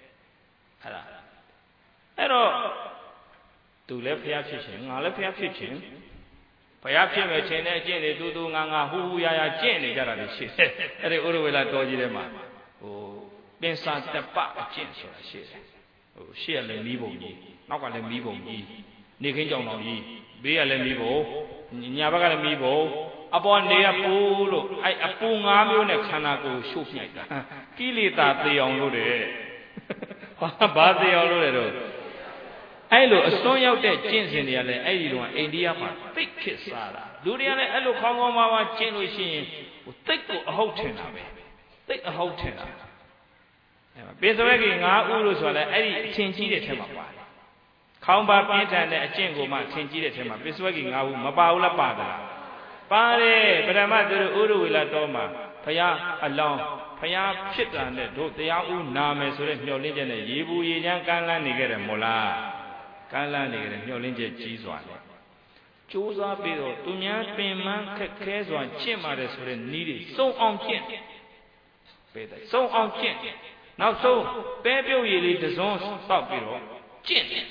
အဲ့တော့သူလည်းဖျားဖြစ်ခြင်းငါလည်းဖျားဖြစ်ခြင်းဖျားဖြစ်မဲ့ခြင်းနဲ့အကျင့်တွေတူငါဟူဟူရာကျင့်နေကြတာလည်းရှိတယ်အဲ့ဒီဥရဝေလတော်ကြီးထဲမှာဟိုပင်စာတပအကျင့်ဆိုတာရှိတယ်ဟိုရှေ့ကလည်းမီးပုံကြီးနောက်ကလည်းမီးပုံကြီးနေခင်းကြောင်တော်ကြီးဘေးကလည်းမီးပုံညာဘက်ကလည်းမီးပုံအပေါ်နေရပူလို့အဲ့အပူ5မျိုးနဲ့ခန္ဓာကိုယ်ရှုပ်ညိုက်တာကိလေသာသေအောင်လို့တဲ့ဘာသေအောင်လို့လဲတော့အဲ့လိုအစွန်းရောက်တဲ့ကျင့်စဉ်တွေကလည်းအဲ့ဒီတော့အိန္ဒိယမှာသိခစ်စားတာလူတွေကလည်းအဲ့လိုခေါင်းပါးကျင့်လို့ရှိရင်ဟိုသိကိုအဟုတ်ထင်တာပဲသိအဟုတ်ထင်တာပိစဝဂီ9ဦးလို့ဆိုတော့အဲ့ဒီအချင်းကြီးတဲ့ထဲမှာပါတယ်ခေါင်းပါပြင်းထန်တဲ့အကျင့်ကိုမှအချင်းကြီးတဲ့ထဲမှာပိစဝဂီ9ဦးမပါဘူးလားပါသလားပါတယ်ပထမသူတို့ဥရဝေလတော်မှာဘုရားအလောင်းဘုရားဖြစ်တာနဲ့တို့တရားဥနာမယ်ဆိုတဲ့မျှော်လင့်ချက်နဲ့ရေဘူးရေချမ်းကမ်းလန်းနေခဲ့တယ်မို့လားကမ်းလန်းနေကြတယ်မျှော်လင့်ချက်ကြီးစွာနဲ့ကြိုးစားပြီးတော့သူများပင်မခက်ခဲစွာကျင့်ပါတယ်ဆိုတဲ့နီးတွေစုံအောင်ကျင့်ပဲတဲ့စုံအောင်ကျင့်နောက်ဆုံးပဲပြုတ်ရည်လေးတစ်စုံတောက်ပြီးတော့ကျင့်တယ်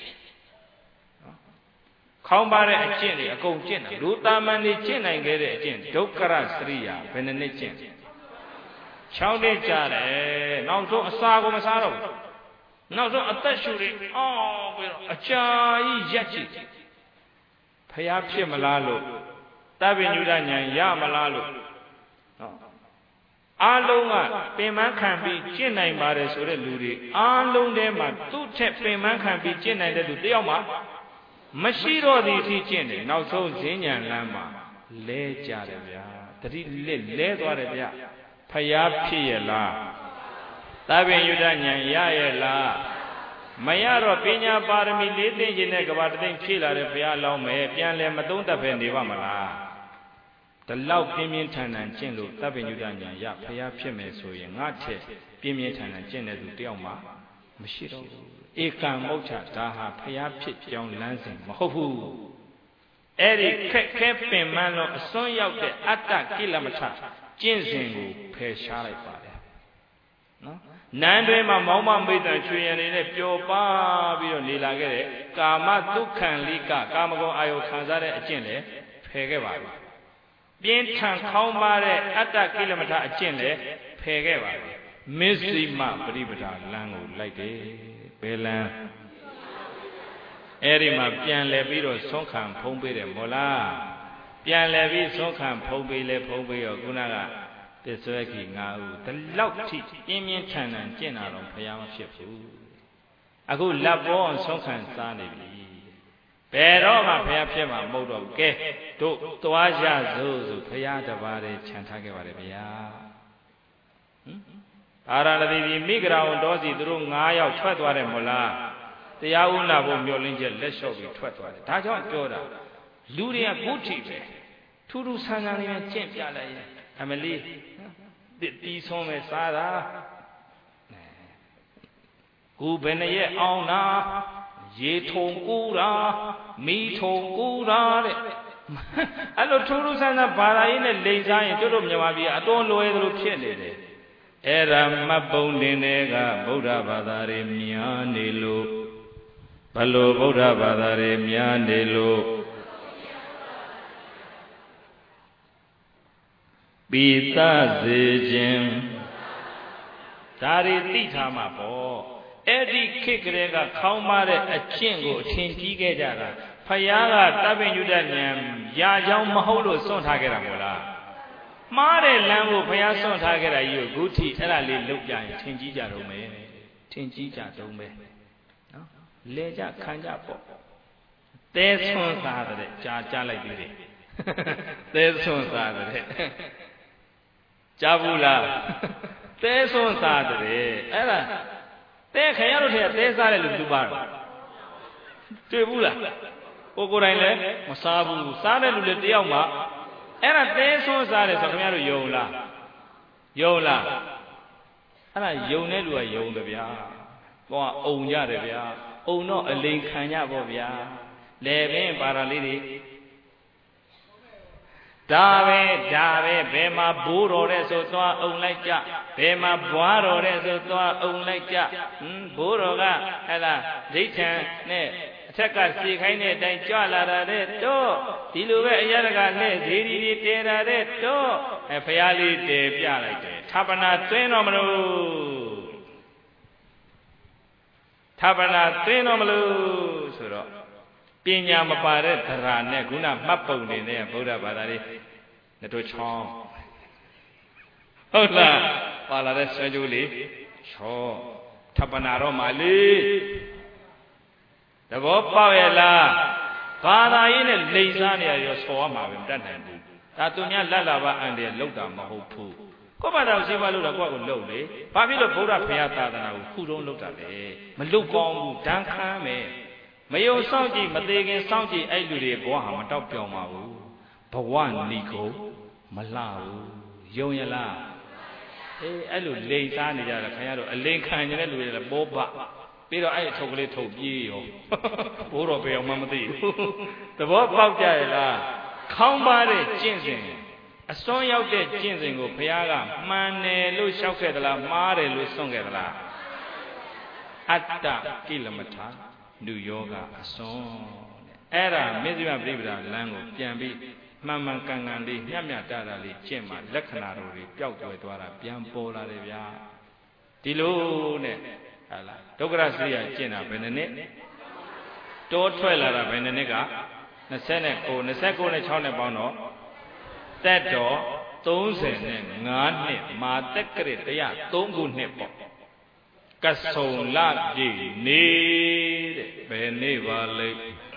ခေါင်းပါတဲ့အကျင့်တွေအကုန်ကျင့်တာလူတာမန်တွေကျင့်နိုင်ခဲ့တဲ့အကျင့်ဒုက္ခရစရိယာဘယ်နှစ်ကျင့်6နှစ်ကြာတယ်နောက်ဆုံးအစာကိုမစားတော့ဘူးနောက်ဆုံးအသက်ရှူတွေအော်ပြီးတော့အကြာကြီးရက်ကြည့်ဖျားဖြစ်မလားလို့တပ္ပိညုတဉာဏ်ရမလားလို့နော်အားလုံးကပင်မခံပြီးကျင့်နိုင်ပါတယ်ဆိုတဲ့လူတွေအားလုံးထဲမှာသူ့ထက်ပင်မခံပြီးကျင့်နိုင်တဲ့လူတယောက်မှမရှိတော့သည်အထိကျင့်တယ်နောက်ဆုံးဈဉ္ဉံလမ်းမှာလဲကြတယ်ဗျာတတိလဲသွားတယ်ဗျာဖျားဖြစ်ရဲ့လားသဗ္ဗညုတဉာဏ်ရရဲ့လားမရတော့ပညာပါရမီ၄သိန်းကျင်တဲ့ကဘာတသိန်းဖြည့်လာတဲ့ဘုရားလောင်းမယ်ပြန်လဲမသုံးတတ်ပဲနေပါမလားဒီလောက်ပြင်းပြင်းထန်ထန်ကျင့်လို့သဗ္ဗညုတဉာဏ်ရဘုရားဖြစ်မယ်ဆိုရင်ငါထက်ပြင်းပြင်းထန်ထန်ကျင့်တဲ့သူတယောက်မှမရှိတော့ဘူးဧကံမုဋ္ဌဒါဟာဘုရားဖြစ်ကြောင်းလမ်းစဉ်မဟုတ်ဘူးအဲ့ဒီခက်ခဲပင်ပန်းလို့အစွန်းရောက်တဲ့အတ္တကိလမထကျင့်စဉ်ကိုဖယ်ရှားလိုက်ပါတယ်နော်နန်းတွင်မှာမောင်းမမိတ်တန်ချွေရံနေတဲ့ပျော်ပါပြီးတော့နေလာခဲ့တဲ့ကာမဒုက္ခံလိကကာမဂုဏ်အာယုခံစားတဲ့အကျင့်လည်းဖယ်ခဲ့ပါပြီပြင်းထန်ခေါင်းပါတဲ့အတ္တကိလမထအကျင့်လည်းဖယ်ခဲ့ပါပြီမစ္စည်းမပရိပဒါလမ်းကိုလိုက်တယ်ဘယ်လမ်းအဲ့ဒီမှာပြန်လဲပြီးတော့ဆုံးခံဖုံးပေးတယ်မို့လားပြန်လဲပြီးဆုံးခံဖုံးပေးလဲဖုံးပေးရောခုနကသစ္ဆွဲခီ9ဦးဒီလောက်ထိပြင်းပြင်းထန်ထန်ကျင့်တာတော့ဘုရားမဖြစ်ဘူးအခုလက်ပေါ်အောင်ဆုံးခံစားနေပြီဘယ်တော့မှဘုရားဖြစ်မှာမဟုတ်တော့ဘူးကဲတို့သွားကြစို့ဆိုဘုရားတပါးတည်းခြံထားခဲ့ပါတယ်ဗျာအာရဏသီဒီမိဂရာဝန်တော်စီသူတို့9ယောက်ထွက်သွားတယ်မို့လားတရားဥနာဖို့မျောလင်းချက်လက်လျှော့ပြီးထွက်သွားတယ်ဒါကြောင့်ပြောတာလူတွေကဘုဋ္ဌိပဲထူးထူးဆန်းဆန်းလေးနဲ့ကျင့်ပြလိုက်ရင်အမလီတီးဆုံးပဲစားတာကိုဘယ်နဲ့ရဲ့အောင်တာရေထုံကူတာမီးထုံကူတာတဲ့အဲ့လိုထူးထူးဆန်းဆန်းဘာသာရေးနဲ့လိန်စားရင်တို့မြန်မာပြည်အတော်လွယ်သလိုဖြစ်နေတယ်အဲ့ဒါမတ်ပုံတင်တွေကဗုဒ္ဓဘာသာတွေများနေလို့ဘလို့ဗုဒ္ဓဘာသာတွေများနေလို့ပိသစေခြင်းဒါတွေသိထားမှာပေါ့အဲ့ဒီခေတ်ကလေးကခေါင်းမာတဲ့အကျင့်ကိုအထင်ကြီးခဲ့ကြတာဖယားကတပ်ပင်ညုတဉာဏ်ရာကြောင်းမဟုတ်လို့စွန့်ထားခဲ့တာမို့လားမှားတဲ့လမ်းကိုဖယားစွန့်ထားခဲ့တာကြီးကိုဂုထိအဲ့ဒါလေးလုပ်ပြရင်ထင်ကြီးကြတော့မယ်ထင်ကြီးကြတော့မယ်နော်လဲကြခံကြပေါ့သဲဆွန့်စားတဲ့ကြားလိုက်သေးတယ်သဲဆွန့်စားတဲ့ကြားဘူးလားသဲဆွန့်စားတဲ့အဲ့ဒါသဲခင်ရတို့ထဲသဲစားတယ်လို့သူပါတော့တွေ့ဘူးလားကိုယ်တိုင်လည်းမစားဘူးစားတဲ့လူလည်းတယောက်မှအဲ့ဒါသဲဆွန့်စားတယ်ဆိုခင်ဗျားတို့ယုံလားအဲ့ဒါယုံတဲ့လူကယုံတယ်ဗျာဘောကအုံကြတယ်ဗျာအုံတော့အလိန်ခံကြပေါ့ဗျာလေပင်ပါရလေးတွေဒါပဲဘယ်မှာဘိုးတော်တဲ့ဆိုသွားအုံလိုက်ကြဘယ်မှာဘွားတော်တဲ့ဆိုသွားအုံလိုက်ကြဘိုးတော်ကဟဲ့လားဒိဋ္ဌံနဲ့အထက်ကစီခိုင်းတဲ့အတိုင်းကြွလာတာတဲ့တော့ဒီလိုပဲအရတကနဲ့ဇေဒီတွေတဲတာတဲ့တော့ဘုရားလေးတဲပြလိုက်တယ်ဌပနာသွင်းတော်မလို့ဌပနာသွင်းတော်မလို့ဆိုတော့ပညာမပါတဲ့သရနဲ့ခုနမှတ်ပုံနေတဲ့ဗုဒ္ဓဘာသာလေးတို့ချောင်းဟုတ်လားပါလာတဲ့ဆွဲကြိုးလေးချောထပ်ပနာတော့မှလေးသဘောပေါက်ရဲ့လားဘာသာရေးနဲ့လိန်စားနေရရောဆော်ရမှာပဲမတတ်နိုင်ဘူးဒါသူများလက်လာပါအန်တယ်လောက်တာမဟုတ်ဘူးကိုယ့်ဘာသာကိုရှင်းပါလို့တော့ကိုယ့်ကိုလှုပ်လေဘာဖြစ်လို့ဗုဒ္ဓဘုရားသာသနာကိုခုတုံးလှုပ်တာလဲမလှုပ်ကောင်းဘူးဒဏ်ခံမယ်မယုံစောင့်ကြည့်မသေးခင်စောင့်ကြည့်အဲ့လူတွေဘဝဟာမတောက်ပြောင်ပါဘူးဘဝနီကုန်မလှဘူးယုံရလားအေးအဲ့လိုလိန်စားနေကြတာခင်ဗျားတို့အလိန်ခံနေတဲ့လူတွေလည်းပေါ်ပပြီးတော့အဲ့အထုပ်ကလေးထုတ်ပြေးရောဘိုးတော်ဘယ်အောင်မှမသိဘူးသဘောပေါက်ကြရဲ့လားခေါင်းပါတဲ့ကျင့်စဉ်အစွန်းရောက်တဲ့ကျင့်စဉ်ကိုဘုရားကမှန်တယ်လို့လျှောက်ခဲ့သလားမှားတယ်လို့စွန့်ခဲ့သလားအတ္တကိလမထာလူယောဂအစွန်းတဲ့အဲ့ဒါမေဇိမပရိပဒလမ်းကိုပြန်ပြီးမှန်မှန်ကန်ကန်လေးမျှမျှတတာလေးကျင့်မှလက္ခဏာတော်တွေပျောက်ကွယ်သွားတာပြန်ပေါ်လာတယ်ဗျာဒီလိုနဲ့ဟာလားဒုက္ခရစရိယကျင့်တာဘယ်နှစ်နှစ်တိုးထွက်လာတာဘယ်နှစ်နှစ်က29နဲ့6နဲ့ပေါင်းတော့တက်တော်35နှစ်မာတက္ကရ103ခုနှစ်ပေါ့ကဆုံလပြည့်နေတဲ့ဘယ်နေ့ပါလဲ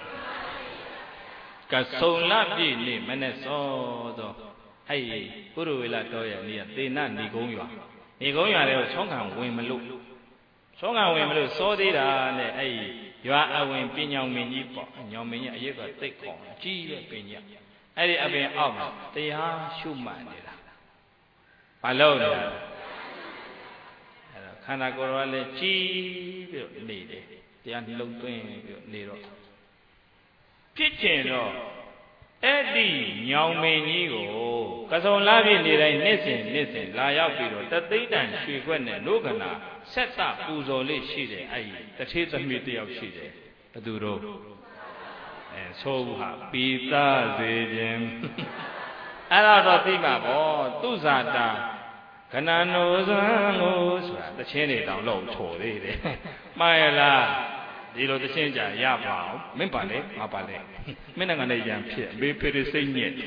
ကဆုံလပြည့်နေ့မနဲ့စောတော့အဲ့ပုရဝေလတော်ရနေသေနဏီကုန်းရွာတွေကိုချောင်းခံဝင်မလို့စောသေးတာနဲ့အဲ့ရွာအဝင်ပညောင်မင်းကြီးပေါ့ညောင်မင်းကြီးအရေးကသိတ်ခေါင်ကြီးရဲ့ပင်ကြီးအဲ့ဒီအပင်အောက်မှာတရားရှုမှတ်နေတာဘာလို့လဲအဲ့တော့ခန္ဓာကိုယ်ကလည်းကြီးပြီးတော့နေတယ်တရားနှလုံးသွင်းပြီးတော့နေတော့ဖြစ်ကျင်တော့အဲ့ဒီညောင်မင်းကြီးကိုကစုံလာပြည့်နေတိုင်းနှစ်စဉ်လာရောက်ပြီးတော့တသိမ့်တန်ရွှေခွက်နဲ့နိုးကနာဆက်သပူဇော်လေးရှိတယ်အဲ့ဒီတထေးသမီးတယောက်ရှိတယ်ဘသူတို့ဆိုဘူးဟာပိသစေခြင်းအဲ့တော့သိမှာပေါ့သူဇာတာခဏနိုးစွမ်းကိုဆိုတာတချင်းတွေတောင်လို့ထော်သေးတယ်မှားရလားဒီလိုတချင်းကြရပါအောင်မင်းပါလေငါပါလေမင်းကလည်းရံဖြစ်အမေဖေရစိတ်ညက်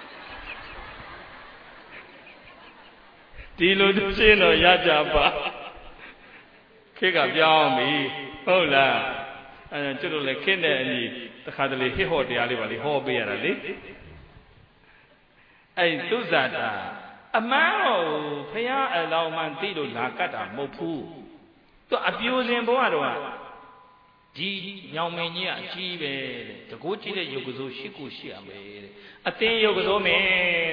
ဒီလိုတချင်းတော့ရကြပါခေတ်ကပြောင်းပြီဟုတ်လားကျွတ်လို့လေခင်းတဲ့အညီတခါတလေဟစ်ဟော့တရားလေးပါလေဟောပေးရတာလေအဲ့သူဇာတာအမှန်တော့ဖရာအလောင်းမှန်သိလို့လာကတ်တာမဟုတ်ဘူးသူအပြိုစင်ဘဝတော့ဒီညောင်မင်းကြီးကအကြီးပဲတဲ့တကူကြီးတဲ့ရုပ်ကစိုးရှိကိုရှိရမယ်တဲ့အသင်းရုပ်ကစိုးမင်း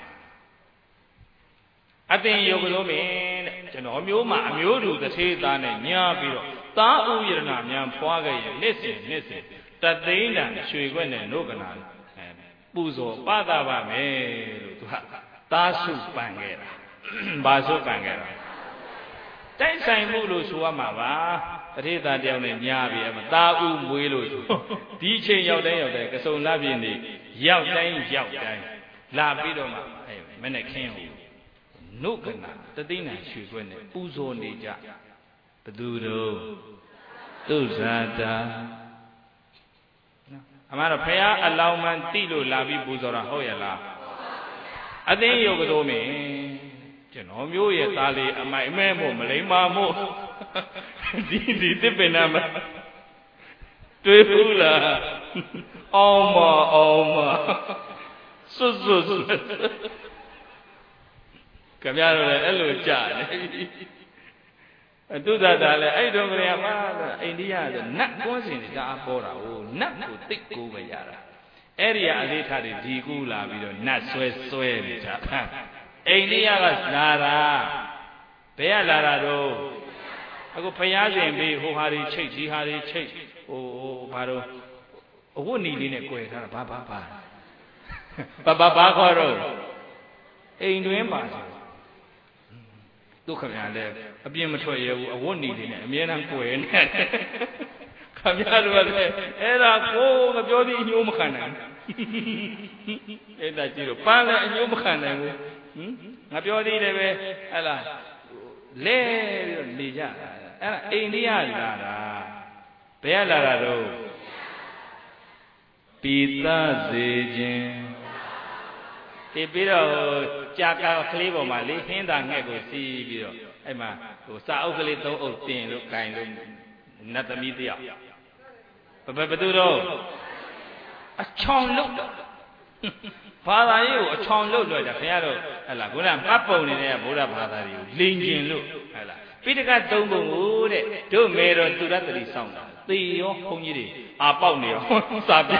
တဲ့အသင်းရုပ်ကစိုးမင်းတဲ့ကျွန်တော်မျိုးမှာအမျိုးတူတစ်သေးသားနဲ့ညာပြီးတော့သားဥယရဏများဖွာခဲ့ရင်နှစ်စဉ်တသိန်းတန်ရွှေခွက်နဲ့နှုတ်ကနာပူဇော်ပသပါမယ်လို့သူကသားစုပန်ခဲ့တာဘာစုပန်ခဲ့တာတိုက်ဆိုင်မှုလို့ဆိုရမှာပါတထေသားတယောက်နဲ့ညာပြီးအမသားဥမွေးလို့ဆိုဒီချိန်ရောက်တိုင်းကစုံလာပြင်းနေရောက်တိုင်းလာပြီးတော့မှမနဲ့ခင်းဟုတ်နုကနာတသိန်းတန်ရွှေခွက်နဲ့ပူဇော်နေကြဘသူတို့သူဇာတာအမှန်တော့ဖရာအလောင်းမှန်တိလို့လာပြီးပူဇော်တာဟုတ်ရဲ့လားအသိယုတ်ကတော်မင်းကျွန်တော်မျိုးရဲ့သားလေးအမိုက်မဲမို့မလိမ္မာမို့ဒီသစ်ပင်နာမတွေ့ဘူးလားအောင်မစွတ်ကြပြတော့လည်းအဲ့လိုကြာနေသူဇာတာလည်းအဲ့တော့ကလေးကမှအိန္ဒိယဆိုနတ်ကွန်းစင်တွေတအားပေါ်တာဟိုနတ်ကိုသိကိုပဲရတာအဲ့ဒီကအလေးထားတွေဒီကူလာပြီးတော့နတ်ဆွဲနေကြအိန္ဒိယကလာတာဘယ်ကလာတာတော့အခုဖျားရှင်ပြီးဟိုဟာတွေချိတ်ဒီဟာတွေချိတ်ဟိုဘာတော့အဝတ်နီလေးနဲ့꿰ထားတာဘာခေါ်တော့အိမ်တွင်းပါဒုက္ခများလဲအပြင်းမထွက်ရဘူးအဝတ်နီလေးနဲ့အမြဲတမ်း꿰နေခမရတို့ကလည်းအဲ့ဒါကိုငါပြောသည်အညိုးမခံနိုင်အဲ့ဒါကြည့်တော့ပန်းလည်းအညိုးမခံနိုင်ဘူးငါပြောသေးတယ်ပဲဟဲ့လားလဲပြီးတော့နေကြတာအဲ့ဒါအိန္ဒိယလာတာဘယ်ကလာတာတော့ပိသစေခြင်းဒီပြီးတော့ကြာကာကလေးပေါ်မှာလေဟင်းသာငှက်ကိုစီးပြီးတော့အဲ့မှာဟိုစာအုပ်ကလေး၃အုပ်တင်လို့ကင်လို့နတ်သမီးတယောက်ဘယ်သူတော့အချောင်လုတ်တော့ဘာသာရေးကိုအချောင်လုတ်တော့ကြခင်ဗျားတို့ဟဲ့လားခုနမှတ်ပုံနေတဲ့ဗုဒ္ဓဘာသာတွေကိုလိန်ကျင်လို့ဟဲ့လားပိဋက၃ပုံကိုတဲ့တို့မေတော်သူရတ္တိစောင့်တာသေရောဘုန်းကြီးတွေအာပေါက်နေရောစာပြ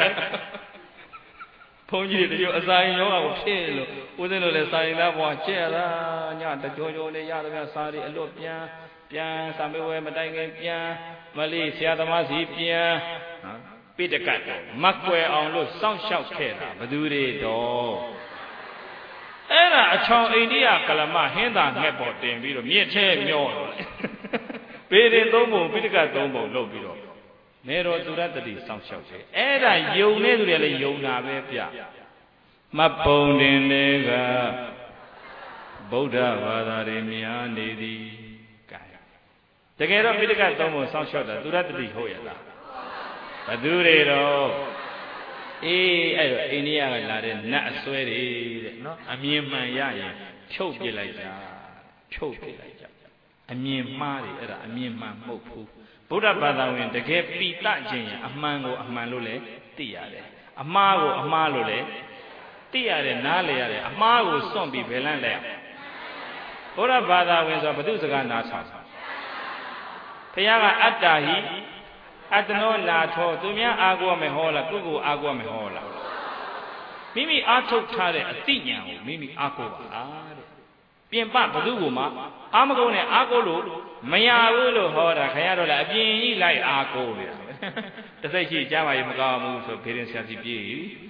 ဘုန်းကြီးတွေတချို့အစာရင်ယောဂကိုဖြစ်လို့ဦးဇင်းတို့လည်းစာရင်သားဘွားကျဲတာညတကြောလေးရသမျှစာတွေအလွတ်ပြန်စာမေးပွဲမတိုင်ခင်ပြန်မလေးဆရာသမားစီပြန်ပိဋကတ်တော့မကွယ်အောင်လို့စောင့်ရှောက်ခဲ့တာဘသူတွေတော့အဲ့ဒါအချောင်အိန္ဒိယကလမဟင်းသာငှက်ပေါ်တင်ပြီးတော့မြစ်ထဲမျောတော့ပေရင်၃ပုံပိဋကတ်၃ပုံလုပ်ပြီးတော့နေတော်သူရတ္တိစောင့်ရှောက်တယ်အဲ့ဒါယုံနေသူတွေလည်းယုံတာပဲဗျမပုံတင်တွေကဗုဒ္ဓဘာသာတွေများနေသည်ကဲတကယ်တော့ပိဋကတ်၃ပုံစောင့်ရှောက်တာသူရတ္တိဟုတ်ရဲ့လားဘသူတွေတော့အေးအဲ့တော့အိန္ဒိယကလာတဲ့နတ်အစွဲတွေတဲ့နော်အမြင်မှန်ရရင်ဖြုတ်ပြလိုက်ကြအမြင်မှားတယ်အဲ့ဒါအမြင်မှန်မဟုတ်ဘူးဗုဒ္ဓဘာသာဝင်တကယ်ပိတခြင်းရအမှန်ကိုအမှန်လို့လည်းသိရတယ်အမှားကိုအမှားလို့လည်းသိရတယ်နားလေရတယ်အမှားကိုစွန့်ပြီးဘယ်လန့်လဲဗုဒ္ဓဘာသာဝင်ဆိုဘု து စကားနားဆောင်ဘုရားကအတ္တဟိအတ္တနောနာထောသူများအာကိုမယ်ဟောလားကိုယ့်ကိုအာကိုမယ်ဟောလားမိမိအာထုတ်ထားတဲ့အသိဉာဏ်ကိုမိမိအာကိုပါတဲ့ပြင်ပဘု து ကိုမှအာမကုန်းနဲ့အာကိုလို့မရဘူးလို့ဟောတာခင်ဗျားတို့လည်းအပြင်ကြီးလိုက်အာကိုနေတာပဲတစိတ်ရှိကြားပါရင်မကောင်းဘူးဆိုဖေရင်ဆရာစီပြေး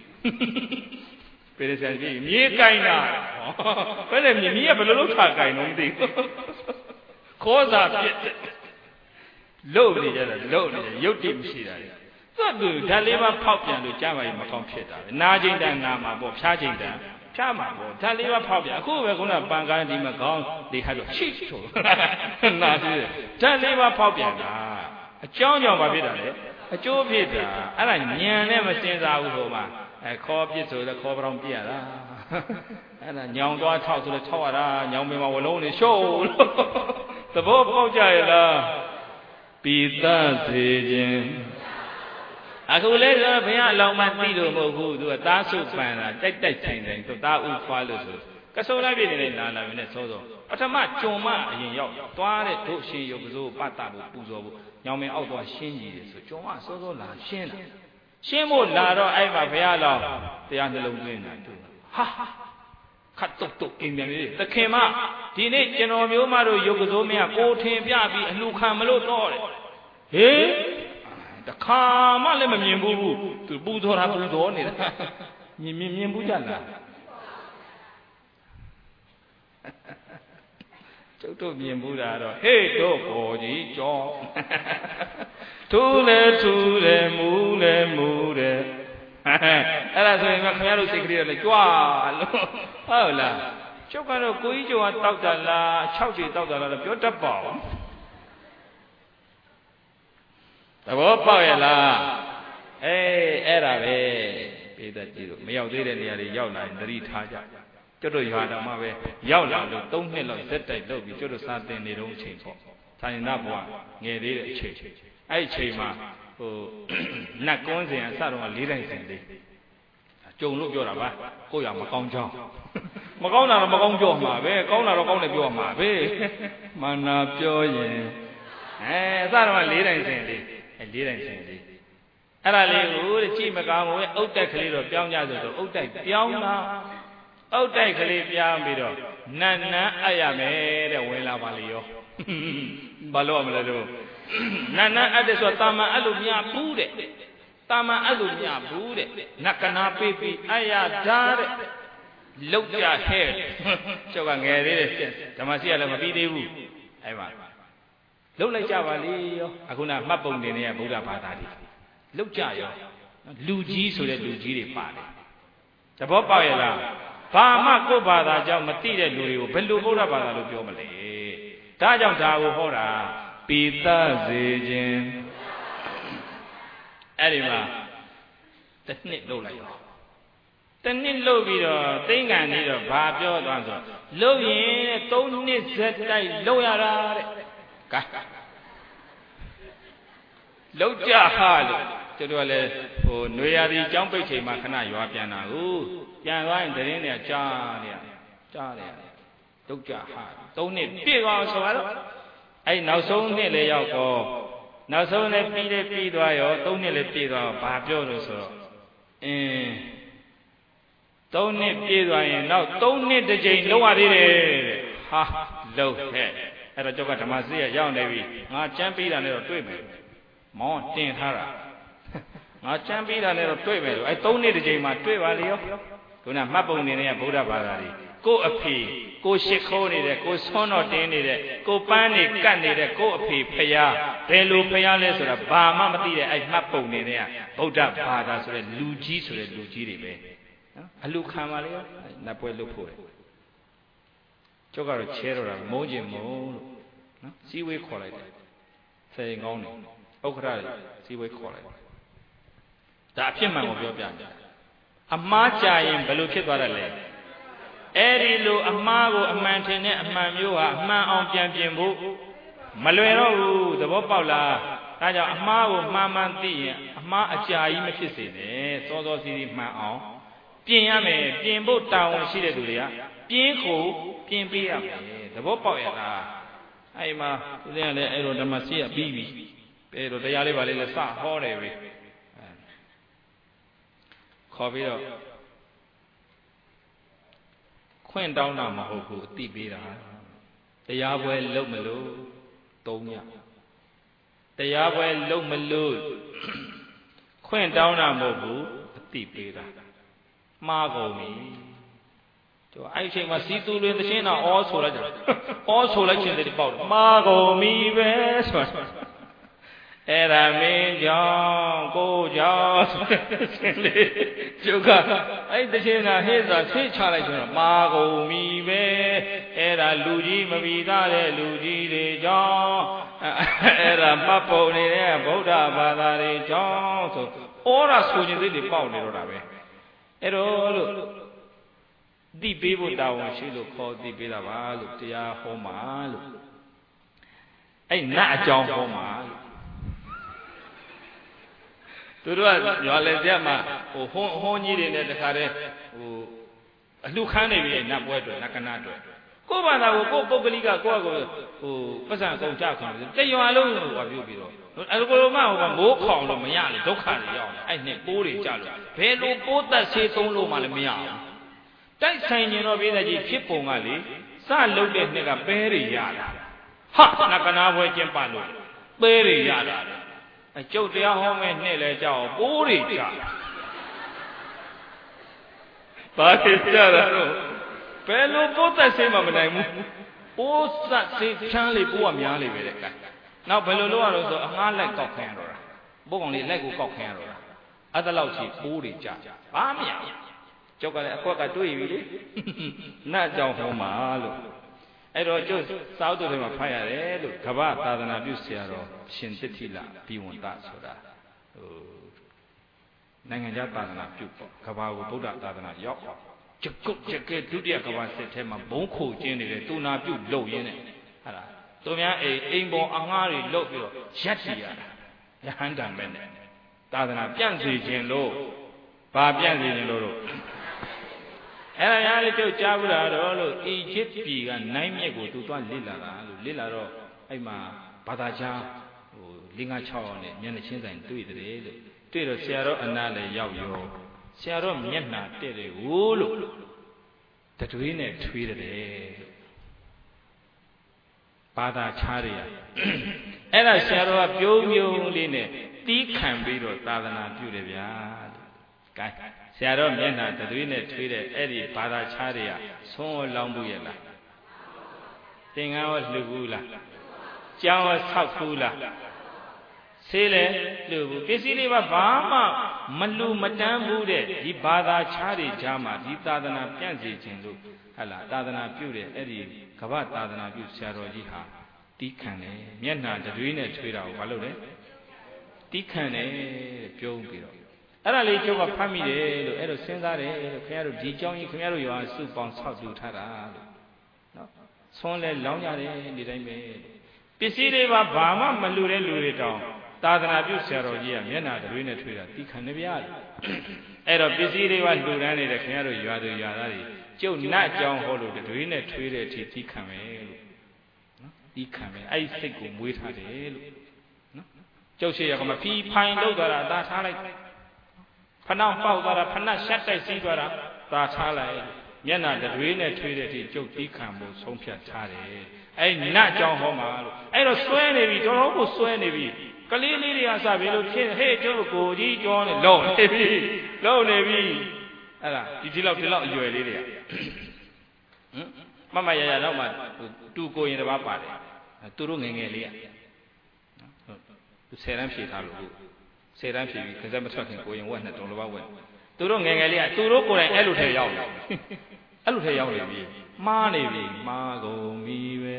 ဖေရင်ဆရာစီပြေးမြေးကိုင်းတာဘယ်နဲ့မြေးကဘယ်လိုလုပ်ထားကိုင်းတော့မသိဘူးခေါ်စာပြစ်လို့နေကြတယ်ရုပ်တည်မရှိတာလေသူ့သူဓာတ်လေးပါဖောက်ပြန်လို့ကြားပါရင်မကောင်းဖြစ်တာပဲနာကျင်တန်နာမှာပေါ့ဖျားကျင်တန်ဖျားမှာပေါ့ဓာတ်လေးပါဖောက်ပြန်အခုပဲခုနပန်ကားဒီမှာခေါင်းဒီဟာတော့ချိဆိုနာကြည့်တယ်ဓာတ်လေးပါဖောက်ပြန်တာအကြောင်းကြောင့်ဘာဖြစ်တာလဲအကျိုးဖြစ်တာအဲ့ဒါညံနဲ့မစင်စားဘူးဟိုမှာခေါ်ပြစ်ဆိုလဲခေါ်ပြောင်းပြရတာအဲ့ဒါညောင်သွားထောက်ဆိုလဲထောက်ရတာညောင်ပင်မှာဝလုံးနေရှို့လို့သဘောပေါက်ကြရဲ့လား Pita Sejin Aku lihat banyak lama tidur mau tu, tak suka tak cendeng, tu tak upah lu tu. Kesolah begini nala begini sozo. Pertama cuma yang yau, tuan le tu sih yau betul patah bu puzo bu, yang me awak tuan sini je, cuma sozo lah sini. Sini mu laro ay mafia lo, tiang dalam dunia tu. Ha, kat tuk ini ni. Terkema, ini jenama maru yau betul me aku tiap bi luka melut orang. The karma le membu tu budo ra budo ni ni membu jana chou tu membu ra ro he to bo ji cho thu le mu le ara so yin ma khya lo sik kri le jwa loဟုတ်လားကျောက်ကတော့ကိုကြီးကျော်ကတောက်တာလား6ချီတောက်တာလားပြောတတ်ပါဦးသဘောပေါက်ရလားအဲ့ဒါပဲပိဿကြည့်လို့မရောက်သေးတဲ့နေရာတွေရောက်လာရင်သတိထားကြကျွတ်တို့ရွာတော်မှာပဲရောက်လာလို့3နှစ်လောက်ဇက်တိုက်လုပ်ပြီးကျွတ်တို့စာသင်နေတော့အချိန်ပေါ့သာယနာဘွားငယ်သေးတဲ့အချိန်အဲ့အချိန်မှာဟိုနတ်ကွန်းစင်အစတော့၄တိုင်းစင်လေးကြုံလို့ပြောတာပါကိုယ့်ရမကောင်းကြောင်းမကောင်းတာတော့မကောင်းကြောမှာပဲကောင်းတာတော့ကောင်းတယ်ပြောမှာပဲမနာပြောရင်အစတော့၄တိုင်းစင်လေး၄တိုင်းစင်လေးအဲ့ဒါလေးကိုကြည့်မကောင်းဘူးအုတ်တိုက်ကလေးတော့ပြောင်းကြဆိုတော့အုတ်တိုက်ပြောင်းတာအုတ်တိုက်ကလေးပြောင်းပြီးတော့နတ်နန်းအပ်ရမယ်တဲ့ဝင်လာပါလေရောဘာလို့မလဲတော့နတ်နန်းအပ်တဲ့ဆိုတာတာမန်အဲ့လိုမြဘူးတဲ့တာမန်အဲ့လိုမြဘူးတဲ့နတ်ကနာပေးပြီးအပ်ရတာတဲ့လောက်ကြဟဲ့ကျောက်ကငယ်သေးတယ်ဓမ္မရှိကလည်းမပြီးသေးဘူးအဲ့မှာလုတ်လိုက်ကြပါလေရောအခုနမှတ်ပုံတင်နေတဲ့ဗုဒ္ဓဘာသာတွေလုတ်ကြရောလူကြီးဆိုတဲ့လူကြီးတွေပါတယ်သဘောပေါက်ရဲ့လားဘာမှကိုယ်ဘာသာကြောင့်မသိတဲ့လူတွေကိုဘယ်လိုဗုဒ္ဓဘာသာလို့ပြောမလဲဒါကြောင့်ဒါကိုဟောတာပိသစေခြင်းအဲ့ဒီမှာတစ်နှစ်လုတ်လိုက်ရောတစ်နှစ်လုတ်ပြီးတော့သိင်္ဂန်နေတော့ဘာပြောသွားဆိုလုတ်ရင်3နှစ်ဇက်တိုက်လုတ်ရတာတဲ့ကဲလောက်ကြဟာလို့ကျတို့ကလည်းဟိုຫນွေရာသီကျောင်းပိတ်ချိန်မှာခဏရွာပြန်တာကိုပြန်သွားရင်တရင်တွေကကြားတယ်လောက်ကြဟာ3နှစ်ပြည့်သွားဆိုတော့အဲ့နောက်ဆုံးနှစ်လည်းရောက်တော့နောက်ဆုံးလည်းပြီးသွားရော3နှစ်လည်းပြည့်သွားတော့ဘာပြောလို့ဆိုတော့3နှစ်ပြည့်သွားရင်နောက်3နှစ်တစ်ချိန်လုံးရသေးတယ်ဟာလုံးဟဲ့အဲ့တော့ကျောက်ကဓမ္မစရိယရောက်နေပြီငါကျမ်းပြီးတာနဲ့တော့တွေ့မယ်မောင်းတင်ထားတာငါကျမ်းပြီးတာနဲ့တော့တွေ့မယ်လို့အဲ3နှစ်တစ်ချိန်မှာတွေ့ပါလေရောခုနမှတ်ပုံနေနေတဲ့ဗုဒ္ဓဘာသာတွေကိုအဖေကိုရှ िख ိုးနေတဲ့ကိုဆွမ်းတော်တင်းနေတဲ့ကိုပန်းနေကတ်နေတဲ့ကိုအဖေဖျားဘယ်လိုဖျားလဲဆိုတာဘာမှမသိတဲ့အဲမှတ်ပုံနေတဲ့ဗုဒ္ဓဘာသာဆိုတဲ့လူကြီးဆိုတဲ့လူကြီးတွေပဲနော်အလူခံပါလေရောနတ်ပွဲလုပ်ဖို့ကျောက်ကတော့ချဲတော့တာမုန်းခြင်းမုန်းလို့နော်စီဝေးခေါ်လိုက်တယ်ဆယ်ကောင်းတယ်ဥက္ခရာစီဝေးခေါ်လိုက်ဒါအဖြစ်မှန်ကိုပြောပြတယ်အမှားကြရင်ဘယ်လိုဖြစ်သွားတယ်လဲအဲ့ဒီလိုအမှားကိုအမှန်ထင်တဲ့အမှန်မျိုးဟာအမှန်အောင်ပြန်ပြင်ဖို့မလွယ်တော့ဘူးသဘောပေါက်လားဒါကြောင့်အမှားကိုမှန်မှန်သိရင်အမှားအကြာကြီးမဖြစ်စေနဲ့စောစောစီးစီးမှန်အောင်ပြင်ရမယ်ပြင်ဖို့တာဝန်ရှိတဲ့သူတွေကပြင်းကိုပြင်ပေးရမယ်သဘောပေါက်ရလားအဲ့မှာဦးဇင်းကလည်းအဲ့လိုဓမ္မစီရပြီးပြီအဲ့လိုတရားလေးပါလေးလည်းစဟောတယ်ပဲခေါ်ပြီးတော့ခွင့်တောင်းတာမဟုတ်ဘူးအတိပေးတာတရားပွဲလုပ်မလို့3ညတရားပွဲလုပ်မလို့ခွင့်တောင်းတာမဟုတ်ဘူးအတိပေးတာမှားကုန်ပြီတို့အဲ့အချိန်မှာစီသူလွင်သချင်းတော့အောဆိုလိုက်ကြအောဆိုလိုက်ခြင်းတည်းပေါ့မှားကုန်ပြီပဲဆိုတာအဲ့ဒါမင်းကြောင့်ကိုကြောင့်ဆိုတဲ့လေကျုပ်ကအဲ့တခြင်းကဟိစွာဆွေးချလိုက်ဆိုတော့မှားကုန်ပြီပဲအဲ့ဒါလူကြီးမပြီးသားတဲ့လူကြီးတွေကြောင့်အဲ့ဒါမှတ်ပုံနေတဲ့ဗုဒ္ဓဘာသာတွေကြောင့်ဆိုဩရာဆိုခြင်းတွေပေါက်နေတော့တာပဲအဲ့တော့လို့သိပေးဖို့တာဝန်ရှိလို့ခေါ်သိပေးတာပါလို့တရားဟောမှာလို့အဲ့နတ်အကြောင်းဟောမှာလို့သူတို့ကရွာလေပြတ်မှာဟိုဟွန်းကြီးတွေနဲ့တခါတည်းအလှခန်းနေပြီနတ်ပွဲအတွက်နတ်ကနာအတွက်ကိုယ်ဘာသာကိုပုဂ္ဂလိကကိုယ့်ကိုပတ်စံကုန်ကြခံတယ်တရွာလုံးဟိုပြုတ်ပြီးတော့အဲ့လိုကိုမှမိုးခေါင်လို့မရလေဒုက္ခတွေရောက်တယ်အဲ့နဲ့ပိုးတွေကြလို့ဘယ်လိုပိုးသက်ဆေးသုံးလို့မှလည်းမရဘူးတိုက်ဆိုင်ကျင်တော့ပြည်သားကြီးဖြစ်ပုံကလေစလုတ်တဲ့နှစ်ကပဲတွေရတာဟာနတ်ကနာပွဲကျင်းပလို့ပဲတွေရတာအကျုပ်တရားဟောမဲ့နှစ်လဲကြောက်ပိုးတွေကြဘာဖြစ်ကြတာတော့ဘယ်လိုပိုးသက်ဆေးမှမနိုင်ဘူးပိုးသက်ဆေးချမ်းလေးပိုးကများလေပဲတဲ့ကဲနောက်ဘယ်လိုလုပ်ရလို့ဆိုအငှားလိုက်ကောက်ခိုင်းရတော့တာပိုးကောင်လေးလက်ကိုကောက်ခိုင်းရတော့တာအဲ့ဒါလောက်ရှိပိုးတွေကြဘာမရကျုပ်ကလည်းအခွက်ကတွေးပြီလေနတ်ကြောင့်ဟောမှာလို့အဲ့တော့ကျုပ်စာအုပ်တွေမှာဖတ်ရတယ်လို့ကမ္ဘာသာသနာပြုဆရာတော်ရှင်သစ္ထိလဘိဝန္တဆိုတာနိုင်ငံခြားသာသနာပြုပေါ့ကမ္ဘာကိုဗုဒ္ဓသာသနာရောက်ကျကုတ်ကျကဲဒုတိယကမ္ဘာစစ်ထဲမှာဘုံခိုကျင်းနေတဲ့တူနာပြုလုပ်ရင်းနဲ့ဟာလားသူများအိမ်ပေါ်အငှားတွေလုပ်ပြီးတော့ရက်တည်ရတာယဟန်တံပဲနဲ့သာသနာပြန့်စေခြင်းလို့ဘာပြန့်စေခြင်းလို့အဲ့ဒါများလေကျုပ်ကြားဘူးလားတော့လို့အီဂျစ်ပြည်ကနိုင်မြက်ကိုသူသွားလစ်လာတာလို့လစ်လာတော့အဲ့မှာဘာသာချာ5-6ယောက်နဲ့မျက်နှာချင်းဆိုင်တွေ့တယ်လို့တွေ့တော့ဆရာတော်အနာလည်းရောက်ရောဆရာတော်မျက်နှာတဲ့တယ်ဟိုလို့တတွေးနဲ့ထွေးတယ်ဘာသာချားရအဲ့ဒါဆရာတော်ကပြုံးပြုံးလေးနဲ့တီးခံပြီးတော့သာသနာပြုတယ်ဗျာကဲဆရာတော်မျက်နှာတတွေးနဲ့ထွေးတဲ့အဲ့ဒီဘာသာချားတွေကဆုံးလောင်းဘူးရဲ့လားသင်္ကန်းရောလှူဘူးလားကျောင်းရောဆောက်ဘူးလားဆေးလေလှူဘူးပစ္စည်းတွေကဘာမှမလှူမတန်းဘူးတဲ့ဒီဘာသာချားတွေကြားမှာဒီသာသနာပြန့်စေခြင်းလို့ဟဲ့လားသာသနာပြုတဲ့အဲ့ဒီကမ္ဘာသာသနာပြုဆရာတော်ကြီးဟာတီးခံတယ်မျက်နှာတတွေးနဲ့ထွေးတာကိုဘာလုပ်လဲတီးခံတယ်ပြုံးပြီးတော့အဲ့ဒါလေးကျုပ်ကဖတ်မိတယ်လို့အဲ့တော့စဉ်းစားတယ်လို့ခင်ဗျားတို့ဒီเจ้าကြီးခင်ဗျားတို့ရွာစုပေါင်းဆောက်ပြထားတာလို့နော်ဆွန်းလဲလောင်းကြတယ်ဒီတိုင်းပဲပစ္စည်းတွေဘာမှမလူတဲ့လူတွေတောင်သာသနာပြုဆရာတော်ကြီးကမျက်နှာတတွေးနဲ့ထွေးတာတီးခံနေဗျာလို့အဲ့တော့ပစ္စည်းတွေကလူတန်းနေတဲ့ခင်ဗျားတို့ရွာသူရွာသားတွေကျုပ်နတ်အကြောင်းဟောလို့တတွေးနဲ့ထွေးတဲ့အထိတီးခံမယ်လို့နော်တီးခံမယ်အဲ့ဒီစိတ်ကိုမွေးထားတယ်လို့နော်ကျုပ်ရှိရကမဖီးဖိုင်လောက်သွားတာအသာထားလိုက်ဖနှောက်ပေါက်သွားတာဖနှက်ရှက်တိုက်စီးသွားတာသာထားလိုက်မျက်နှာတတွေးနဲ့ထွေးတဲ့အထိကျုပ်တီးခံဖို့ဆုံးဖြတ်ထားတယ်အဲ့နတ်အကြောင်းဟောမှာလို့အဲ့တော့စွဲနေပြီတော်တော်ကိုစွဲနေပြီကလေးလေးတွေကစပြီလို့ဖြစ်ဟေ့ကျုပ်ကိုကြီးကြောနေလုံးနေပြီလုံးနေပြီအဲ့ဒါဒီလောက်အရွယ်လေးတွေကမမရရတော့မှတူကိုရင်တစ်ပါးပါတယ်သူတို့ငယ်ငယ်လေးကသူ10တန်းဖြေထားလို့10တန်းဖြေပြီးခစက်မထွက်ခင်ကိုရင်ဝက်နဲ့တုံတစ်ပါးဝက်သူတို့ငယ်ငယ်လေးကသူတို့ကိုယ်တိုင်အဲ့လိုထဲရောက်နေအဲ့လိုထဲရောက်နေပြီမှားနေပြီမှားကုန်ပြီပဲ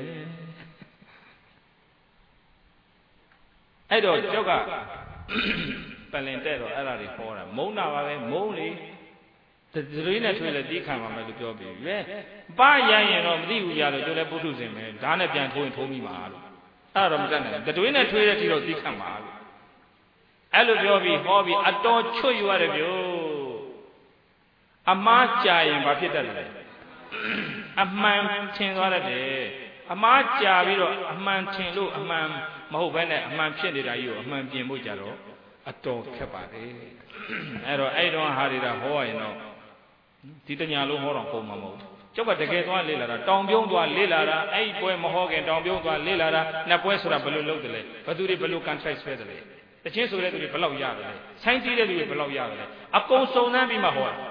အဲ့တော့ကျောက်ကပလင်တဲ့တော့အဲ့ဒါတွေဟောတာမုန်းတာပါပဲမုန်းလေတတွေးနဲ့ထွေးလဲတီးခံပါမယ်လို့ပြောပြီးပဲပါရရင်တော့မသိဘူးကြလို့ကျော်လဲပုထုဇဉ်ပဲဓာတ်နဲ့ပြန်ထိုးရင်ထိုးမိမှာလို့အဲ့တော့မတတ်နိုင်ဘူးတတွေးနဲ့ထွေးတဲ့တီတော့တီးခံပါလို့အဲ့လိုပြောပြီးဟောပြီးအတော်ချွတ်ယူရတယ်ဗျို့အမှားကြာရင်ဘာဖြစ်တတ်လဲအမှန်ထင်သွားတတ်တယ်အမှားကြာပြီးတော့အမှန်ထင်လို့အမှန်မဟုတ်ဘဲနဲ့အမှန်ဖြစ်နေတာကြီးကိုအမှန်ပြင်ဖို့ကြတော့အတော်ခက်ပါတယ်အဲ့တော့အဲ့တော့ဟာတွေကဟောရရင်တော့ဒီတညာလုံးဟောတော့ပုံမှာမဟုတ်ကျောက်ကတကယ်သွားလေ့လာတာတောင်ပြုံးသွားလေ့လာတာအဲ့ဒီပွဲမဟောခင်တောင်ပြုံးသွားလေ့လာတာနှစ်ပွဲဆိုတာဘယ်လိုလုပ်တယ်လဲဘယ်သူတွေဘယ်လို contract ဆွဲတယ်လဲတချင်းဆိုတဲ့သူတွေဘယ်လောက်ရတယ်လဲဆိုင်းတီးတဲ့သူတွေဘယ်လောက်ရတယ်လဲအကုန်စုံစမ်းပြီးမှဟောတာ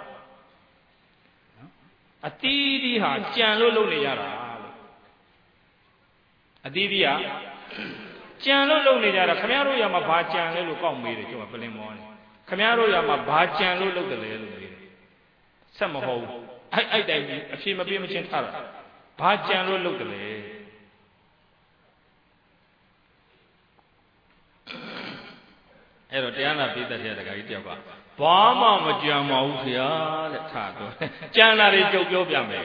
အတီးဒီဟာကြံလို့လုပ်နေရတာလို့အတီးဒီဟာကြံလို့လုပ်နေကြတာခင်ဗျားတို့ရမှာဘာကြံလဲလို့ကောက်မေးတယ်ကျုပ်ကပလင်မောနေခင်ဗျားတို့ရမှာဘာကြံလို့လုပ်တယ်လဲလို့မေးတယ်ဆက်မဟုတ်ဘူးအဲ့တိုင်အဖြေမပြေမချင်းထားတာဘာကြံလို့လုပ်တယ်လဲအဲ့တော့တရားနာပိသက်တဲ့တခါကြီးတယောက်ကဘာမှမကြံပါဘူးခင်ဗျာတဲ့ထားတော့ကြံတာတွေကြုတ်ပြောပြမယ်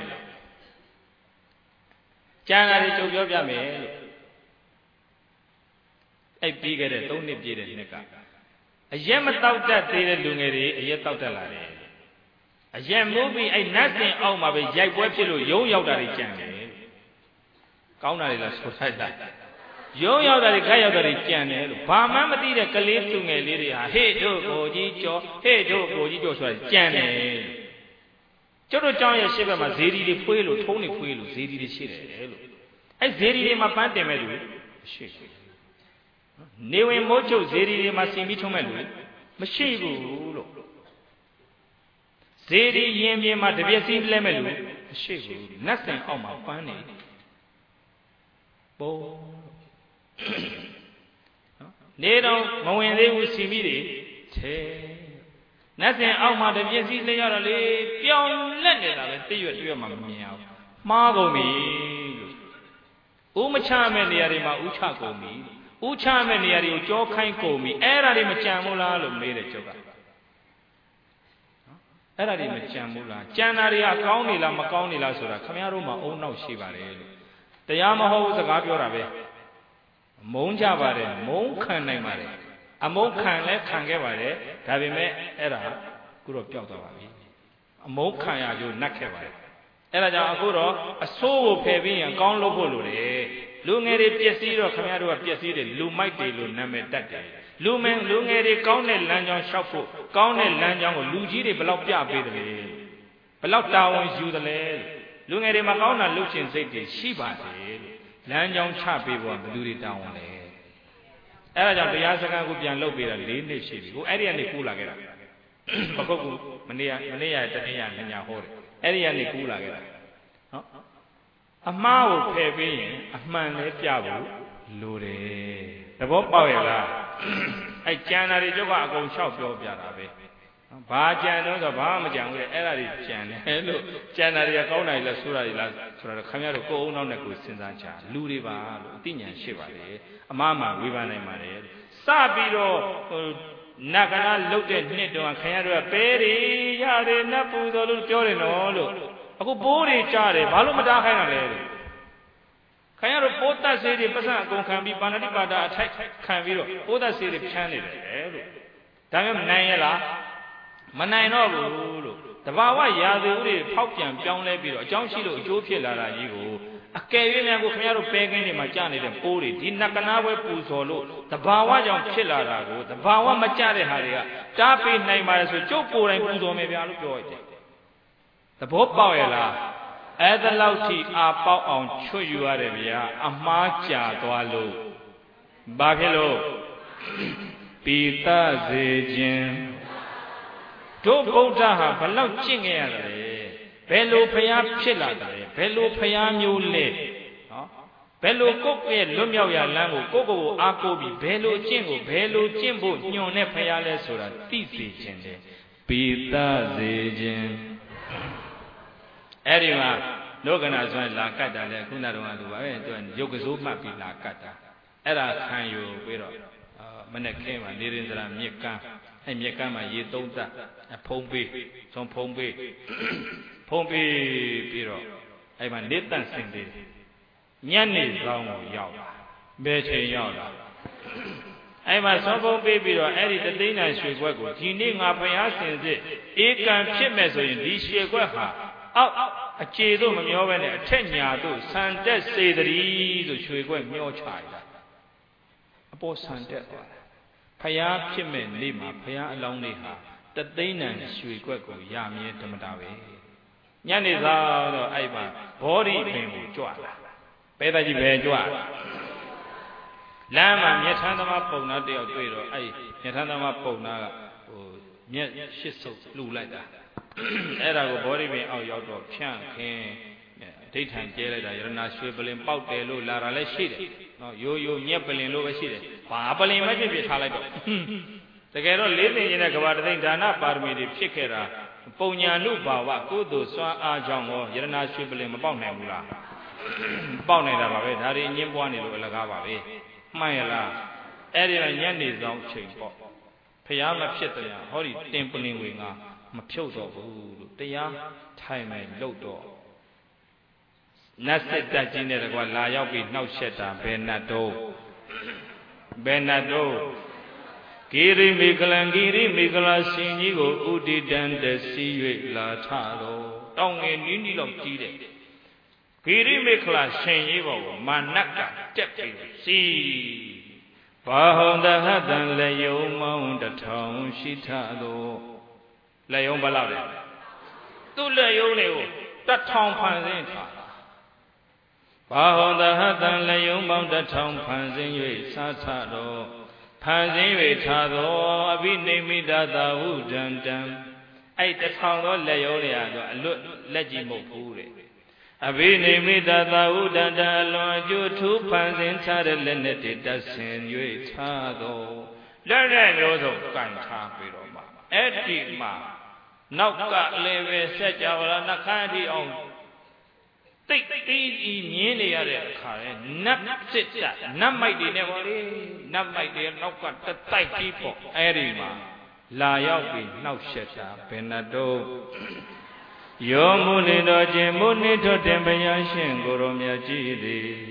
ကြံတာတွေကြုတ်ပြောပြမယ်လို့အဲ့ပြီးခဲ့တဲ့3နှစ်ပြည့်တဲ့နှစ်ကအရက်မတောက်တတ်သေးတဲ့လူငယ်တွေအရက်တောက်တတ်လာတယ်အရက်မိုးပြီးအဲ့နတ်စင်အောက်မှာပဲရိုက်ပွဲဖြစ်လို့ရုံးရောက်တာတွေကြံတယ်ကောင်းတာတွေလားဆိုထိုက်တာရုံးရောက်တာတွေခက်ရောက်တာတွေကြံတယ်လို့ဘာမှမသိတဲ့ကလေးလူငယ်လေးတွေဟာဟေ့တို့ကိုကြီးကျော်ဟေ့တို့ကိုကြီးကျော်ဆိုတာကြံတယ်ကျုပ်တို့ကျောင်းရဲ့ရှေ့ဘက်မှာဇေဒီတွေဖွေးလို့ထုံးတွေဖွေးလို့ဇေဒီတွေရှိတယ်လို့အဲ့ဇေဒီတွေမှာပန်းတင်မဲ့လူမရှိဘူးနေဝင်မိုးချုပ်ဇေဒီတွေမှာစီမီထုံးမဲ့လူမရှိဘူးလို့ဇေဒီရင်ပြင်မှာတပြက်စီးလဲမဲ့လူမရှိဘူးနတ်စင်အောက်မှာပန်းနေပေါ်နေတော့မဝင်သေးဘူးစီမီတွေထဲနတ်စင်အောက်မှာတပြက်စီးလဲရတော့လေပြောင်းလက်နေတာပဲတိရွက်တွေ့မှမမြင်အောင်မှားကုန်ပြီလို့ဥမချမဲ့နေရာတွေမှာဥချကုန်ပြီဥချမဲ့နေရာတွေကိုကြောခိုင်းကုန်ပြီအဲ့ဒါတွေမကြံဘူးလားလို့မေးတယ်ကျုပ်ကအဲ့ဒါတွေမကြံဘူးလားကြံတာတွေကကောင်းနေလားမကောင်းနေလားဆိုတာခင်ဗျားတို့မှအုံနောက်ရှိပါတယ်လို့တရားမဟုတ်စကားပြောတာပဲမုန်းကြပါတယ်မုန်းခံနိုင်ပါတယ်အမုန်းခံလဲခံခဲ့ပါတယ်ဒါပေမဲ့အဲ့ဒါခုတော့ပျောက်သွားပါပြီအမုန်းခံရကြိုးနှက်ခဲ့ပါတယ်အဲ့ဒါကြောင့်အခုတော့အဆိုးကိုဖယ်ပြီးရင်ကောင်းလုပ်ဖို့လိုတယ်လူငယ်တွေပျက်စီးတော့ခင်ဗျားတို့ကပျက်စီးတယ်လူမိုက်တွေလို့နာမည်တက်တယ်လူငယ်တွေကောင်းတဲ့လမ်းကြောင်းလျှောက်ဖို့ကောင်းတဲ့လမ်းကြောင်းကိုလူကြီးတွေဘယ်လောက်ပြပေးတယ်လဲဘယ်လောက်တာဝန်ယူတယ်လဲလူငယ်တွေမှာကောင်းတာလုပ်ခြင်းစိတ်တွေရှိပါတယ်လို့လမ်းကြောင်းချပေးဖို့ဘယ်သူတွေတာဝန်လဲအဲ့ဒါကြောင့်တရားစခန်းကိုပြန်လုပ်ပေးတာ၄နှစ်ရှိပြီကိုအဲ့ဒီကနေကူးလာခဲ့တာပကုတ်ကမနေ့ရတနေ့ရညဟောတယ်အဲ့ဒီကနေကူးလာခဲ့တာနော်အမှားကိုဖယ်ပေးရင်အမှန်လည်းပြဖို့လိုတယ်သဘောပေါက်ရလားအဲ့ကြံတာတွေကျုပ်ကအကုန်လျှောက်ပြောပြတာပဲဘာကြံတော့ဆိုဘာမှမကြံဘူးလေအဲ့ဒါတွေကြံတယ်လို့ကြံတာတွေကကောင်းတာတွေလားဆိုးတာတွေလားဆိုတော့ခင်ဗျားတို့ကိုယ်အုံနောက်နဲ့ကိုယ်စဉ်းစားကြလူတွေပါလို့အသိဉာဏ်ရှိပါလေအမှားမှဝေဖန်နိုင်ပါတယ်စပြီးတော့နတ်ကနာလုတ်တဲ့နှစ်တုန်းကခင်ဗျားတို့ကပဲတွေရတယ်နတ်ပူဇော်လို့ပြောတယ်နော်လို့အခုပိုးတွေကြားတယ်ဘာလို့မတားခိုင်းတာလဲလို့ခင်ဗျားတို့ပိုးသက်ဆေးတွေပတ်စံအကုန်ခံပြီးပါဏာတိပါဒအထိုက်ခံပြီးတော့ပိုးသက်ဆေးတွေဖြန်းနေတယ်လို့ဒါမျိုးမနိုင်ရလားမနိုင်တော့ဘူးလို့တဘာဝရာဇဝတွေဖောက်ပြန်ပြောင်းလဲပြီးတော့အကြောင်းရှိလို့အကျိုးဖြစ်လာတာကြီးကိုအကယ်၍များကိုခင်ဗျားတို့ပဲကင်းတွေမှာကြာနေတဲ့ပိုးတွေဒီနတ်ကနာပွဲပူဇော်လို့တဘာဝကြောင့်ဖြစ်လာတာကိုတဘာဝမကြတဲ့ဟာတွေကတားပေးနိုင်ပါလေဆိုကျုပ်ကိုယ်တိုင်ပူဇော်မယ်ဗျာလို့ပြောရတယ်သဘောပေါက်ရလားအဲ့ဒါလောက်ထိအာပေါက်အောင်ချွတ်ယူရတယ်ဗျာအမှားကြာသွားလို့ဘာဖြစ်လို့ပိသစေခြင်းတို့ဗုဒ္ဓဟာဘလောက်ကျင့်ခဲ့ရတယ်ဘယ်လိုဖျားဖြစ်လာတယ်ဘယ်လိုဖျားမျိုးလဲနော်ဘယ်လိုကိုယ့်ရဲ့လွတ်မြောက်ရာလမ်းကိုကိုယ့်ကိုယ်အားကိုးပြီးဘယ်လိုကျင့်ကိုဘယ်လိုကျင့်ဖို့ညွှန်တဲ့ဖျားလဲဆိုတာသိစေခြင်းတယ်ပိသစေခြင်းအဲ့ဒီမှာလောကနာဆိုရင်လာကတ်တာလေခုနကတော့လိုပါပဲသူကရုပ်ကစိုးမှတ်ပြီးလာကတ်တာအဲ့ဒါခံယူပြီးတော့မနေ့ကဲမှာနေရင်စရာမြစ်ကမ်းအဲ့မြက်ကမ်းမှာရေသုံးသက်ဖုံးပေးဆုံးဖုံးပေးပြီးတော့အဲ့မှာနေတန့်စင်သေးညနေဆောင်ကိုရောက်လာဘယ်ချိန်ရောက်လာအဲ့မှာဆုံးဖုံးပေးပြီးတော့အဲ့ဒီတသိန်းတန်ရွှေခွက်ကိုဒီနေ့ငါဖျားစင်စစ်ဧကံဖြစ်မဲ့ဆိုရင်ဒီရွှေခွက်ဟာအောက်အခြေတို့မမျောပဲနဲ့အထက်ညာတို့ဆန်တက်စေတည်းဆိုရွှေခွက်မျောချရတာအပေါ်ဆန်တက်သွားတယ်ဖျားဖြစ်မဲ့နေ့မှာဖျားအလောင်းလေးဟာတသိန်းတန်ရွှေခွက်ကိုရမြဲဓမ္မတာပဲညနေစားတော့အဲ့မှာဘောဓိပင်ကိုကြွလာပဲတကြီးပဲကြွလမ်းမှာမြတ်ထမ်းသမားပုံနာတယောက်တွေ့တော့အဲ့မြတ်ထမ်းသမားပုံနာကမြက်ရှစ်စုပ်လှူလိုက်တာအဲ့ဒါကိုဘောဓိပင်အောက်ရောက်တော့ဖြန့်ခင်းဒိဋ္ဌံကျဲလိုက်တာယရနာရွှေပလင်ပေါက်တယ်လို့လာတာလည်းရှိတယ်နော်ရိုးမြက်ပလင်လို့ပဲရှိတယ်ဘာပလင်မဖြစ်ထားလိုက်တော့တကယ်တော့လေးသိင်နေတဲ့ကဘာတသိင်ဒါနပါရမီတွေဖြစ်ခဲ့တာပုံညာနုဘာဝကုသိုလ်စွမ်းအားကြောင့်ရောယရနာရွှေပလင်မပေါက်နိုင်ဘူးလားပေါက်နိုင်တာပါပဲဒါတွေညင်းပွားနေလို့အလကားပါပဲမှန်ရလားအဲ့ဒီကညနေဆောင်ချိန်ပေါ့ဖျားမဖြစ်တရားဟောဒီတင်ပလင်ဝင်ကမဖြုတ်တော့ဘူးလို့တရားထိုင်မယ်လို့တော့နတ်စစ်တက်ကြီးနဲ့တကွာလာရောက်ပြီးနှောက်ရှက်တာဘယ်နတ်တော့ Kiri Mikala Sinjigo Udi Dante Siwe La Taro Tong in Indilo Tide Kiri Mikala Sinjigo Manaka Tepi Si Pahonda Hadan Leo Mount the town Shitado Leo Balade Tu Leo Leo that town Panzin Pahonda Hadan Leo Mount the town Panzin Satado Panzin Tado Abinimida Udandan I the town of Leolia Legimo Pure Abinimida Udanda Lonju two Panzin Tade Leneti Dasin Yui Tado Learn Yoso Kanta Piroma Etima Nauka Leve Sejavala Nakandi on Take in Yene Nap sit that, Nam might be never, Nam might be no cut the tight people, Erima, La Yopi, no shetta, Penado. Yo Munido Jimunito Tembayashin, Goromia Gidi.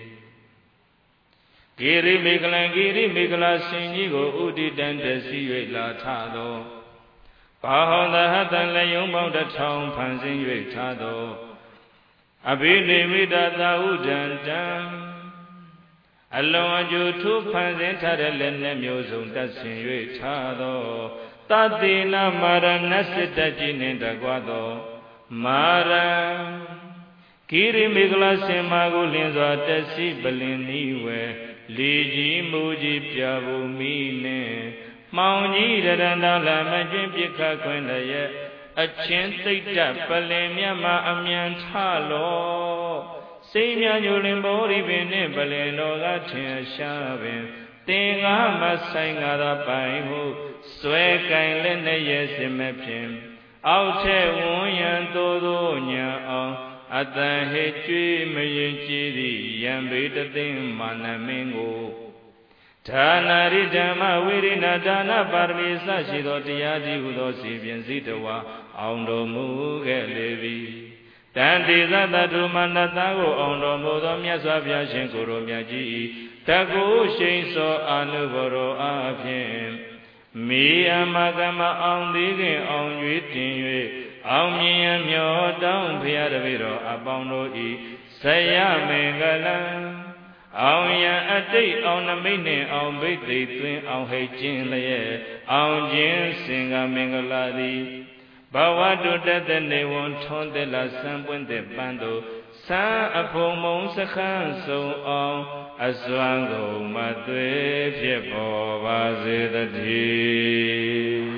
Giri Mikala Sinigo Udi Dante La Tado. Pahonda Hatan Layum of the town Panzin Tado. Abinimida Udandan Alone you two Panzin Tadalen Musum Dasin Tado Tadina Mara Nasidajin in the Guado Mara Kiri Mikala Simagulins Desi Beliniwe Liji Muji Piabu Mine Mauni Dadanda Majin Pika Quenda A chinta Palemia Amian Talo Senior Yulimbori Bene Baleno Latin Shavin Tinga Masanga the Baihu Sweka Lene Yesimepim Aute Wunyan Dodo Nya At the Hetri Mayinchidi Yambita Thing Manamingo Tanari Dama Wirina Dana Parvisa Shidotiadi Udo Sibian Zitawa Aundo Muge Levi Tandi Zata Dumanatago Aundo Modo Miasavia Shinkuro Miaji Tago Shinso Anuboro Apien Mi Amagama Aundigin Aung Yutin Aung Mian Myo Down Piadaviro Abondo E Saya Mengalan Aung ya ati aung namine aung bidhi twin aung hei chin laye aung jin singa mingaladi bawadu tatane won thon de la san puin de pando san aphong mong sakhan song aung aswan gong ma twe phit paw ba se thati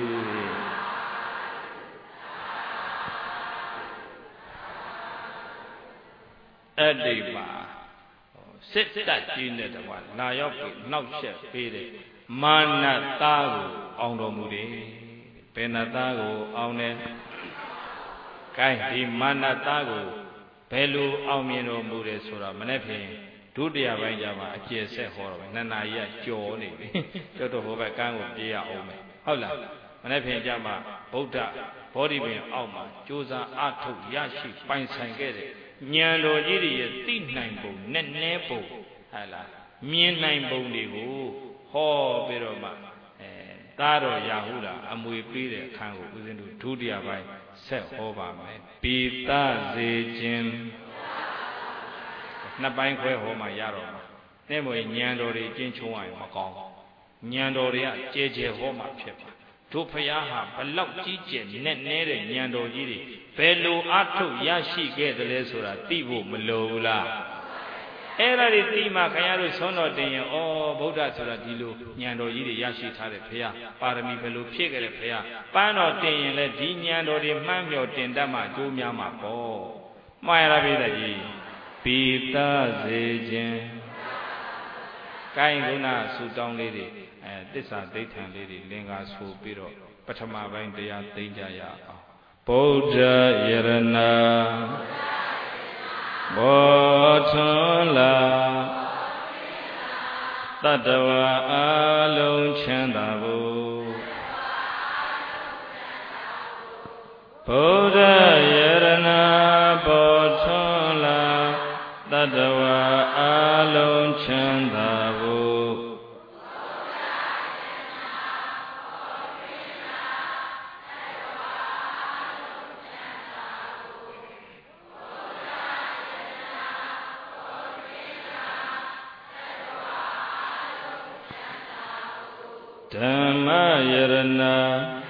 Adima Sit that in the one, Nayoki, Nauset, Pede, Mana Tago, Ondo Mudi, Penatago, Aune, Kai, Mana Tago, Pelu, Aumino Mude Sura, Manepi, Dudia Vajama, a Chia set horror, Nanaya, Joni, Toto Hobakango, Dia Ome, Hola, Manepi Jama, Bota, Body Bin Alma, Josa Atu, Yashi, Pine Sangere. Nyando Jiri, Tin Nimbo, Nenepo, Hala, Mien Nimbo Nigo, Ho Biroma, Taro Yahula, Amui Pide, Kango, within Tudia by Set Hova, Pita Zijin Nabanque Homa Yaroma, Nemo Nyando Jinchuan Macon, Nyandoria, JJ Homa Pepper. Tupayaha, Balok Jijin, Nere, Nyando Jiri, Pelu Atu Yashi get the Lesura, Tibu Malula. Era di Tima Kayaru Sono Ding, oh, Boda Sura Dilu, Nyando Jiri Yashi Tare Pea, Parami Pelu Pigre Pea, Pano Ding, let Dinyando di Mamio Tendama, Dumiama Po. Maya Vida Pita Zijin Kainguna Sudong Lady. This are daytime lady, Linga Supiro, Patama Bandia, Dejaya, Bodha Yerana, Botala, Tatawa Alon Chandabu, Bodha Yerana, Botala, Tatawa Alon Chandabu. Dhamma Yarana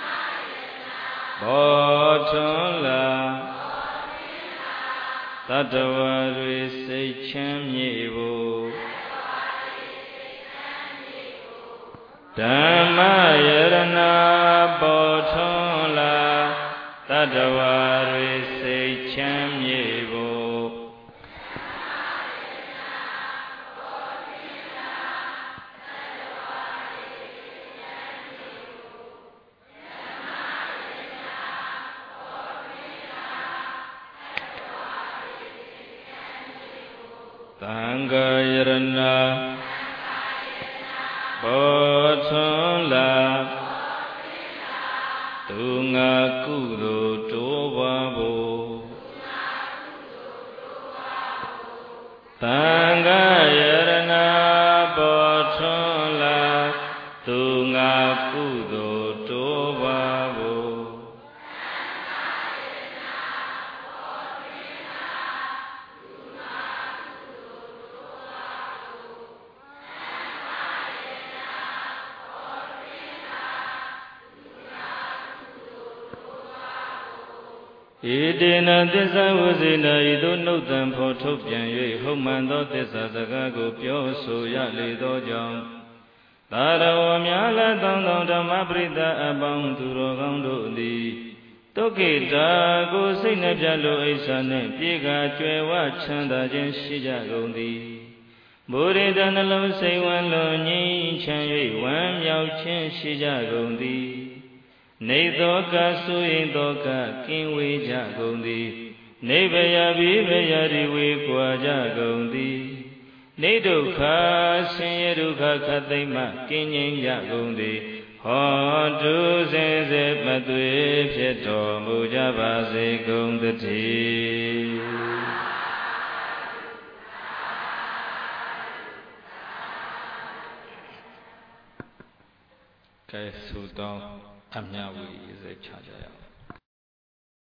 Bodhula Tatavari Seicham Yevo Dhamma Yarana Bodhula Tatavari Seicham Yevo Tanga Yarana Bodhula Tunga Kudo Tobabo Tanga Yarana Bodhula Tunga Kudo Tobabo Idena Disa Vazina Ido Nutan Potopian Yui Homando Disa Zagago Pyo Soya Lido Jam Tarawamyala Dondon Damabrida Abang Turogando Di Tokita Go Sinabjalo Isane Piga Chwewa Chanda Jen Shija Gondi Buridanalam Sewan Lo Nyi Chan Yui Wan Yao Chen Shija Gondi Neithoka Suindoka Kinwe Jagondi Nebaya Vivaya Riwe Jagondi Neduka Senyeduka Kathima Kinyin Jagondi Hondu Zenze Matwe Pieto Mujabase Gondati Kai Sudong အမြဝေစေချကြရ